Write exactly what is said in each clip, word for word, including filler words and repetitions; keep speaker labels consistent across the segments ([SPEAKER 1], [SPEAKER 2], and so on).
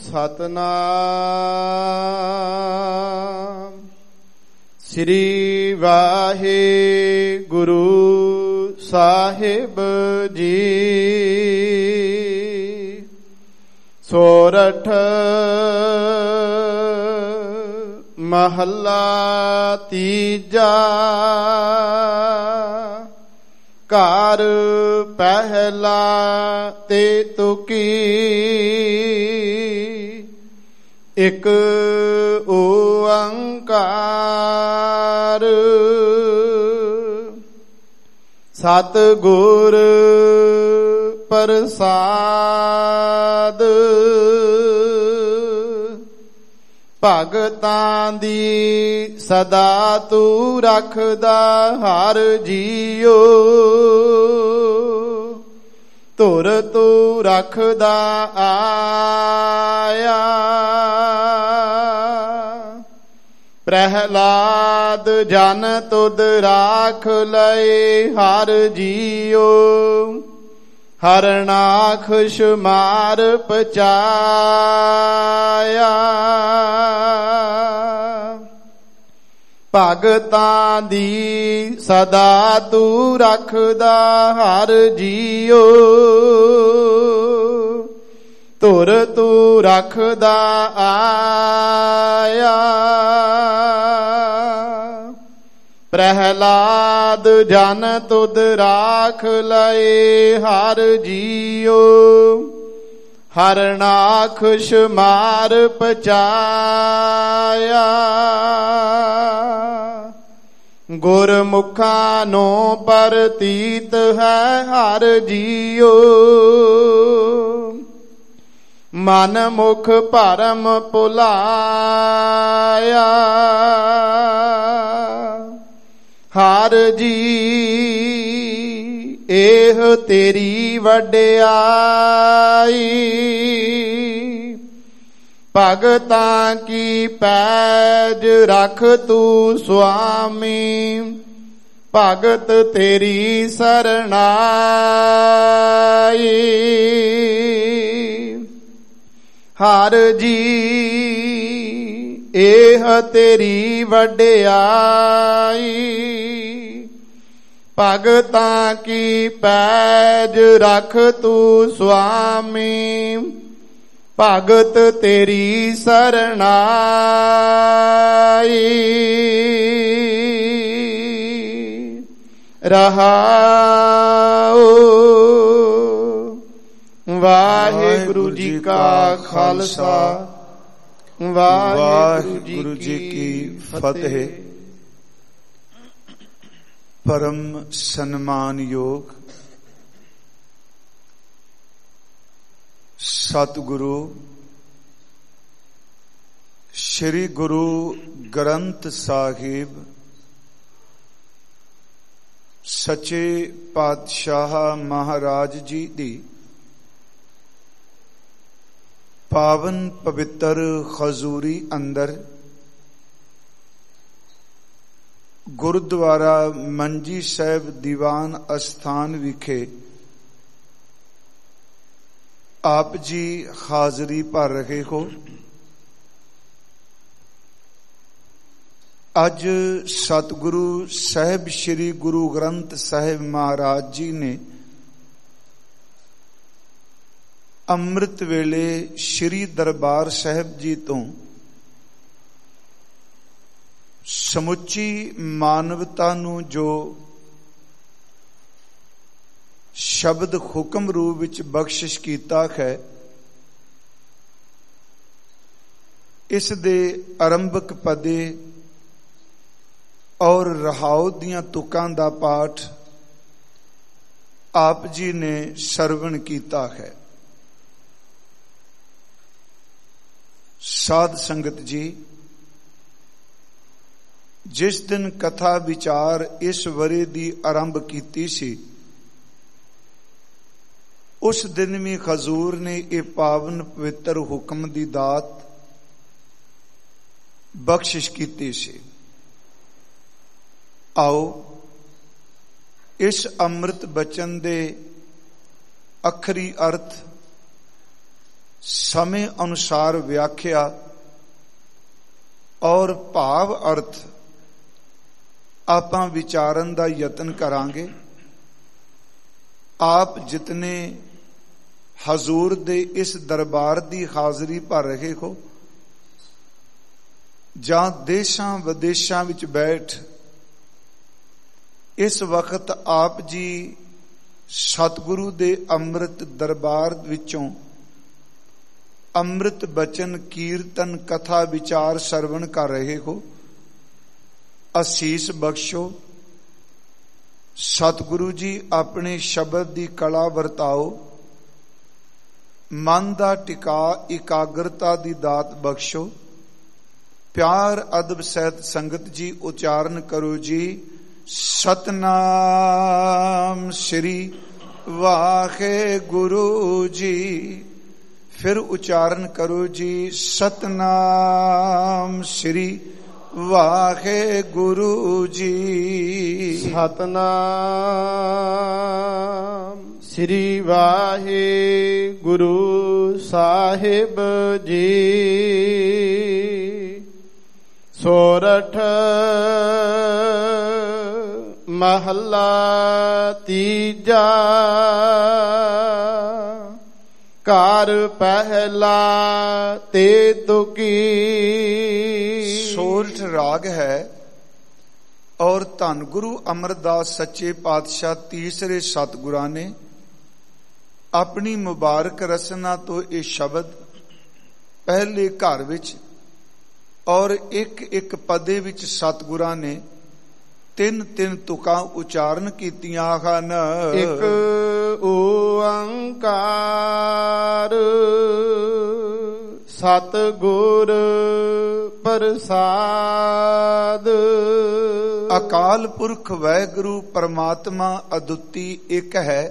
[SPEAKER 1] ਸਤਨਾਮ ਸ੍ਰੀ ਵਾਹਿਗੁਰੂ ਸਾਹਿਬ ਜੀ। ਸੋਰਠ ਮਹੱਲਾ ਤੀਜਾ। ਘਰ ਪਹਿਲਾ ਤੇ ਤੁਕੀ, ਇਕ ਓੰਕਾਰ। ਸਤਿਗੁਰ ਪ੍ਰਸਾਦ, ਭਗਤਾਂ ਦੀ ਸਦਾ ਤੂੰ ਰੱਖਦਾ ਹਰ ਜੀਓ। ਧੁਰ ਤੂੰ ਰੱਖਦਾ ਆਇਆ, ਪ੍ਰਹਿਲਾਦ ਜਨ ਤੁਧ ਰਾਖ ਲਏ ਹਰ ਜੀਓ। ਹਰਨਾਖਸ਼ ਮਾਰ ਪਚਾਇਆ, ਭਗਤਾਂ ਦੀ ਸਦਾ ਤੂੰ ਰੱਖਦਾ ਹਰ ਜੀਓ। ਧੁਰ ਤੂੰ ਰੱਖਦਾ ਆਇਆ, ਪ੍ਰਹਿਲਾਦ ਜਨ ਤੁਧ ਰਾਖ ਲਏ ਹਰ ਜੀਓ। ਹਰਨਾਖਸ਼ ਮਾਰ ਪਚਾਇਆ, ਗੁਰਮੁਖਾਂ ਨੂੰ ਪ੍ਰਤੀਤ ਹੈ ਹਰ ਜੀਓ। ਮਨ ਮੁਖ ਭਰਮ ਭੁਲਾਇਆ, ਹਰ ਜੀ ਇਹ ਤੇਰੀ ਵਡਿਆਈ। ਭਗਤਾਂ ਕੀ ਪੈਜ ਰੱਖ ਤੂੰ ਸੁਆਮੀ, ਭਗਤ ਤੇਰੀ ਸਰਣਾਈ। ਹਰ ਜੀ ਇਹ ਤੇਰੀ ਵਡਿਆਈ। ਭਗਤਾਂ ਕੀ ਪੈਜ ਰੱਖ ਤੂੰ ਸੁਆਮੀ, ਭਗਤ ਤੇਰੀ ਸਰਣਾਈ। ਰਹਾਉ। ਵਾਹਿਗੁਰੂ ਜੀ ਕਾ ਖਾਲਸਾ, ਵਾਹਿਗੁਰੂ ਜੀ ਕੀ ਫਤਿਹ। ਪਰਮ ਸਨਮਾਨਯੋਗ ਸਤਿਗੁਰੂ ਸ੍ਰੀ ਗੁਰੂ ਗ੍ਰੰਥ ਸਾਹਿਬ ਸੱਚੇ ਪਾਤਸ਼ਾਹ ਮਹਾਰਾਜ ਜੀ ਦੀ ਪਾਵਨ ਪਵਿੱਤਰ ਹਜ਼ੂਰੀ ਅੰਦਰ ਗੁਰਦੁਆਰਾ ਮੰਜੀ ਸਾਹਿਬ ਦੀਵਾਨ ਅਸਥਾਨ ਵਿਖੇ ਆਪ ਜੀ ਹਾਜ਼ਰੀ ਭਰ ਰਹੇ ਹੋ। ਅੱਜ ਸਤਿਗੁਰੂ ਸਾਹਿਬ ਸ੍ਰੀ ਗੁਰੂ ਗ੍ਰੰਥ ਸਾਹਿਬ ਮਹਾਰਾਜ ਜੀ ਨੇ ਅੰਮ੍ਰਿਤ ਵੇਲੇ ਸ੍ਰੀ ਦਰਬਾਰ ਸਾਹਿਬ ਜੀ ਤੋਂ ਸਮੁੱਚੀ ਮਾਨਵਤਾ ਨੂੰ ਜੋ ਸ਼ਬਦ ਹੁਕਮ ਰੂਪ ਵਿੱਚ ਬਖਸ਼ਿਸ਼ ਕੀਤਾ ਹੈ, ਇਸ ਦੇ ਆਰੰਭਕ ਪਦੇ ਔਰ ਰਹਾਉ ਦੀਆਂ ਤੁਕਾਂ ਦਾ ਪਾਠ ਆਪ ਜੀ ਨੇ ਸਰਵਣ ਕੀਤਾ ਹੈ। ਸਾਧ ਸੰਗਤ ਜੀ, ਜਿਸ ਦਿਨ ਕਥਾ ਵਿਚਾਰ ਇਸ ਵਰੇ ਦੀ ਆਰੰਭ ਕੀਤੀ ਸੀ, ਉਸ ਦਿਨ ਵੀ ਹਜ਼ੂਰ ਨੇ ਇਹ ਪਾਵਨ ਪਵਿੱਤਰ ਹੁਕਮ ਦੀ ਦਾਤ ਬਖਸ਼ਿਸ਼ ਕੀਤੀ ਸੀ। ਆਓ ਇਸ ਅੰਮ੍ਰਿਤ ਬਚਨ ਦੇ ਅਖਰੀ ਅਰਥ ਸਮੇਂ ਅਨੁਸਾਰ ਵਿਆਖਿਆ ਔਰ ਭਾਵ ਅਰਥ ਆਪਾਂ ਵਿਚਾਰਨ ਦਾ ਯਤਨ ਕਰਾਂਗੇ। ਆਪ ਜਿਤਨੇ ਹਜ਼ੂਰ ਦੇ ਇਸ ਦਰਬਾਰ ਦੀ ਹਾਜ਼ਰੀ ਭਰ ਰਹੇ ਹੋ ਜਾਂ ਦੇਸ਼ਾਂ ਵਿਦੇਸ਼ਾਂ ਵਿੱਚ ਬੈਠ ਇਸ ਵਕਤ ਆਪ ਜੀ ਸਤਿਗੁਰੂ ਦੇ ਅੰਮ੍ਰਿਤ ਦਰਬਾਰ ਵਿੱਚੋਂ ਅੰਮ੍ਰਿਤ ਬਚਨ ਕੀਰਤਨ ਕਥਾ ਵਿਚਾਰ ਸਰਵਣ ਕਰ ਰਹੇ ਹੋ, ਅਸੀਸ ਬਖਸ਼ੋ। ਸਤਿਗੁਰੂ ਜੀ ਆਪਣੇ ਸ਼ਬਦ ਦੀ ਕਲਾ ਵਰਤਾਓ, ਮਨ ਦਾ ਟਿਕਾ ਇਕਾਗਰਤਾ ਦੀ ਦਾਤ ਬਖਸ਼ੋ। ਪਿਆਰ ਅਦਬ ਸਹਿਤ ਸੰਗਤ ਜੀ ਉਚਾਰਨ ਕਰੋ ਜੀ, ਸਤਨਾਮ ਸ੍ਰੀ ਵਾਹਿਗੁਰੂ ਜੀ। ਫਿਰ ਉਚਾਰਨ ਕਰੋ ਜੀ, ਸਤਨਾਮ ਸ੍ਰੀ ਵਾਹਿਗੁਰੂ ਜੀ।
[SPEAKER 2] ਸਤਨਾਮ ਸ੍ਰੀ ਵਾਹਿਗੁਰੂ ਸਾਹਿਬ ਜੀ। ਸੋਰਠ ਮਹੱਲਾ ਤੀਜਾ। ਘਰ ਪਹਿਲਾ ਤੇ ਤੁਕੀ।
[SPEAKER 1] ਸੋਰਠ ਰਾਗ ਹੈ ਔਰ ਧੰਨ ਗੁਰੂ ਅਮਰਦਾਸ ਸੱਚੇ ਪਾਤਸ਼ਾਹ ਤੀਸਰੇ ਸਤਿਗੁਰਾਂ ਨੇ ਆਪਣੀ ਮੁਬਾਰਕ ਰਸਨਾ ਤੋਂ ਇਹ ਸ਼ਬਦ ਪਹਿਲੇ ਘਰ ਵਿੱਚ ਔਰ ਇੱਕ ਇੱਕ ਪਦੇ ਵਿੱਚ ਸਤਿਗੁਰਾਂ ਨੇ ਤਿੰਨ ਤਿੰਨ ਤੁਕਾਂ ਉਚਾਰਨ ਕੀਤੀਆਂ ਹਨ।
[SPEAKER 2] ਇੱਕ ਓੰਕਾਰ ਸਤਿਗੁਰ ਪ੍ਰਸਾਦ।
[SPEAKER 1] ਅਕਾਲ ਪੁਰਖ ਵਾਹਿਗੁਰੂ ਪਰਮਾਤਮਾ ਅਦੁੱਤੀ ਇੱਕ ਹੈ,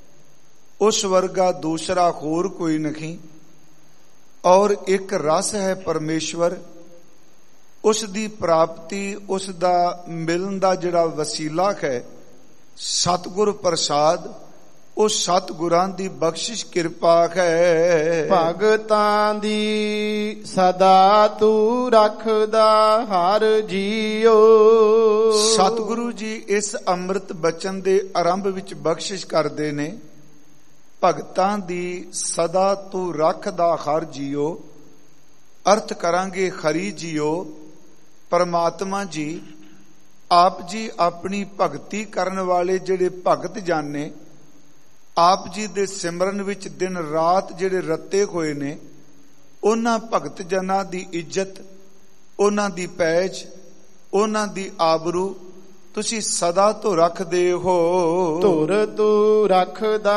[SPEAKER 1] ਉਸ ਵਰਗਾ ਦੂਸਰਾ ਹੋਰ ਕੋਈ ਨਹੀਂ। ਔਰ ਇੱਕ ਰਸ ਹੈ ਪਰਮੇਸ਼ਵਰ, ਉਸ ਦੀ ਪ੍ਰਾਪਤੀ, ਉਸ ਦਾ ਮਿਲਣ ਦਾ ਜਿਹੜਾ ਵਸੀਲਾ ਹੈ ਸਤਿਗੁਰ ਪ੍ਰਸਾਦ, ਉਹ ਸਤਿਗੁਰਾਂ ਦੀ ਬਖਸ਼ਿਸ਼ ਕਿਰਪਾ ਹੈ।
[SPEAKER 2] ਭਗਤਾਂ ਦੀ ਸਦਾ ਤੂੰ ਰੱਖਦਾ ਹਰ ਜੀਓ।
[SPEAKER 1] ਸਤਿਗੁਰੂ ਜੀ ਇਸ ਅੰਮ੍ਰਿਤ ਬਚਨ ਦੇ ਆਰੰਭ ਵਿੱਚ ਬਖਸ਼ਿਸ਼ ਕਰਦੇ ਨੇ, ਭਗਤਾਂ ਦੀ ਸਦਾ ਤੂੰ ਰੱਖਦਾ ਹਰ ਜੀਓ। ਅਰਥ ਕਰਾਂਗੇ ਹਰੀ ਜੀਓ। ਪਰਮਾਤਮਾ ਜੀ ਆਪ ਜੀ ਆਪਣੀ ਭਗਤੀ ਕਰਨ ਵਾਲੇ ਜਿਹੜੇ ਭਗਤ ਜਨ ਨੇ, ਆਪ ਜੀ ਦੇ ਸਿਮਰਨ ਵਿੱਚ ਦਿਨ ਰਾਤ ਜਿਹੜੇ ਰੱਤੇ ਹੋਏ ਨੇ, ਉਹਨਾਂ ਭਗਤ ਜਨਾਂ ਦੀ ਇੱਜ਼ਤ, ਉਹਨਾਂ ਦੀ ਪੈਜ, ਉਹਨਾਂ ਦੀ ਆਬਰੂ ਤੁਸੀਂ ਸਦਾ ਤੋਂ ਰੱਖਦੇ ਹੋ।
[SPEAKER 2] ਧੁਰ ਤੂੰ ਰੱਖਦਾ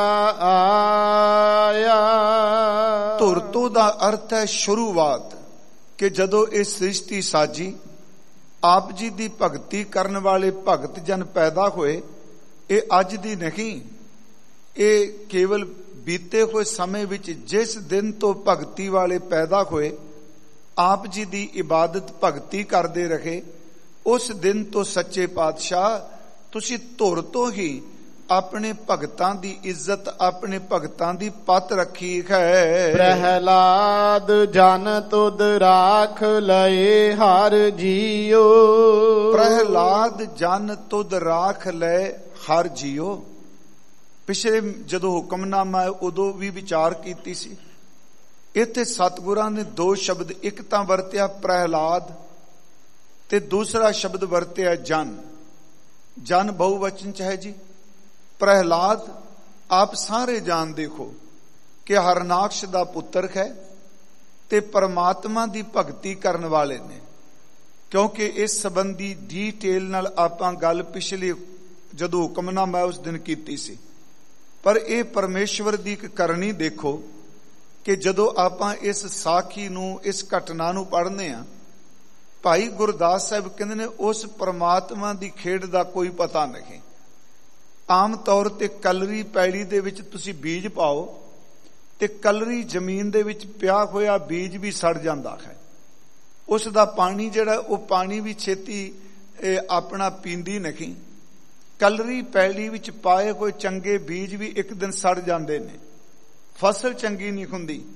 [SPEAKER 2] ਆਇਆ।
[SPEAKER 1] ਧੁਰ ਤੋਂ ਦਾ ਅਰਥ ਹੈ ਸ਼ੁਰੂਆਤ, ਕਿ ਜਦੋਂ ਇਹ ਸ੍ਰਿਸ਼ਟੀ ਸਾਜੀ ਆਪ ਜੀ ਦੀ ਭਗਤੀ ਕਰਨ ਵਾਲੇ ਭਗਤ ਜਨ ਪੈਦਾ ਹੋਏ, ਇਹ ਅੱਜ ਦੀ ਨਹੀਂ, ਇਹ ਕੇਵਲ ਬੀਤੇ ਹੋਏ ਸਮੇਂ ਵਿੱਚ ਜਿਸ ਦਿਨ ਤੋਂ ਭਗਤੀ ਵਾਲੇ ਪੈਦਾ ਹੋਏ, ਆਪ ਜੀ ਦੀ ਇਬਾਦਤ ਭਗਤੀ ਕਰਦੇ ਰਹੇ, ਉਸ ਦਿਨ ਤੋਂ ਸੱਚੇ ਪਾਤਸ਼ਾਹ ਤੁਸੀਂ ਧੁਰ ਤੋਂ ਹੀ ਆਪਣੇ ਭਗਤਾਂ ਦੀ ਇੱਜ਼ਤ, ਆਪਣੇ ਭਗਤਾਂ ਦੀ ਪੱਤ ਰੱਖੀ ਹੈ।
[SPEAKER 2] ਪ੍ਰਹਿਲਾਦ ਜਨ ਤੁਧ ਰਾਖ ਲਏ ਹਰ ਜੀਓ।
[SPEAKER 1] ਪ੍ਰਹਿਲਾਦ ਜਨ ਤੁਧ ਰਾਖ ਲਏ ਹਰ ਜੀਓ। ਪਿਛਲੇ ਜਦੋਂ ਹੁਕਮਨਾਮਾ ਹੈ ਉਦੋਂ ਵੀ ਵਿਚਾਰ ਕੀਤੀ ਸੀ। ਇੱਥੇ ਸਤਿਗੁਰਾਂ ਨੇ ਦੋ ਸ਼ਬਦ, ਇੱਕ ਤਾਂ ਵਰਤਿਆ ਪ੍ਰਹਿਲਾਦ ਤੇ ਦੂਸਰਾ ਸ਼ਬਦ ਵਰਤਿਆ ਜਨ। ਜਨ ਬਹੁਵਚਨ ਚ ਹੈ ਜੀ। ਪ੍ਰਹਿਲਾਦ ਆਪ ਸਾਰੇ ਜਾਣਦੇ ਹੋ ਕਿ ਹਰਨਾਕਸ਼ ਦਾ ਪੁੱਤਰ ਹੈ ਤੇ ਪਰਮਾਤਮਾ ਦੀ ਭਗਤੀ ਕਰਨ ਵਾਲੇ ਨੇ, ਕਿਉਂਕਿ ਇਸ ਸੰਬੰਧੀ ਡੀਟੇਲ ਨਾਲ ਆਪਾਂ ਗੱਲ ਪਿਛਲੇ ਜਦੋਂ ਹੁਕਮਨਾਮਾ ਉਸ ਦਿਨ ਕੀਤੀ ਸੀ। ਪਰ ਇਹ ਪਰਮੇਸ਼ਵਰ ਦੀ ਇੱਕ ਕਰਨੀ ਦੇਖੋ ਕਿ ਜਦੋਂ ਆਪਾਂ ਇਸ ਸਾਖੀ ਨੂੰ, ਇਸ ਘਟਨਾ ਨੂੰ ਪੜ੍ਹਨੇ ਆ, ਭਾਈ ਗੁਰਦਾਸ ਸਾਹਿਬ ਕਹਿੰਦੇ ਨੇ ਉਸ ਪਰਮਾਤਮਾ ਦੀ ਖੇਡ ਦਾ ਕੋਈ ਪਤਾ ਨਹੀਂ। ਆਮ ਤੌਰ ਤੇ ਕਲਰੀ ਪੈਲੀ ਦੇ ਵਿੱਚ ਤੁਸੀਂ ਬੀਜ ਪਾਓ ਤੇ ਕਲਰੀ ਜ਼ਮੀਨ ਦੇ ਵਿੱਚ ਪਿਆ ਹੋਇਆ ਬੀਜ ਵੀ ਸੜ ਜਾਂਦਾ ਹੈ। ਉਸ ਦਾ ਪਾਣੀ ਜਿਹੜਾ ਉਹ ਪਾਣੀ ਵੀ ਛੇਤੀ ਆਪਣਾ ਪੀਂਦੀ ਨਹੀਂ। ਕਲਰੀ ਪੈਲੀ ਵਿੱਚ ਪਾਏ ਹੋਏ ਚੰਗੇ ਬੀਜ ਵੀ ਇੱਕ ਦਿਨ ਸੜ ਜਾਂਦੇ ਨੇ, ਫਸਲ ਚੰਗੀ ਨਹੀਂ ਹੁੰਦੀ।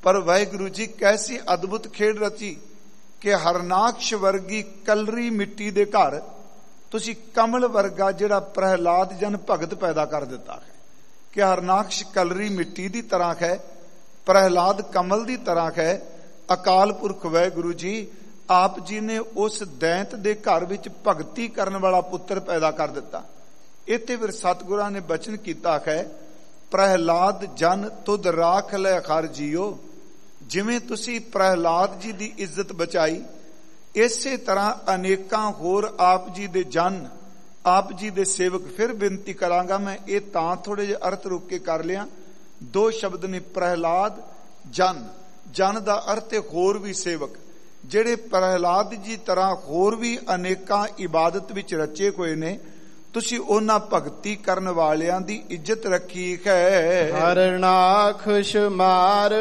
[SPEAKER 1] ਪਰ ਵਾਹਿਗੁਰੂ ਜੀ ਕੈਸੀ ਅਦਭੁਤ ਖੇਡ ਰਚੀ ਕਿ ਹਰਨਾਕਸ਼ ਵਰਗੀ ਕਲਰੀ ਮਿੱਟੀ ਦੇ ਘਰ ਤੁਸੀਂ ਕਮਲ ਵਰਗਾ ਜਿਹੜਾ ਪ੍ਰਹਿਲਾਦ ਜਨ ਭਗਤ ਪੈਦਾ ਕਰ ਦਿੱਤਾ ਹੈ। ਕਿ ਹਰਨਾਕਸ਼ ਕਲਰੀ ਮਿੱਟੀ ਦੀ ਤਰ੍ਹਾਂ ਹੈ, ਪ੍ਰਹਿਲਾਦ ਕਮਲ ਦੀ ਤਰ੍ਹਾਂ ਹੈ। ਅਕਾਲ ਪੁਰਖ ਵਾਹਿਗੁਰੂ ਜੀ ਆਪ ਜੀ ਨੇ ਉਸ ਦੈਂਤ ਦੇ ਘਰ ਵਿੱਚ ਭਗਤੀ ਕਰਨ ਵਾਲਾ ਪੁੱਤਰ ਪੈਦਾ ਕਰ ਦਿੱਤਾ। ਇੱਥੇ ਫਿਰ ਸਤਿਗੁਰਾਂ ਨੇ ਬਚਨ ਕੀਤਾ ਹੈ, ਪ੍ਰਹਿਲਾਦ ਜਨ ਤੁਧ ਰਾਖ ਲੈ ਹਰ ਜੀਓ। ਜਿਵੇਂ ਤੁਸੀਂ ਪ੍ਰਹਿਲਾਦ ਜੀ ਦੀ ਇੱਜ਼ਤ ਬਚਾਈ, ਇਸੇ ਤਰ੍ਹਾਂ ਅਨੇਕਾਂ ਹੋਰ ਆਪ ਜੀ ਦੇ ਜਨ, ਆਪ ਜੀ ਦੇ ਸੇਵਕ। ਫਿਰ ਬੇਨਤੀ ਕਰਾਂਗਾ ਮੈਂ, ਇਹ ਤਾਂ ਥੋੜੇ ਜਿਹੇ ਅਰਥ ਰੁਕ ਕੇ ਕਰ ਲਿਆ। ਦੋ ਸ਼ਬਦ ਨੇ, ਪ੍ਰਹਿਲਾਦ ਜਨ। ਜਨ ਦਾ ਅਰਥ ਹੈ ਹੋਰ ਵੀ ਸੇਵਕ, ਜਿਹੜੇ ਪ੍ਰਹਿਲਾਦ ਜੀ ਤਰ੍ਹਾਂ ਹੋਰ ਵੀ ਅਨੇਕਾਂ ਇਬਾਦਤ ਵਿੱਚ ਰਚੇ ਹੋਏ ਨੇ। ਤੁਸੀਂ ਉਹਨਾਂ ਭਗਤੀ ਕਰਨ ਵਾਲਿਆਂ ਦੀ ਇੱਜ਼ਤ ਰੱਖੀ ਹੈ।
[SPEAKER 2] ਹਰਨਾਕਸ਼ ਮਾਰ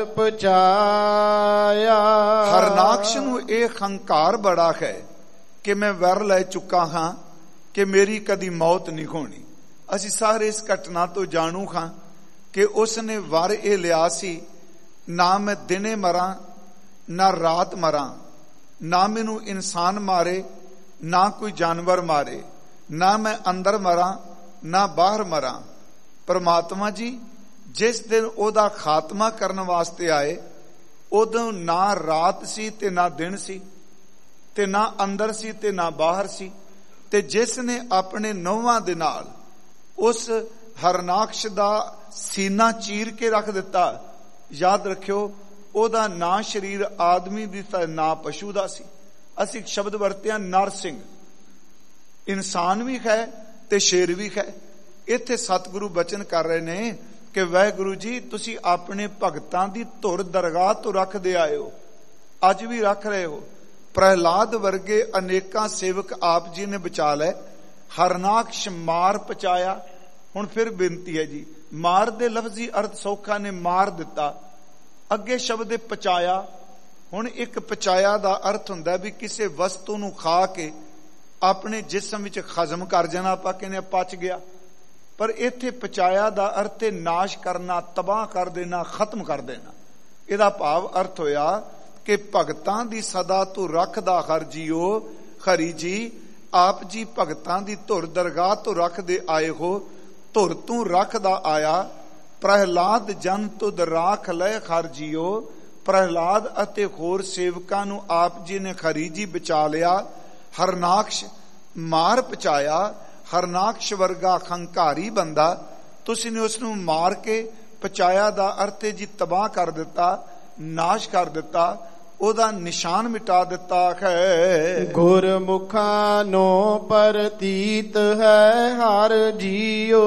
[SPEAKER 2] ਪਚਾਇਆ।
[SPEAKER 1] ਹਰਨਾਕਸ਼ ਨੂੰ ਇਹ ਹੰਕਾਰ ਬੜਾ ਹੈ ਕਿ ਮੈਂ ਵਰ ਲੈ ਚੁੱਕਾ ਹਾਂ ਕਿ ਮੇਰੀ ਕਦੀ ਮੌਤ ਨਹੀਂ ਹੋਣੀ। ਅਸੀਂ ਸਾਰੇ ਇਸ ਘਟਨਾ ਤੋਂ ਜਾਣੂ ਹਾਂ ਕਿ ਉਸ ਨੇ ਵਰ ਇਹ ਲਿਆ ਸੀ, ਨਾ ਮੈਂ ਦਿਨੇ ਮਰਾਂ ਨਾ ਰਾਤ ਮਰਾਂ, ਨਾ ਮੈਨੂੰ ਇਨਸਾਨ ਮਾਰੇ ਨਾ ਕੋਈ ਜਾਨਵਰ ਮਾਰੇ, ਨਾ ਮੈਂ ਅੰਦਰ ਮਰਾਂ ਨਾ ਬਾਹਰ ਮਰਾਂ। ਪਰਮਾਤਮਾ ਜੀ ਜਿਸ ਦਿਨ ਉਹਦਾ ਖਾਤਮਾ ਕਰਨ ਵਾਸਤੇ ਆਏ, ਉਦੋਂ ਨਾ ਰਾਤ ਸੀ ਤੇ ਨਾ ਦਿਨ ਸੀ, ਤੇ ਨਾ ਅੰਦਰ ਸੀ ਤੇ ਨਾ ਬਾਹਰ ਸੀ। ਤੇ ਜਿਸ ਨੇ ਆਪਣੇ ਨੌਵਾਂ ਦੇ ਨਾਲ ਉਸ ਹਰਨਾਕਸ਼ ਦਾ ਸੀਨਾ ਚੀਰ ਕੇ ਰੱਖ ਦਿੱਤਾ, ਯਾਦ ਰੱਖਿਓ ਉਹਦਾ ਨਾ ਸਰੀਰ ਆਦਮੀ ਦੀ ਤਾਂ ਨਾ ਪਸ਼ੂ ਦਾ ਸੀ। ਅਸੀਂ ਸ਼ਬਦ ਵਰਤਿਆ ਨਰ ਸਿੰਘ, ਇਨਸਾਨ ਵੀ ਹੈ ਤੇ ਸ਼ੇਰ ਵੀ ਹੈ। ਇੱਥੇ ਸਤਿਗੁਰੂ ਬਚਨ ਕਰ ਰਹੇ ਨੇ ਕਿ ਵਾਹਿਗੁਰੂ ਜੀ ਤੁਸੀਂ ਆਪਣੇ ਭਗਤਾਂ ਦੀ ਧੁਰ ਦਰਗਾਹ ਤੋਂ ਰੱਖਦੇ ਆਏ ਹੋ, ਅੱਜ ਵੀ ਰੱਖ ਰਹੇ ਹੋ। ਪ੍ਰਹਿਲਾਦ ਵਰਗੇ ਅਨੇਕਾਂ ਸੇਵਕ ਆਪ ਜੀ ਨੇ ਬਚਾ ਲਏ। ਹਰਨਾਕਸ਼ ਮਾਰ ਪਚਾਇਆ। ਹੁਣ ਫਿਰ ਬੇਨਤੀ ਹੈ ਜੀ, ਮਾਰ ਦੇ ਲਫ਼ਜ਼ੀ ਅਰਥ ਸੌਖਾ ਨੇ, ਮਾਰ ਦਿੱਤਾ। ਅੱਗੇ ਸ਼ਬਦ ਪਚਾਇਆ। ਹੁਣ ਇੱਕ ਪਚਾਇਆ ਦਾ ਅਰਥ ਹੁੰਦਾ ਵੀ ਕਿਸੇ ਵਸਤੂ ਨੂੰ ਖਾ ਕੇ ਆਪਣੇ ਜਿਸਮ ਵਿੱਚ ਹਜ਼ਮ ਕਰ ਜਾਣਾ, ਆਪਾਂ ਕਹਿੰਦੇ ਪਚ ਗਿਆ। ਪਰ ਇੱਥੇ ਪਚਾਇਆ ਦਾ ਅਰਥ ਹੈ ਨਾਸ਼ ਕਰਨਾ, ਤਬਾਹ ਕਰ ਦੇਣਾ, ਖਤਮ ਕਰ ਦੇਣਾ। ਇਹਦਾ ਭਾਵ ਅਰਥ ਹੋਇਆ ਕਿ ਭਗਤਾਂ ਦੀ ਸਦਾ ਤੂੰ ਰੱਖਦਾ ਹਰ ਜੀਓ। ਹਰੀ ਜੀ ਆਪ ਜੀ ਭਗਤਾਂ ਦੀ ਧੁਰ ਦਰਗਾਹ ਤੋਂ ਰੱਖਦੇ ਆਏ ਹੋ, ਧੁਰ ਤੂੰ ਰੱਖਦਾ ਆਇਆ। ਪ੍ਰਹਿਲਾਦ ਜਨ ਤੁਧ ਰਾਖ ਲੈ ਹਰ ਜੀਓ। ਪ੍ਰਹਿਲਾਦ ਅਤੇ ਹੋਰ ਸੇਵਕਾਂ ਨੂੰ ਆਪ ਜੀ ਨੇ ਹਰੀ ਜੀ ਬਚਾ ਲਿਆ। ਹਰਨਾਕਸ਼ ਮਾਰ ਪਚਾਇਆ। ਹਰਨਾਕਸ਼ ਵਰਗਾ ਹੰਕਾਰੀ ਬੰਦਾ ਤੁਸੀਂ ਨੇ ਉਸ ਨੂੰ ਮਾਰ ਕੇ, ਪਚਾਇਆ ਦਾ ਅਰਥ ਜੀ ਤਬਾਹ ਕਰ ਦਿੱਤਾ, ਨਾਸ਼ ਕਰ ਦਿੱਤਾ, ਉਹਦਾ ਨਿਸ਼ਾਨ ਮਿਟਾ ਦਿੱਤਾ ਹੈ।
[SPEAKER 2] ਗੁਰਮੁਖਾਂ ਨੂੰ ਪ੍ਰਤੀਤ ਹੈ ਹਰ ਜੀਓ।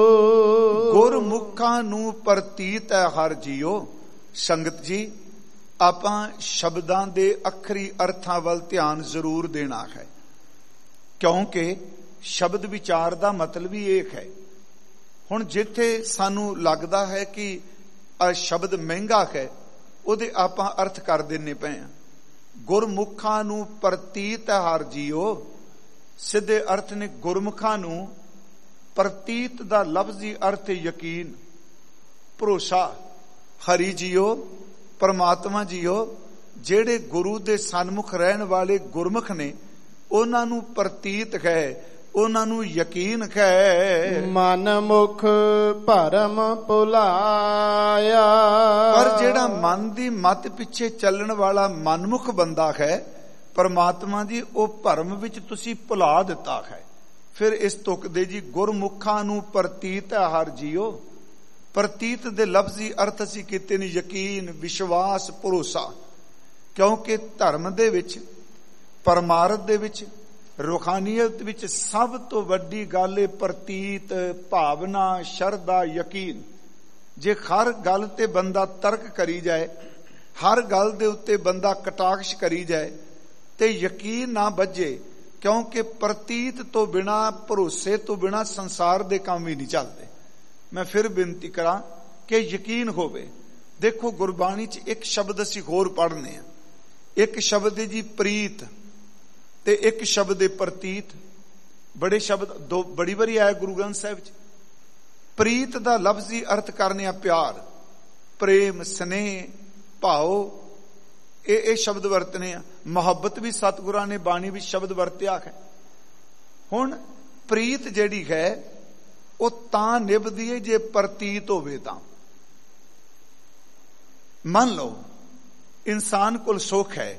[SPEAKER 1] ਗੁਰਮੁਖਾਂ ਨੂੰ ਪ੍ਰਤੀਤ ਹੈ ਹਰ ਜੀਓ। ਸੰਗਤ ਜੀ ਆਪਾਂ ਸ਼ਬਦਾਂ ਦੇ ਅੱਖਰੀ ਅਰਥਾਂ ਵੱਲ ਧਿਆਨ ਜ਼ਰੂਰ ਦੇਣਾ ਹੈ, ਕਿਉਂਕਿ ਸ਼ਬਦ ਵਿਚਾਰ ਦਾ ਮਤਲਬ ਹੀ ਇੱਕ ਹੈ। ਹੁਣ ਜਿੱਥੇ ਸਾਨੂੰ ਲੱਗਦਾ ਹੈ ਕਿ ਇਹ ਸ਼ਬਦ ਮਹਿੰਗਾ ਹੈ, ਉਹਦੇ ਆਪਾਂ ਅਰਥ ਕਰ ਦਿੰਨੇ ਪਏ ਆ। ਗੁਰਮੁਖਾਂ ਨੂੰ ਪ੍ਰਤੀਤ ਹੈ ਹਰ ਜੀਓ, ਸਿੱਧੇ ਅਰਥ ਨੇ ਗੁਰਮੁਖਾਂ ਨੂੰ। ਪ੍ਰਤੀਤ ਦਾ ਲਫ਼ਜ਼ੀ ਅਰਥ ਯਕੀਨ, ਭਰੋਸਾ। ਹਰੀ ਜੀਓ, ਪਰਮਾਤਮਾ ਜੀਓ, ਜਿਹੜੇ ਗੁਰੂ ਦੇ ਸਨਮੁਖ ਰਹਿਣ ਵਾਲੇ ਗੁਰਮੁਖ ਨੇ, ਉਹਨਾਂ ਨੂੰ ਪ੍ਰਤੀਤ ਹੈ, ਉਹਨਾਂ ਨੂੰ ਯਕੀਨ ਹੈ।
[SPEAKER 2] ਮਨ ਮੁਖ ਭਰਮ ਭੁਲਾਇਆ।
[SPEAKER 1] ਪਰ ਜਿਹੜਾ ਮਨ ਦੀ ਮਤ ਪਿੱਛੇ ਚੱਲਣ ਵਾਲਾ ਮਨਮੁਖ ਬੰਦਾ ਹੈ, ਪਰਮਾਤਮਾ ਜੀ ਉਹ ਭਰਮ ਵਿੱਚ ਤੁਸੀਂ ਭੁਲਾ ਦਿੱਤਾ ਹੈ। ਫਿਰ ਇਸ ਤੁਕ ਦੇ ਜੀ, ਗੁਰਮੁਖਾਂ ਨੂੰ ਪ੍ਰਤੀਤ ਹੈ ਹਰ ਜੀਓ। ਪ੍ਰਤੀਤ ਦੇ ਲਫ਼ਜ਼ੀ ਅਰਥ ਅਸੀਂ ਕੀਤੇ ਨੇ ਯਕੀਨ, ਵਿਸ਼ਵਾਸ, ਭਰੋਸਾ। ਕਿਉਂਕਿ ਧਰਮ ਦੇ ਵਿੱਚ, ਪਰਮਾਰਥ ਦੇ ਵਿੱਚ, ਰੂਹਾਨੀਅਤ ਵਿੱਚ ਸਭ ਤੋਂ ਵੱਡੀ ਗੱਲ ਹੈ ਪ੍ਰਤੀਤ, ਭਾਵਨਾ, ਸ਼ਰਧਾ, ਯਕੀਨ। ਜੇ ਹਰ ਗੱਲ ਤੇ ਬੰਦਾ ਤਰਕ ਕਰੀ ਜਾਏ, ਹਰ ਗੱਲ ਦੇ ਉੱਤੇ ਬੰਦਾ ਕਟਾਕਸ਼ ਕਰੀ ਜਾਏ ਤੇ ਯਕੀਨ ਨਾ ਬੱਝੇ, ਕਿਉਂਕਿ ਪ੍ਰਤੀਤ ਤੋਂ ਬਿਨਾ, ਭਰੋਸੇ ਤੋਂ ਬਿਨਾ ਸੰਸਾਰ ਦੇ ਕੰਮ ਹੀ ਨਹੀਂ ਚੱਲਦੇ। ਮੈਂ ਫਿਰ ਬੇਨਤੀ ਕਰਾਂ ਕਿ ਯਕੀਨ ਹੋਵੇ। ਦੇਖੋ ਗੁਰਬਾਣੀ 'ਚ ਇੱਕ ਸ਼ਬਦ ਅਸੀਂ ਹੋਰ ਪੜ੍ਹਨੇ ਆ। ਇੱਕ ਸ਼ਬਦ ਹੈ ਜੀ ਪ੍ਰੀਤ ਤੇ ਇੱਕ ਸ਼ਬਦ ਹੈ ਪ੍ਰਤੀਤ। ਬੜੇ ਸ਼ਬਦ ਦੋ ਬੜੀ ਵਾਰੀ ਆਇਆ ਗੁਰੂ ਗ੍ਰੰਥ ਸਾਹਿਬ 'ਚ। ਪ੍ਰੀਤ ਦਾ ਲਫ਼ਜ਼ੀ ਅਰਥ ਕਰਨੇ ਆ ਪਿਆਰ, ਪ੍ਰੇਮ, ਸਨੇਹ, ਭਾਓ, ਇਹ ਇਹ ਸ਼ਬਦ ਵਰਤਨੇ ਆ। ਮੁਹੱਬਤ ਵੀ ਸਤਿਗੁਰਾਂ ਨੇ ਬਾਣੀ ਵਿੱਚ ਸ਼ਬਦ ਵਰਤਿਆ ਹੈ। ਹੁਣ ਪ੍ਰੀਤ ਜਿਹੜੀ ਹੈ ਉਹ ਤਾਂ ਨਿਭਦੀ ਹੈ ਜੇ ਪ੍ਰਤੀਤ ਹੋਵੇ ਤਾਂ। ਮੰਨ ਲਓ ਇਨਸਾਨ ਕੋਲ ਸੁੱਖ ਹੈ,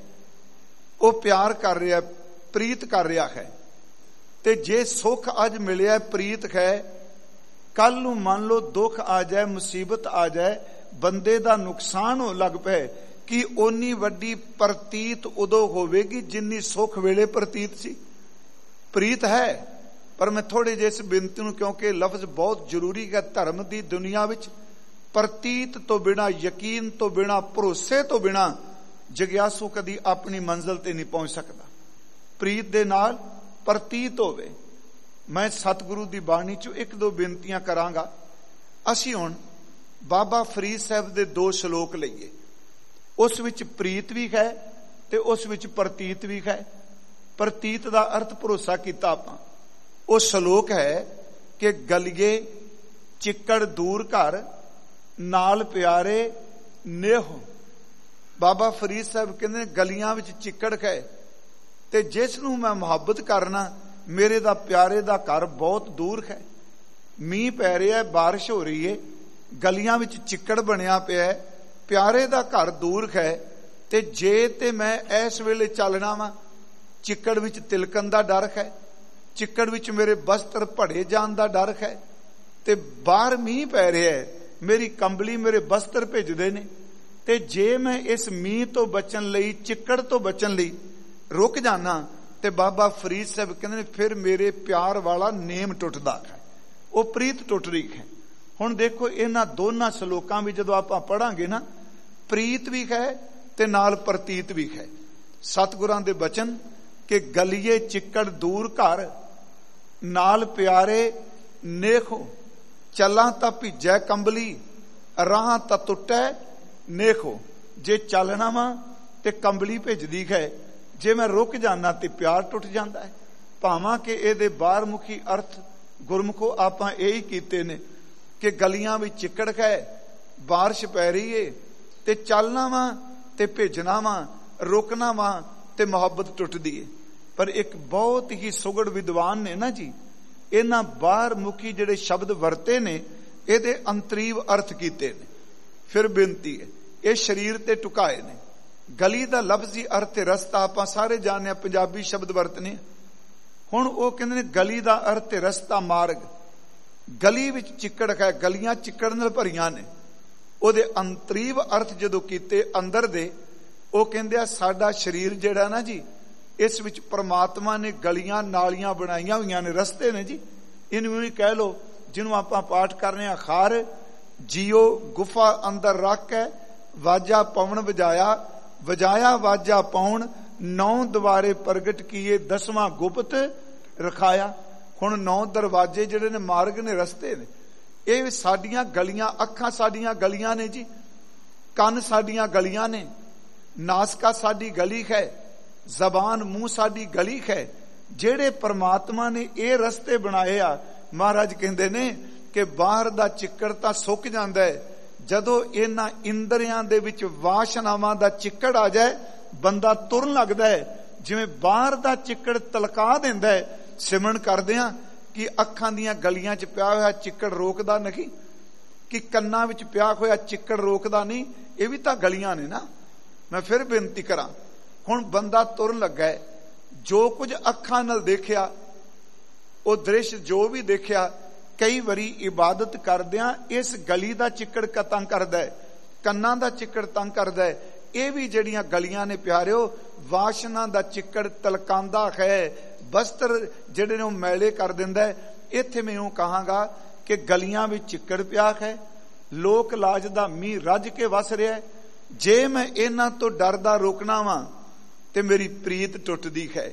[SPEAKER 1] ਉਹ ਪਿਆਰ ਕਰ ਰਿਹਾ, ਪ੍ਰੀਤ ਕਰ ਰਿਹਾ ਹੈ, ਤੇ ਜੇ ਸੁੱਖ ਅੱਜ ਮਿਲਿਆ, ਪ੍ਰੀਤ ਹੈ, ਕੱਲ ਨੂੰ ਮੰਨ ਲਓ ਦੁੱਖ ਆ ਜਾਏ, ਮੁਸੀਬਤ ਆ ਜਾਏ, ਬੰਦੇ ਦਾ ਨੁਕਸਾਨ ਹੋਣ ਲੱਗ ਪਏ, ਕਿ ਓਨੀ ਵੱਡੀ ਪ੍ਰਤੀਤ ਉਦੋਂ ਹੋਵੇਗੀ ਜਿੰਨੀ ਸੁੱਖ ਵੇਲੇ ਪ੍ਰਤੀਤ ਸੀ। ਪ੍ਰੀਤ ਹੈ, ਪਰ ਮੈਂ ਥੋੜੇ ਜਿਹੇ ਇਸ ਬੇਨਤੀ ਨੂੰ, ਕਿਉਂਕਿ ਲਫ਼ਜ਼ ਬਹੁਤ ਜ਼ਰੂਰੀ ਹੈ ਧਰਮ ਦੀ ਦੁਨੀਆ ਵਿੱਚ, ਪ੍ਰਤੀਤ ਤੋਂ ਬਿਨਾਂ, ਯਕੀਨ ਤੋਂ ਬਿਨਾਂ, ਭਰੋਸੇ ਤੋਂ ਬਿਨਾਂ ਜਗਿਆਸੂ ਕਦੀ ਆਪਣੀ ਮੰਜ਼ਿਲ ਤੇ ਨਹੀਂ ਪਹੁੰਚ ਸਕਦਾ। ਪ੍ਰੀਤ ਦੇ ਨਾਲ ਪ੍ਰਤੀਤ ਹੋਵੇ। ਮੈਂ ਸਤਿਗੁਰੂ ਦੀ ਬਾਣੀ ਚੋਂ ਇੱਕ ਦੋ ਬੇਨਤੀਆਂ ਕਰਾਂਗਾ। ਅਸੀਂ ਹੁਣ ਬਾਬਾ ਫਰੀਦ ਸਾਹਿਬ ਦੇ ਦੋ ਸ਼ਲੋਕ ਲਈਏ, ਉਸ ਵਿੱਚ ਪ੍ਰੀਤ ਵੀ ਹੈ ਤੇ ਉਸ ਵਿੱਚ ਪ੍ਰਤੀਤ ਵੀ ਹੈ। ਪ੍ਰਤੀਤ ਦਾ ਅਰਥ ਭਰੋਸਾ ਕੀਤਾ ਆਪਾਂ। ਉਹ ਸ਼ਲੋਕ ਹੈ ਕਿ ਗਲੀਏ ਚਿੱਕੜ ਦੂਰ ਘਰ, ਨਾਲ ਪਿਆਰੇ ਨੇਹੋ। ਬਾਬਾ ਫਰੀਦ ਸਾਹਿਬ ਕਹਿੰਦੇ ਨੇ ਗਲੀਆਂ ਵਿੱਚ ਚਿੱਕੜ ਹੈ, ਤੇ ਜਿਸ ਨੂੰ ਮੈਂ ਮੁਹੱਬਤ ਕਰਨਾ, ਮੇਰੇ ਦਾ ਪਿਆਰੇ ਦਾ ਘਰ ਬਹੁਤ ਦੂਰ ਹੈ। ਮੀਂਹ ਪੈ ਰਿਹਾ, ਬਾਰਿਸ਼ ਹੋ ਰਹੀ ਹੈ, ਗਲੀਆਂ ਵਿੱਚ ਚਿੱਕੜ ਬਣਿਆ ਪਿਆ, ਪਿਆਰੇ ਦਾ ਘਰ ਦੂਰ ਹੈ, ਤੇ ਜੇ ਤੇ ਮੈਂ ਇਸ ਵੇਲੇ ਚੱਲਣਾ ਵਾ, ਚਿੱਕੜ ਵਿੱਚ ਤਿਲਕਣ ਦਾ ਡਰ ਹੈ, ਚਿੱਕੜ ਵਿੱਚ ਮੇਰੇ ਬਸਤਰ ਭੜੇ ਜਾਣ ਦਾ ਡਰ ਹੈ, ਤੇ ਬਾਹਰ ਮੀਂਹ ਪੈ ਰਿਹਾ ਹੈ, ਮੇਰੀ ਕੰਬਲੀ ਮੇਰੇ ਬਸਤਰ ਭਿੱਜਦੇ ਨੇ, ਤੇ ਜੇ ਮੈਂ ਇਸ ਮੀਂਹ ਤੋਂ ਬਚਣ ਲਈ, ਚਿੱਕੜ ਤੋਂ ਬਚਣ ਲਈ ਰੁਕ ਜਾਣਾ, ਤੇ ਬਾਬਾ ਫਰੀਦ ਸਾਹਿਬ ਕਹਿੰਦੇ ਨੇ ਫਿਰ ਮੇਰੇ ਪਿਆਰ ਵਾਲਾ ਨੇਮ ਟੁੱਟਦਾ ਹੈ, ਉਹ ਪ੍ਰੀਤ ਟੁੱਟ ਰਹੀ ਹੈ। ਹੁਣ ਦੇਖੋ ਇਹਨਾਂ ਦੋਨਾਂ ਸ਼ਲੋਕਾਂ ਵਿੱਚ ਜਦੋਂ ਆਪਾਂ ਪੜਾਂਗੇ ਨਾ, ਪ੍ਰੀਤ ਵੀ ਹੈ ਤੇ ਨਾਲ ਪ੍ਰਤੀਤ ਵੀ ਹੈ। ਸਤਿਗੁਰਾਂ ਦੇ ਬਚਨ ਕਿ ਗਲੀਏ ਚਿੱਕੜ ਦੂਰ ਘਰ, ਨਾਲ ਪਿਆਰੇ ਨੇਖੋ, ਚੱਲਾਂ ਤਾਂ ਭਿੱਜੈ ਕੰਬਲੀ, ਰਾਹਾਂ ਤਾਂ ਟੁੱਟੈ ਨੇਖੋ। ਜੇ ਚੱਲਣਾ ਵਾ ਤੇ ਕੰਬਲੀ ਭਿੱਜਦੀ ਹੈ, ਜੇ ਮੈਂ ਰੁਕ ਜਾਣਾ ਤੇ ਪਿਆਰ ਟੁੱਟ ਜਾਂਦਾ ਹੈ। ਭਾਵਾਂ ਕਿ ਇਹਦੇ ਬਾਹਰ ਮੁਖੀ ਅਰਥ ਗੁਰਮੁਖੋ ਆਪਾਂ ਇਹ ਹੀ ਕੀਤੇ ਨੇ ਕਿ ਗਲੀਆਂ ਵਿੱਚ ਚਿੱਕੜ ਹੈ, ਬਾਰਿਸ਼ ਪੈ ਰਹੀ ਏ, ਤੇ ਚੱਲਣਾ ਵਾ ਤੇ ਭੇਜਣਾ ਵਾ, ਰੁਕਣਾ ਵਾ ਤੇ ਮੁਹੱਬਤ ਟੁੱਟਦੀ ਏ। ਪਰ ਇੱਕ ਬਹੁਤ ਹੀ ਸੁਗੜ ਵਿਦਵਾਨ ਨੇ ਨਾ ਜੀ, ਇਹਨਾਂ ਬਾਹਰ ਮੁਖੀ ਜਿਹੜੇ ਸ਼ਬਦ ਵਰਤੇ ਨੇ, ਇਹਦੇ ਅੰਤਰੀਵ ਅਰਥ ਕੀਤੇ ਨੇ। ਫਿਰ ਬੇਨਤੀ ਹੈ, ਇਹ ਸਰੀਰ ਤੇ ਟੁਕਾਏ ਨੇ। ਗਲੀ ਦਾ ਲਫ਼ਜ਼ੀ ਅਰਥ ਰਸਤਾ, ਆਪਾਂ ਸਾਰੇ ਜਾਣਦੇ ਆ, ਪੰਜਾਬੀ ਸ਼ਬਦ ਵਰਤਨੇ। ਹੁਣ ਉਹ ਕਹਿੰਦੇ ਨੇ ਗਲੀ ਦਾ ਅਰਥ ਰਸਤਾ, ਮਾਰਗ। ਗਲੀ ਵਿੱਚ ਚਿੱਕੜ ਹੈ, ਗਲੀਆਂ ਚਿੱਕੜ ਨਾਲ ਭਰੀਆਂ ਨੇ। ਉਹਦੇ ਅੰਤਰੀਵ ਅਰਥ ਜਦੋਂ ਕੀਤੇ ਅੰਦਰ ਦੇ, ਉਹ ਕਹਿੰਦੇ ਆ ਸਾਡਾ ਸਰੀਰ ਜਿਹੜਾ ਨਾ ਜੀ, ਇਸ ਵਿੱਚ ਪ੍ਰਮਾਤਮਾ ਨੇ ਗਲੀਆਂ ਨਾਲੀਆਂ ਬਣਾਈਆਂ ਹੋਈਆਂ ਨੇ, ਰਸਤੇ ਨੇ ਜੀ। ਇਹਨੂੰ ਵੀ ਕਹਿ ਲੋ, ਜਿਹਨੂੰ ਆਪਾਂ ਪਾਠ ਕਰਨੇ ਆ, ਖਾਰ ਜੀਓ ਗੁਫਾ ਅੰਦਰ ਰੱਖ ਕੇ ਵਾਜਾ ਪਵਨ ਵਜਾਇਆ, ਵਜਾਇਆ ਵਾਜਾ ਪਾਉਣ, ਨੌ ਦਵਾਰੇ ਪ੍ਰਗਟ ਕੀਏ, ਦਸਵਾਂ ਗੁਪਤ ਰਖਾਇਆ। ਹੁਣ ਨੌ ਦਰਵਾਜੇ ਜਿਹੜੇ ਨੇ, ਮਾਰਗ ਨੇ, ਰਸਤੇ ਨੇ। ਇਹ ਸਾਡੀਆਂ ਗਲੀਆਂ, ਅੱਖਾਂ ਸਾਡੀਆਂ ਗਲੀਆਂ ਨੇ ਜੀ, ਕੰਨ ਸਾਡੀਆਂ ਗਲੀਆਂ ਨੇ, ਨਾਸਕਾ ਸਾਡੀ ਗਲੀ ਹੈ, ਜ਼ਬਾਨ ਮੂੰਹ ਸਾਡੀ ਗਲੀ ਹੈ। ਜਿਹੜੇ ਪਰਮਾਤਮਾ ਨੇ ਇਹ ਰਸਤੇ ਬਣਾਏ ਆ, ਮਹਾਰਾਜ ਕਹਿੰਦੇ ਨੇ ਕਿ ਬਾਹਰ ਦਾ ਚਿੱਕੜ ਤਾਂ ਸੁੱਕ ਜਾਂਦਾ ਹੈ, ਜਦੋਂ ਇਹਨਾਂ ਇੰਦਰੀਆਂ ਦੇ ਵਿੱਚ ਵਾਸ਼ਨਾਵਾਂ ਦਾ ਚਿੱਕੜ ਆ ਜਾਏ, ਬੰਦਾ ਤੁਰਨ ਲੱਗਦਾ ਹੈ। ਜਿਵੇਂ ਬਾਹਰ ਦਾ ਚਿੱਕੜ ਤਲਕਾ ਦਿੰਦਾ ਹੈ, ਸਿਮਰਨ ਕਰਦੇ ਆ ਕਿ ਅੱਖਾਂ ਦੀਆਂ ਗਲੀਆਂ 'ਚ ਪਿਆ ਹੋਇਆ ਚਿੱਕੜ ਰੋਕਦਾ ਨਹੀਂ, ਕਿ ਕੰਨਾਂ ਵਿੱਚ ਪਿਆ ਹੋਇਆ ਚਿੱਕੜ ਰੋਕਦਾ ਨਹੀਂ। ਇਹ ਵੀ ਤਾਂ ਗਲੀਆਂ ਨੇ ਨਾ। ਮੈਂ ਫਿਰ ਬੇਨਤੀ ਕਰਾਂ, ਹੁਣ ਬੰਦਾ ਤੁਰਨ ਲੱਗਾ ਹੈ, ਜੋ ਕੁਝ ਅੱਖਾਂ ਨਾਲ ਦੇਖਿਆ, ਉਹ ਦ੍ਰਿਸ਼ ਜੋ ਵੀ ਦੇਖਿਆ, ਕਈ ਵਾਰੀ ਇਬਾਦਤ ਕਰਦਿਆਂ ਇਸ ਗਲੀ ਦਾ ਚਿੱਕੜ ਤੰਗ ਕਰਦਾ ਹੈ, ਕੰਨਾਂ ਦਾ ਚਿੱਕੜ ਤੰਗ ਕਰਦਾ ਹੈ। ਇਹ ਵੀ ਜਿਹੜੀਆਂ ਗਲੀਆਂ ਨੇ ਪਿਆਰਿਓ, ਵਾਸ਼ਨਾ ਦਾ ਚਿੱਕੜ ਤਲਕਾਂਦਾ ਹੈ, ਬਸਤਰ ਜਿਹੜੇ ਨੇ ਉਹ ਮੈਲੇ ਕਰ ਦਿੰਦਾ ਹੈ। ਇੱਥੇ ਮੈਂ ਉਹ ਕਹਾਂਗਾ ਕਿ ਗਲੀਆਂ ਵਿੱਚ ਚਿੱਕੜ ਪਿਆ ਹੈ, ਲੋਕ ਲਾਜ ਦਾ ਮੀਂਹ ਰੱਜ ਕੇ ਵਸ ਰਿਹਾ ਹੈ। ਜੇ ਮੈਂ ਇਹਨਾਂ ਤੋਂ ਡਰਦਾ ਰੋਕਣਾ ਵਾਂ ਤੇ ਮੇਰੀ ਪ੍ਰੀਤ ਟੁੱਟਦੀ ਹੈ,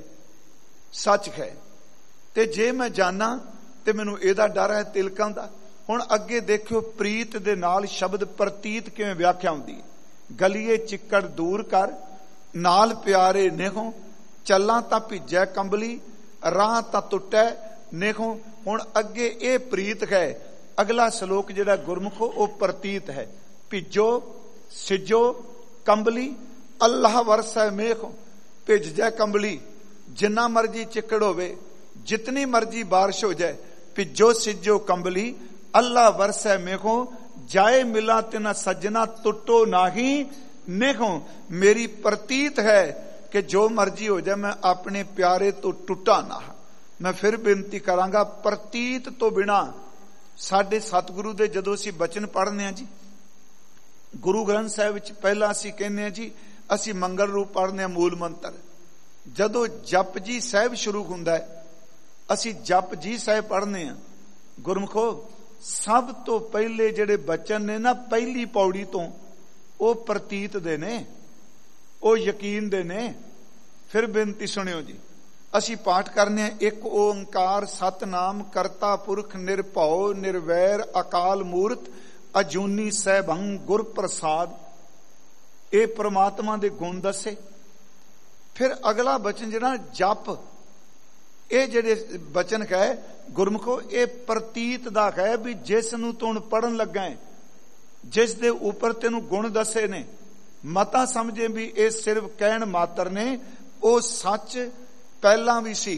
[SPEAKER 1] ਸੱਚ ਹੈ। ਤੇ ਜੇ ਮੈਂ ਜਾਣਾ ਤੇ ਮੈਨੂੰ ਇਹਦਾ ਡਰ ਹੈ ਤਿਲਕਣ ਦਾ। ਹੁਣ ਅੱਗੇ ਦੇਖਿਓ, ਪ੍ਰੀਤ ਦੇ ਨਾਲ ਸ਼ਬਦ ਪ੍ਰਤੀਤ ਕਿਵੇਂ ਵਿਆਖਿਆ ਹੁੰਦੀ ਹੈ। ਗਲੀਏ ਚਿੱਕੜ ਦੂਰ ਕਰ, ਨਾਲ ਪਿਆਰੇ ਨੇਹੋਂ, ਚੱਲਾਂ ਤਾਂ ਭਿੱਜੈ ਕੰਬਲੀ, ਰਾਹ ਤਾਂ ਟੁੱਟੈ ਨੇਹੋਂ। ਹੁਣ ਅੱਗੇ ਇਹ ਪ੍ਰੀਤ ਹੈ, ਅਗਲਾ ਸ਼ਲੋਕ ਜਿਹੜਾ ਗੁਰਮੁਖੋ ਉਹ ਪ੍ਰਤੀਤ ਹੈ। ਭਿੱਜੋ, ਸਿੱਜੋ, ਕੰਬਲੀ ਅੱਲਾਹ ਵਰਸੈ ਮੇਘ, ਭਿੱਜ ਜਾਏ ਕੰਬਲੀ, ਜਿੰਨਾ ਮਰਜੀ ਚਿੱਕੜ ਹੋਵੇ, ਜਿਤਨੀ ਮਰਜੀ ਬਾਰਿਸ਼ ਹੋ ਜਾਏ, ਭਿੱਜੋ ਸਿੱਜੋ ਕੰਬਲੀ ਅੱਲਾਹ ਵਰਸੈ ਮੇਘੋ, ਜਾਏ ਮਿਲਾ ਤਿਨਾ ਸੱਜਣਾ ਟੁੱਟੋ ਨਾਹੀ ਨੇਹੋ। ਮੇਰੀ ਪ੍ਰਤੀਤ ਹੈ ਕਿ ਜੋ ਮਰਜੀ ਹੋ ਜਾਏ ਮੈਂ ਆਪਣੇ ਪਿਆਰੇ ਤੋਂ ਟੁੱਟਾ ਨਾ। ਮੈਂ ਫਿਰ ਬੇਨਤੀ ਕਰਾਂਗਾ, ਪ੍ਰਤੀਤ ਤੋਂ ਬਿਨਾ ਸਾਡੇ ਸਤਿਗੁਰੂ ਦੇ ਜਦੋਂ ਅਸੀਂ ਬਚਨ ਪੜ੍ਹਨੇ ਆ ਜੀ, ਗੁਰੂ ਗ੍ਰੰਥ ਸਾਹਿਬ ਵਿੱਚ ਪਹਿਲਾਂ ਅਸੀਂ ਕਹਿੰਦੇ ਆ ਜੀ, ਅਸੀਂ ਮੰਗਲ ਰੂਪ ਪੜ੍ਹਨੇ ਆ ਮੂਲ ਮੰਤਰ। ਜਦੋਂ ਜਪ ਜੀ ਸਾਹਿਬ ਸ਼ੁਰੂ ਹੁੰਦਾ ਹੈ, ਅਸੀਂ ਜਪ ਜੀ ਸਾਹਿਬ ਪੜ੍ਹਨੇ ਆ। ਗੁਰਮੁਖੋ, ਸਭ ਤੋਂ ਪਹਿਲੇ ਜਿਹੜੇ ਬਚਨ ਨੇ ਨਾ ਪਹਿਲੀ ਪੌੜੀ ਤੋਂ, ਉਹ ਪ੍ਰਤੀਤ ਦੇ ਨੇ, ਉਹ ਯਕੀਨ ਦੇ ਨੇ। ਫਿਰ ਬੇਨਤੀ ਸੁਣਿਓ ਜੀ, ਅਸੀਂ ਪਾਠ ਕਰਨੇ ਆ, ਇੱਕ ਓੰਕਾਰ ਸਤਨਾਮ ਕਰਤਾ ਪੁਰਖ ਨਿਰਭਉ ਨਿਰਵੈਰ ਅਕਾਲ ਮੂਰਤ ਅਜੂਨੀ ਸੈਭੰ ਗੁਰ ਪ੍ਰਸਾਦ। ਇਹ ਪ੍ਰਮਾਤਮਾ ਦੇ ਗੁਣ ਦੱਸੇ। ਫਿਰ ਅਗਲਾ ਬਚਨ ਜਿਹੜਾ ਜਪ, ਇਹ ਜਿਹੜੇ ਬਚਨ ਕਹੇ ਗੁਰਮੁਖੋ, ਇਹ ਪ੍ਰਤੀਤ ਦਾ ਕਹੇ ਵੀ ਜਿਸ ਨੂੰ ਤੂੰ ਪੜਨ ਲੱਗਾ ਹੈ, ਜਿਸ ਦੇ ਉੱਪਰ ਤੈਨੂੰ ਗੁਣ ਦੱਸੇ ਨੇ, ਮਤਾ ਸਮਝੇ ਵੀ ਇਹ ਸਿਰਫ ਕਹਿਣ ਮਾਤਰ ਨੇ। ਉਹ ਸੱਚ ਪਹਿਲਾਂ ਵੀ ਸੀ,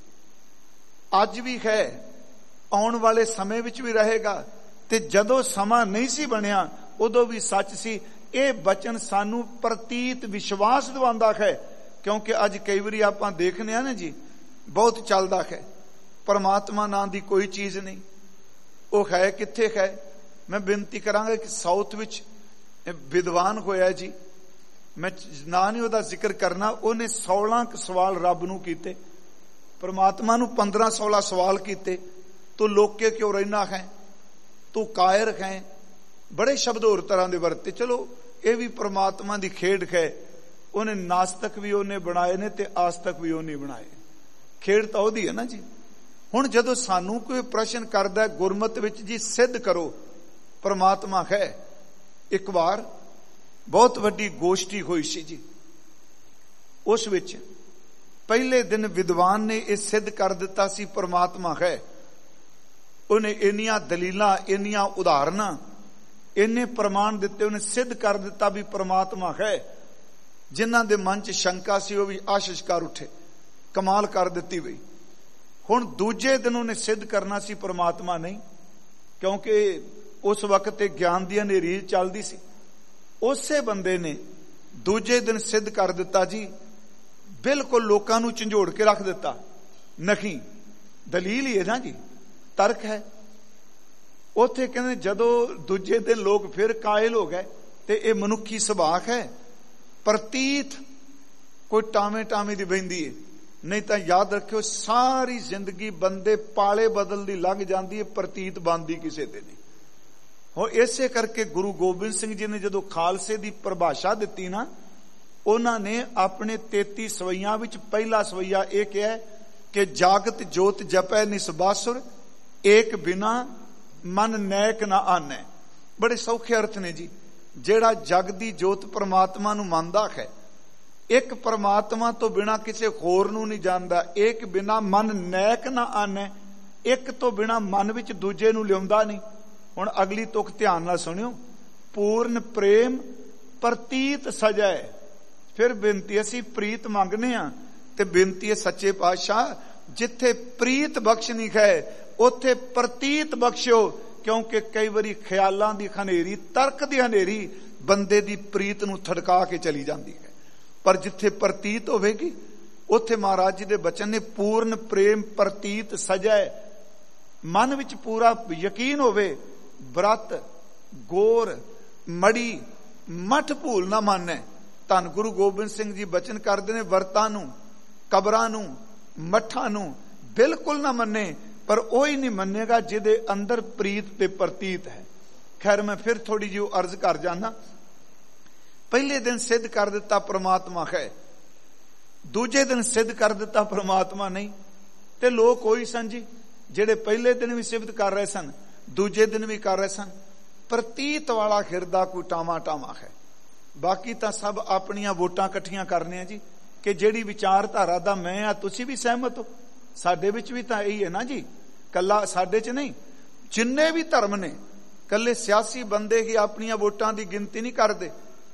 [SPEAKER 1] ਅੱਜ ਵੀ ਹੈ, ਆਉਣ ਵਾਲੇ ਸਮੇਂ ਵਿੱਚ ਵੀ ਰਹੇਗਾ, ਤੇ ਜਦੋਂ ਸਮਾਂ ਨਹੀਂ ਸੀ ਬਣਿਆ ਉਦੋਂ ਵੀ ਸੱਚ ਸੀ। ਇਹ ਬਚਨ ਸਾਨੂੰ ਪ੍ਰਤੀਤ ਵਿਸ਼ਵਾਸ ਦਿਵਾਉਂਦਾ ਹੈ, ਕਿਉਂਕਿ ਅੱਜ ਕਈ ਵਾਰੀ ਆਪਾਂ ਦੇਖਦੇ ਆ ਨਾ ਜੀ, ਬਹੁਤ ਚੱਲਦਾ ਹੈ ਪਰਮਾਤਮਾ ਨਾਂ ਦੀ ਕੋਈ ਚੀਜ਼ ਨਹੀਂ, ਉਹ ਹੈ ਕਿੱਥੇ ਹੈ। ਮੈਂ ਬੇਨਤੀ ਕਰਾਂਗਾ ਕਿ ਸਾਊਥ ਵਿੱਚ ਵਿਦਵਾਨ ਹੋਇਆ ਜੀ, ਮੈਂ ਨਾਂ ਨਹੀਂ ਉਹਦਾ ਜ਼ਿਕਰ ਕਰਨਾ, ਉਹਨੇ ਸੋਲਾਂ ਕੁ ਸਵਾਲ ਰੱਬ ਨੂੰ ਕੀਤੇ, ਪਰਮਾਤਮਾ ਨੂੰ ਪੰਦਰਾਂ ਸੋਲਾਂ ਸਵਾਲ ਕੀਤੇ। ਤੂੰ ਲੋਕੇ ਕਿਉਂ ਰਹਿਣਾ ਹੈ, ਤੂੰ ਕਾਇਰ ਹੈ, ਬੜੇ ਸ਼ਬਦ ਹੋਰ ਤਰ੍ਹਾਂ ਦੇ ਵਰਤੇ। ਚਲੋ ਇਹ ਵੀ ਪਰਮਾਤਮਾ ਦੀ ਖੇਡ ਹੈ, ਉਹਨੇ ਨਾਸਤਕ ਵੀ ਉਹਨੇ ਬਣਾਏ ਨੇ ਤੇ ਆਸਤਕ ਵੀ ਉਹਨੇ ਬਣਾਏ, ਖੇਡ ਤਾਂ ਉਹਦੀ ਹੈ ਨਾ ਜੀ। ਹੁਣ ਜਦੋਂ ਸਾਨੂੰ ਕੋਈ ਪ੍ਰਸ਼ਨ ਕਰਦਾ ਗੁਰਮਤਿ ਵਿੱਚ ਜੀ ਸਿੱਧ ਕਰੋ ਪਰਮਾਤਮਾ ਹੈ, ਇੱਕ ਵਾਰ ਬਹੁਤ ਵੱਡੀ ਗੋਸ਼ਟੀ ਹੋਈ ਸੀ ਜੀ, ਉਸ ਵਿੱਚ ਪਹਿਲੇ ਦਿਨ ਵਿਦਵਾਨ ਨੇ ਇਹ ਸਿੱਧ ਕਰ ਦਿੱਤਾ ਸੀ ਪਰਮਾਤਮਾ ਹੈ। ਉਹਨੇ ਇੰਨੀਆਂ ਦਲੀਲਾਂ, ਇੰਨੀਆਂ ਉਦਾਹਰਨਾਂ, ਇੰਨੇ ਪ੍ਰਮਾਣ ਦਿੱਤੇ, ਉਹਨੇ ਸਿੱਧ ਕਰ ਦਿੱਤਾ ਵੀ ਪਰਮਾਤਮਾ ਹੈ। ਜਿਨ੍ਹਾਂ ਦੇ ਮਨ 'ਚ ਸ਼ੰਕਾ ਸੀ ਉਹ ਵੀ ਆਸ਼ਿਸ਼ ਕਰ ਉੱਠੇ, ਕਮਾਲ ਕਰ ਦਿੱਤੀ ਬਈ। ਹੁਣ ਦੂਜੇ ਦਿਨ ਉਹਨੇ ਸਿੱਧ ਕਰਨਾ ਸੀ ਪਰਮਾਤਮਾ ਨਹੀਂ, ਕਿਉਂਕਿ ਉਸ ਵਕਤ ਤੇ ਗਿਆਨ ਦੀ ਹਨੇਰੀ ਚੱਲਦੀ ਸੀ। ਉਸੇ ਬੰਦੇ ਨੇ ਦੂਜੇ ਦਿਨ ਸਿੱਧ ਕਰ ਦਿੱਤਾ ਜੀ, ਬਿਲਕੁਲ ਲੋਕਾਂ ਨੂੰ ਝੰਜੋੜ ਕੇ ਰੱਖ ਦਿੱਤਾ। ਨਹੀਂ, ਦਲੀਲ ਹੀ ਹੈ ਨਾ ਜੀ, ਤਰਕ ਹੈ। ਉੱਥੇ ਕਹਿੰਦੇ ਜਦੋਂ ਦੂਜੇ ਦਿਨ ਲੋਕ ਫਿਰ ਕਾਇਲ ਹੋ ਗਏ, ਤੇ ਇਹ ਮਨੁੱਖੀ ਸੁਭਾਅ ਹੈ, ਪ੍ਰਤੀਤ ਕੋਈ ਟਾਵੇਂ ਟਾਵੇਂ ਦੀ ਬਹਿੰਦੀ ਹੈ। ਨਹੀਂ ਤਾਂ ਯਾਦ ਰੱਖਿਓ, ਸਾਰੀ ਜ਼ਿੰਦਗੀ ਬੰਦੇ ਪਾਲੇ ਬਦਲਦੀ ਲੰਘ ਜਾਂਦੀ ਹੈ, ਪ੍ਰਤੀਤ ਬਣਦੀ ਕਿਸੇ ਤੇ ਨਹੀਂ। ਹੁਣ ਇਸੇ ਕਰਕੇ ਗੁਰੂ ਗੋਬਿੰਦ ਸਿੰਘ ਜੀ ਨੇ ਜਦੋਂ ਖਾਲਸੇ ਦੀ ਪਰਿਭਾਸ਼ਾ ਦਿੱਤੀ ਨਾ, ਉਹਨਾਂ ਨੇ ਆਪਣੇ ਤੇਤੀ ਸਵਈਆਂ ਵਿੱਚ ਪਹਿਲਾ ਸਵਈਆ ਇਹ ਕਿਹਾ ਕਿ ਜਾਗਤ ਜੋਤ ਜਪੈ ਨਿਸਬਾਸੁਰ, ਏਕ ਬਿਨਾ ਮਨ ਨੈਕ ਨਾ ਆਨੈ। ਬੜੇ ਸੌਖੇ ਅਰਥ ਨੇ ਜੀ। ਜਿਹੜਾ ਜਗ ਦੀ ਜੋਤ ਪਰਮਾਤਮਾ ਨੂੰ ਮੰਨਦਾ ਹੈ, ਇੱਕ ਪਰਮਾਤਮਾ ਤੋਂ ਬਿਨਾ ਕਿਸੇ ਹੋਰ ਨੂੰ ਨਹੀਂ ਜਾਣਦਾ, ਏਕ ਬਿਨਾ ਮਨ ਨੈਕ ਨਾ ਆਨੈ, ਇੱਕ ਤੋਂ ਬਿਨਾ ਮਨ ਵਿੱਚ ਦੂਜੇ ਨੂੰ ਲਿਆਉਂਦਾ ਨਹੀਂ। ਹੁਣ ਅਗਲੀ ਤੁਕ ਧਿਆਨ ਨਾਲ ਸੁਣਿਓ, ਪੂਰਨ ਪ੍ਰੇਮ ਪ੍ਰਤੀਤ ਸਜੈ। ਫਿਰ ਬੇਨਤੀ, ਅਸੀਂ ਪ੍ਰੀਤ ਮੰਗਨੇ ਆ, ਤੇ ਬੇਨਤੀ ਹੈ ਸੱਚੇ ਪਾਤਸ਼ਾਹ, ਜਿੱਥੇ ਪ੍ਰੀਤ ਬਖਸ਼ਣੀ ਹੈ ਉੱਥੇ ਪ੍ਰਤੀਤ ਬਖਸ਼ਿਓ, ਕਿਉਂਕਿ ਕਈ ਵਾਰੀ ਖਿਆਲਾਂ ਦੀ ਹਨੇਰੀ, ਤਰਕ ਦੀ ਹਨੇਰੀ ਬੰਦੇ ਦੀ ਪ੍ਰੀਤ ਨੂੰ ਥੜਕਾ ਕੇ ਚਲੀ ਜਾਂਦੀ ਹੈ। ਪਰ ਜਿੱਥੇ ਪ੍ਰਤੀਤ ਹੋਵੇਗੀ ਉੱਥੇ ਮਹਾਰਾਜ ਜੀ ਦੇ ਬਚਨ ਨੇ ਪੂਰਨ ਪ੍ਰੇਮ ਪ੍ਰਤੀਤ ਸਜੈ। ਮਨ ਵਿੱਚ ਪੂਰਾ ਯਕੀਨ ਹੋਵੇ, ਬ੍ਰਤ ਗੋਰ ਮੜੀ ਮਠ ਭੂਲ ਨਾ ਮੰਨੈ। ਧੰਨ ਗੁਰੂ ਗੋਬਿੰਦ ਸਿੰਘ ਜੀ ਬਚਨ ਕਰਦੇ ਨੇ, ਵਰਤਾਂ ਨੂੰ, ਕਬਰਾਂ ਨੂੰ, ਮੱਠਾਂ ਨੂੰ ਬਿਲਕੁਲ ਨਾ ਮੰਨੇ, ਪਰ ਉਹ ਹੀ ਨਹੀਂ ਮੰਨੇਗਾ ਜਿਹਦੇ ਅੰਦਰ ਪ੍ਰੀਤ ਤੇ ਪ੍ਰਤੀਤ ਹੈ। ਖੈਰ, ਮੈਂ ਫਿਰ ਥੋੜੀ ਜਿਹੀ ਅਰਜ਼ ਕਰ ਜਾਣਾ। ਪਹਿਲੇ ਦਿਨ ਸਿੱਧ ਕਰ ਦਿੱਤਾ ਪਰਮਾਤਮਾ ਹੈ, ਦੂਜੇ ਦਿਨ ਸਿੱਧ ਕਰ ਦਿੱਤਾ ਪਰਮਾਤਮਾ ਨਹੀਂ। ਤੇ ਲੋਕ ਉਹੀ ਸਨ ਜੀ ਜਿਹੜੇ ਪਹਿਲੇ ਦਿਨ ਵੀ ਸਿਫਤ ਕਰ ਰਹੇ ਸਨ, ਦੂਜੇ ਦਿਨ ਵੀ ਕਰ ਰਹੇ ਸਨ। ਪ੍ਰਤੀਤ ਵਾਲਾ ਹਿਰਦਾ ਕੋਈ ਟਾਵਾਂ ਟਾਵਾਂ ਹੈ। ਬਾਕੀ ਤਾਂ ਸਭ ਆਪਣੀਆਂ ਵੋਟਾਂ ਇਕੱਠੀਆਂ ਕਰਨੀਆਂ ਜੀ, ਕਿ ਜਿਹੜੀ ਵਿਚਾਰਧਾਰਾ ਦਾ ਮੈਂ ਆ ਤੁਸੀਂ ਵੀ ਸਹਿਮਤ ਹੋ। ਸਾਡੇ ਵਿੱਚ ਵੀ ਤਾਂ ਇਹੀ ਹੈ ਨਾ ਜੀ, ਕੱਲਾ ਸਾਡੇ 'ਚ ਨਹੀਂ, ਜਿੰਨੇ ਵੀ ਧਰਮ ਨੇ, ਕੱਲੇ ਸਿਆਸੀ ਬੰਦੇ ਹੀ ਆਪਣੀਆਂ ਵੋਟਾਂ ਦੀ ਗਿਣਤੀ ਨਹੀਂ ਕਰਦੇ।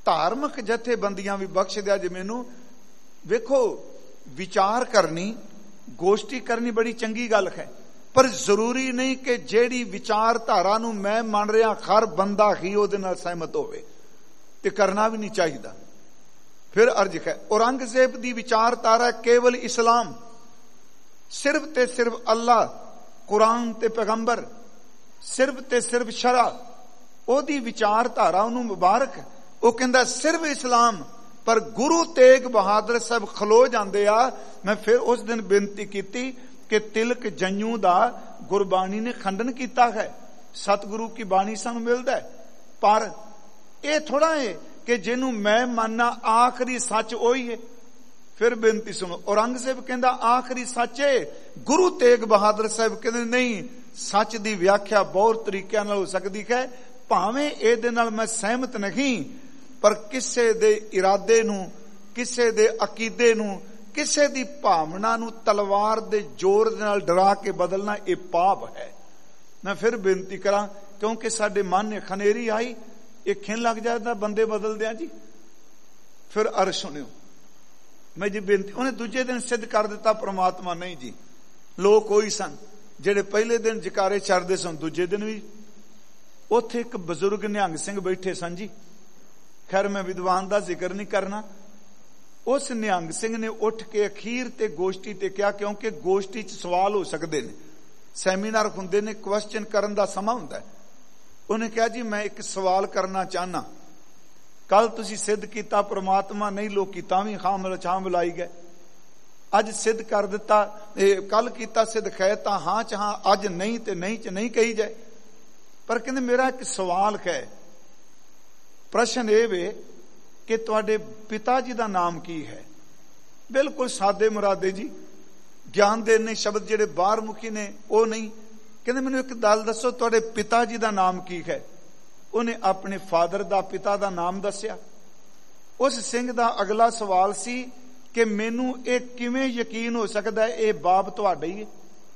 [SPEAKER 1] ਧਾਰਮਿਕ ਜਥੇਬੰਦੀਆਂ ਵੀ ਬਖਸ਼ ਦਿਆ ਜੇ ਮੈਨੂੰ। ਵੇਖੋ, ਵਿਚਾਰ ਕਰਨੀ, ਗੋਸ਼ਟੀ ਕਰਨੀ ਬੜੀ ਚੰਗੀ ਗੱਲ ਹੈ, ਪਰ ਜ਼ਰੂਰੀ ਨਹੀਂ ਕਿ ਜਿਹੜੀ ਵਿਚਾਰਧਾਰਾ ਨੂੰ ਮੈਂ ਮੰਨ ਰਿਹਾ ਹਰ ਬੰਦਾ ਹੀ ਉਹਦੇ ਨਾਲ ਸਹਿਮਤ ਹੋਵੇ, ਤੇ ਕਰਨਾ ਵੀ ਨਹੀਂ ਚਾਹੀਦਾ। ਫਿਰ ਅਰਜ਼ ਹੈ, ਔਰੰਗਜ਼ੇਬ ਦੀ ਵਿਚਾਰਧਾਰਾ ਕੇਵਲ ਇਸਲਾਮ, ਸਿਰਫ ਤੇ ਸਿਰਫ ਅੱਲਾ, ਕੁਰਾਨ ਤੇ ਪੈਗੰਬਰ, ਸਿਰਫ ਤੇ ਸਿਰਫ ਸ਼ਰਾ, ਉਹਦੀ ਵਿਚਾਰਧਾਰਾ ਉਹਨੂੰ ਮੁਬਾਰਕ। ਉਹ ਕਹਿੰਦਾ ਸਿਰਫ ਇਸਲਾਮ। ਪਰ ਗੁਰੂ ਤੇਗ ਬਹਾਦਰ ਸਾਹਿਬ ਖਲੋ ਜਾਂਦੇ ਆ। ਮੈਂ ਫਿਰ ਉਸ ਦਿਨ ਬੇਨਤੀ ਕੀਤੀ ਕਿ ਤਿਲਕ ਜੰਯੂ ਦਾ ਗੁਰਬਾਣੀ ਨੇ ਖੰਡਨ ਕੀਤਾ ਹੈ, ਸਤਿਗੁਰੂ ਕੀ ਬਾਣੀ ਸਾਨੂੰ ਮਿਲਦਾ, ਪਰ ਇਹ ਥੋੜਾ ਹੈ ਕਿ ਜਿਹਨੂੰ ਮੈਂ ਮੰਨਣਾ ਆਖਰੀ ਸੱਚ ਉਹੀ ਹੈ। ਫਿਰ ਬੇਨਤੀ ਸੁਣੋ, ਔਰੰਗਜ਼ੇਬ ਕਹਿੰਦਾ ਆਖਰੀ ਸੱਚ ਹੈ, ਗੁਰੂ ਤੇਗ ਬਹਾਦਰ ਸਾਹਿਬ ਕਹਿੰਦੇ ਨਹੀਂ, ਸੱਚ ਦੀ ਵਿਆਖਿਆ ਬਹੁਤ ਤਰੀਕਿਆਂ ਨਾਲ ਹੋ ਸਕਦੀ ਹੈ, ਭਾਵੇਂ ਇਹਦੇ ਨਾਲ ਮੈਂ ਸਹਿਮਤ ਨਹੀਂ, ਪਰ ਕਿਸੇ ਦੇ ਇਰਾਦੇ ਨੂੰ, ਕਿਸੇ ਦੇ ਅਕੀਦੇ ਨੂੰ, ਕਿਸੇ ਦੀ ਭਾਵਨਾ ਨੂੰ ਤਲਵਾਰ ਦੇ ਜ਼ੋਰ ਦੇ ਨਾਲ ਡਰਾ ਕੇ ਬਦਲਣਾ ਇਹ ਪਾਪ ਹੈ। ਮੈਂ ਫਿਰ ਬੇਨਤੀ ਕਰਾਂ, ਕਿਉਂਕਿ ਸਾਡੇ ਮਨ ਨੇ ਖਨੇਰੀ ਆਈ, ਇਹ ਖਿੰਨ ਲੱਗ ਜਾਂਦਾ ਬੰਦੇ ਬਦਲਦੇ ਆ ਜੀ। ਫਿਰ ਅਰ ਸੁਣਿਓ, ਮੈਂ ਜੀ ਬੇਨਤੀ, ਉਹਨੇ ਦੂਜੇ ਦਿਨ ਸਿੱਧ ਕਰ ਦਿੱਤਾ ਪ੍ਰਮਾਤਮਾ ਨਹੀਂ ਜੀ। ਲੋਕ ਉਹੀ ਸਨ ਜਿਹੜੇ ਪਹਿਲੇ ਦਿਨ ਜਕਾਰੇ ਛੱਡਦੇ ਸਨ, ਦੂਜੇ ਦਿਨ ਵੀ। ਉੱਥੇ ਇੱਕ ਬਜ਼ੁਰਗ ਨਿਹੰਗ ਸਿੰਘ ਬੈਠੇ ਸਨ ਜੀ, ਖੈਰ ਮੈਂ ਵਿਦਵਾਨ ਦਾ ਜ਼ਿਕਰ ਨਹੀਂ ਕਰਨਾ। ਉਸ ਨਿਹੰਗ ਸਿੰਘ ਨੇ ਉੱਠ ਕੇ ਅਖੀਰ ਤੇ ਗੋਸ਼ਟੀ ਤੇ ਕਿਹਾ, ਕਿਉਂਕਿ ਗੋਸ਼ਟੀ 'ਚ ਸਵਾਲ ਹੋ ਸਕਦੇ ਨੇ, ਸੈਮੀਨਾਰ ਹੁੰਦੇ ਨੇ, ਕੁਐਸਚਨ ਕਰਨ ਦਾ ਸਮਾਂ ਹੁੰਦਾ। ਉਹਨੇ ਕਿਹਾ ਜੀ ਮੈਂ ਇੱਕ ਸਵਾਲ ਕਰਨਾ ਚਾਹਨਾ, ਕੱਲ ਤੁਸੀਂ ਸਿੱਧ ਕੀਤਾ ਪ੍ਰਮਾਤਮਾ ਨਹੀਂ, ਲੋਕੀ ਤਾਂ ਵੀ ਖਾਮਲ ਛਾਂ ਬੁਲਾਈ ਗਏ, ਅੱਜ ਸਿੱਧ ਕਰ ਦਿੱਤਾ, ਕੱਲ ਕੀਤਾ ਸਿੱਧ ਖੈ ਤਾਂ ਹਾਂ ਚ ਹਾਂ, ਅੱਜ ਨਹੀਂ ਤੇ ਨਹੀਂ ਚ ਨਹੀਂ ਕਹੀ ਜਾਏ। ਪਰ ਕਹਿੰਦੇ ਮੇਰਾ ਇੱਕ ਸਵਾਲ ਹੈ, ਪ੍ਰਸ਼ਨ ਇਹ ਵੇ ਕਿ ਤੁਹਾਡੇ ਪਿਤਾ ਜੀ ਦਾ ਨਾਮ ਕੀ ਹੈ? ਬਿਲਕੁਲ ਸਾਦੇ ਮੁਰਾਦੇ ਜੀ, ਗਿਆਨ ਦੇ ਨੇ ਸ਼ਬਦ ਜਿਹੜੇ ਬਾਹਰ ਮੁਖੀ ਨੇ ਉਹ ਨਹੀਂ। ਕਹਿੰਦੇ ਮੈਨੂੰ ਇੱਕ ਗੱਲ ਦੱਸੋ, ਤੁਹਾਡੇ ਪਿਤਾ ਜੀ ਦਾ ਨਾਮ ਕੀ ਹੈ? ਉਹਨੇ ਆਪਣੇ ਫਾਦਰ ਦਾ, ਪਿਤਾ ਦਾ ਨਾਮ ਦੱਸਿਆ। ਉਸ ਸਿੰਘ ਦਾ ਅਗਲਾ ਸਵਾਲ ਸੀ ਕਿ ਮੈਨੂੰ ਇਹ ਕਿਵੇਂ ਯਕੀਨ ਹੋ ਸਕਦਾ ਇਹ ਬਾਪ ਤੁਹਾਡਾ ਹੀ ਹੈ?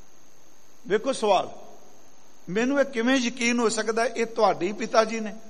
[SPEAKER 1] ਵੇਖੋ ਸਵਾਲ, ਮੈਨੂੰ ਇਹ ਕਿਵੇਂ ਯਕੀਨ ਹੋ ਸਕਦਾ ਇਹ ਤੁਹਾਡੇ ਹੀ ਪਿਤਾ ਜੀ ਨੇ?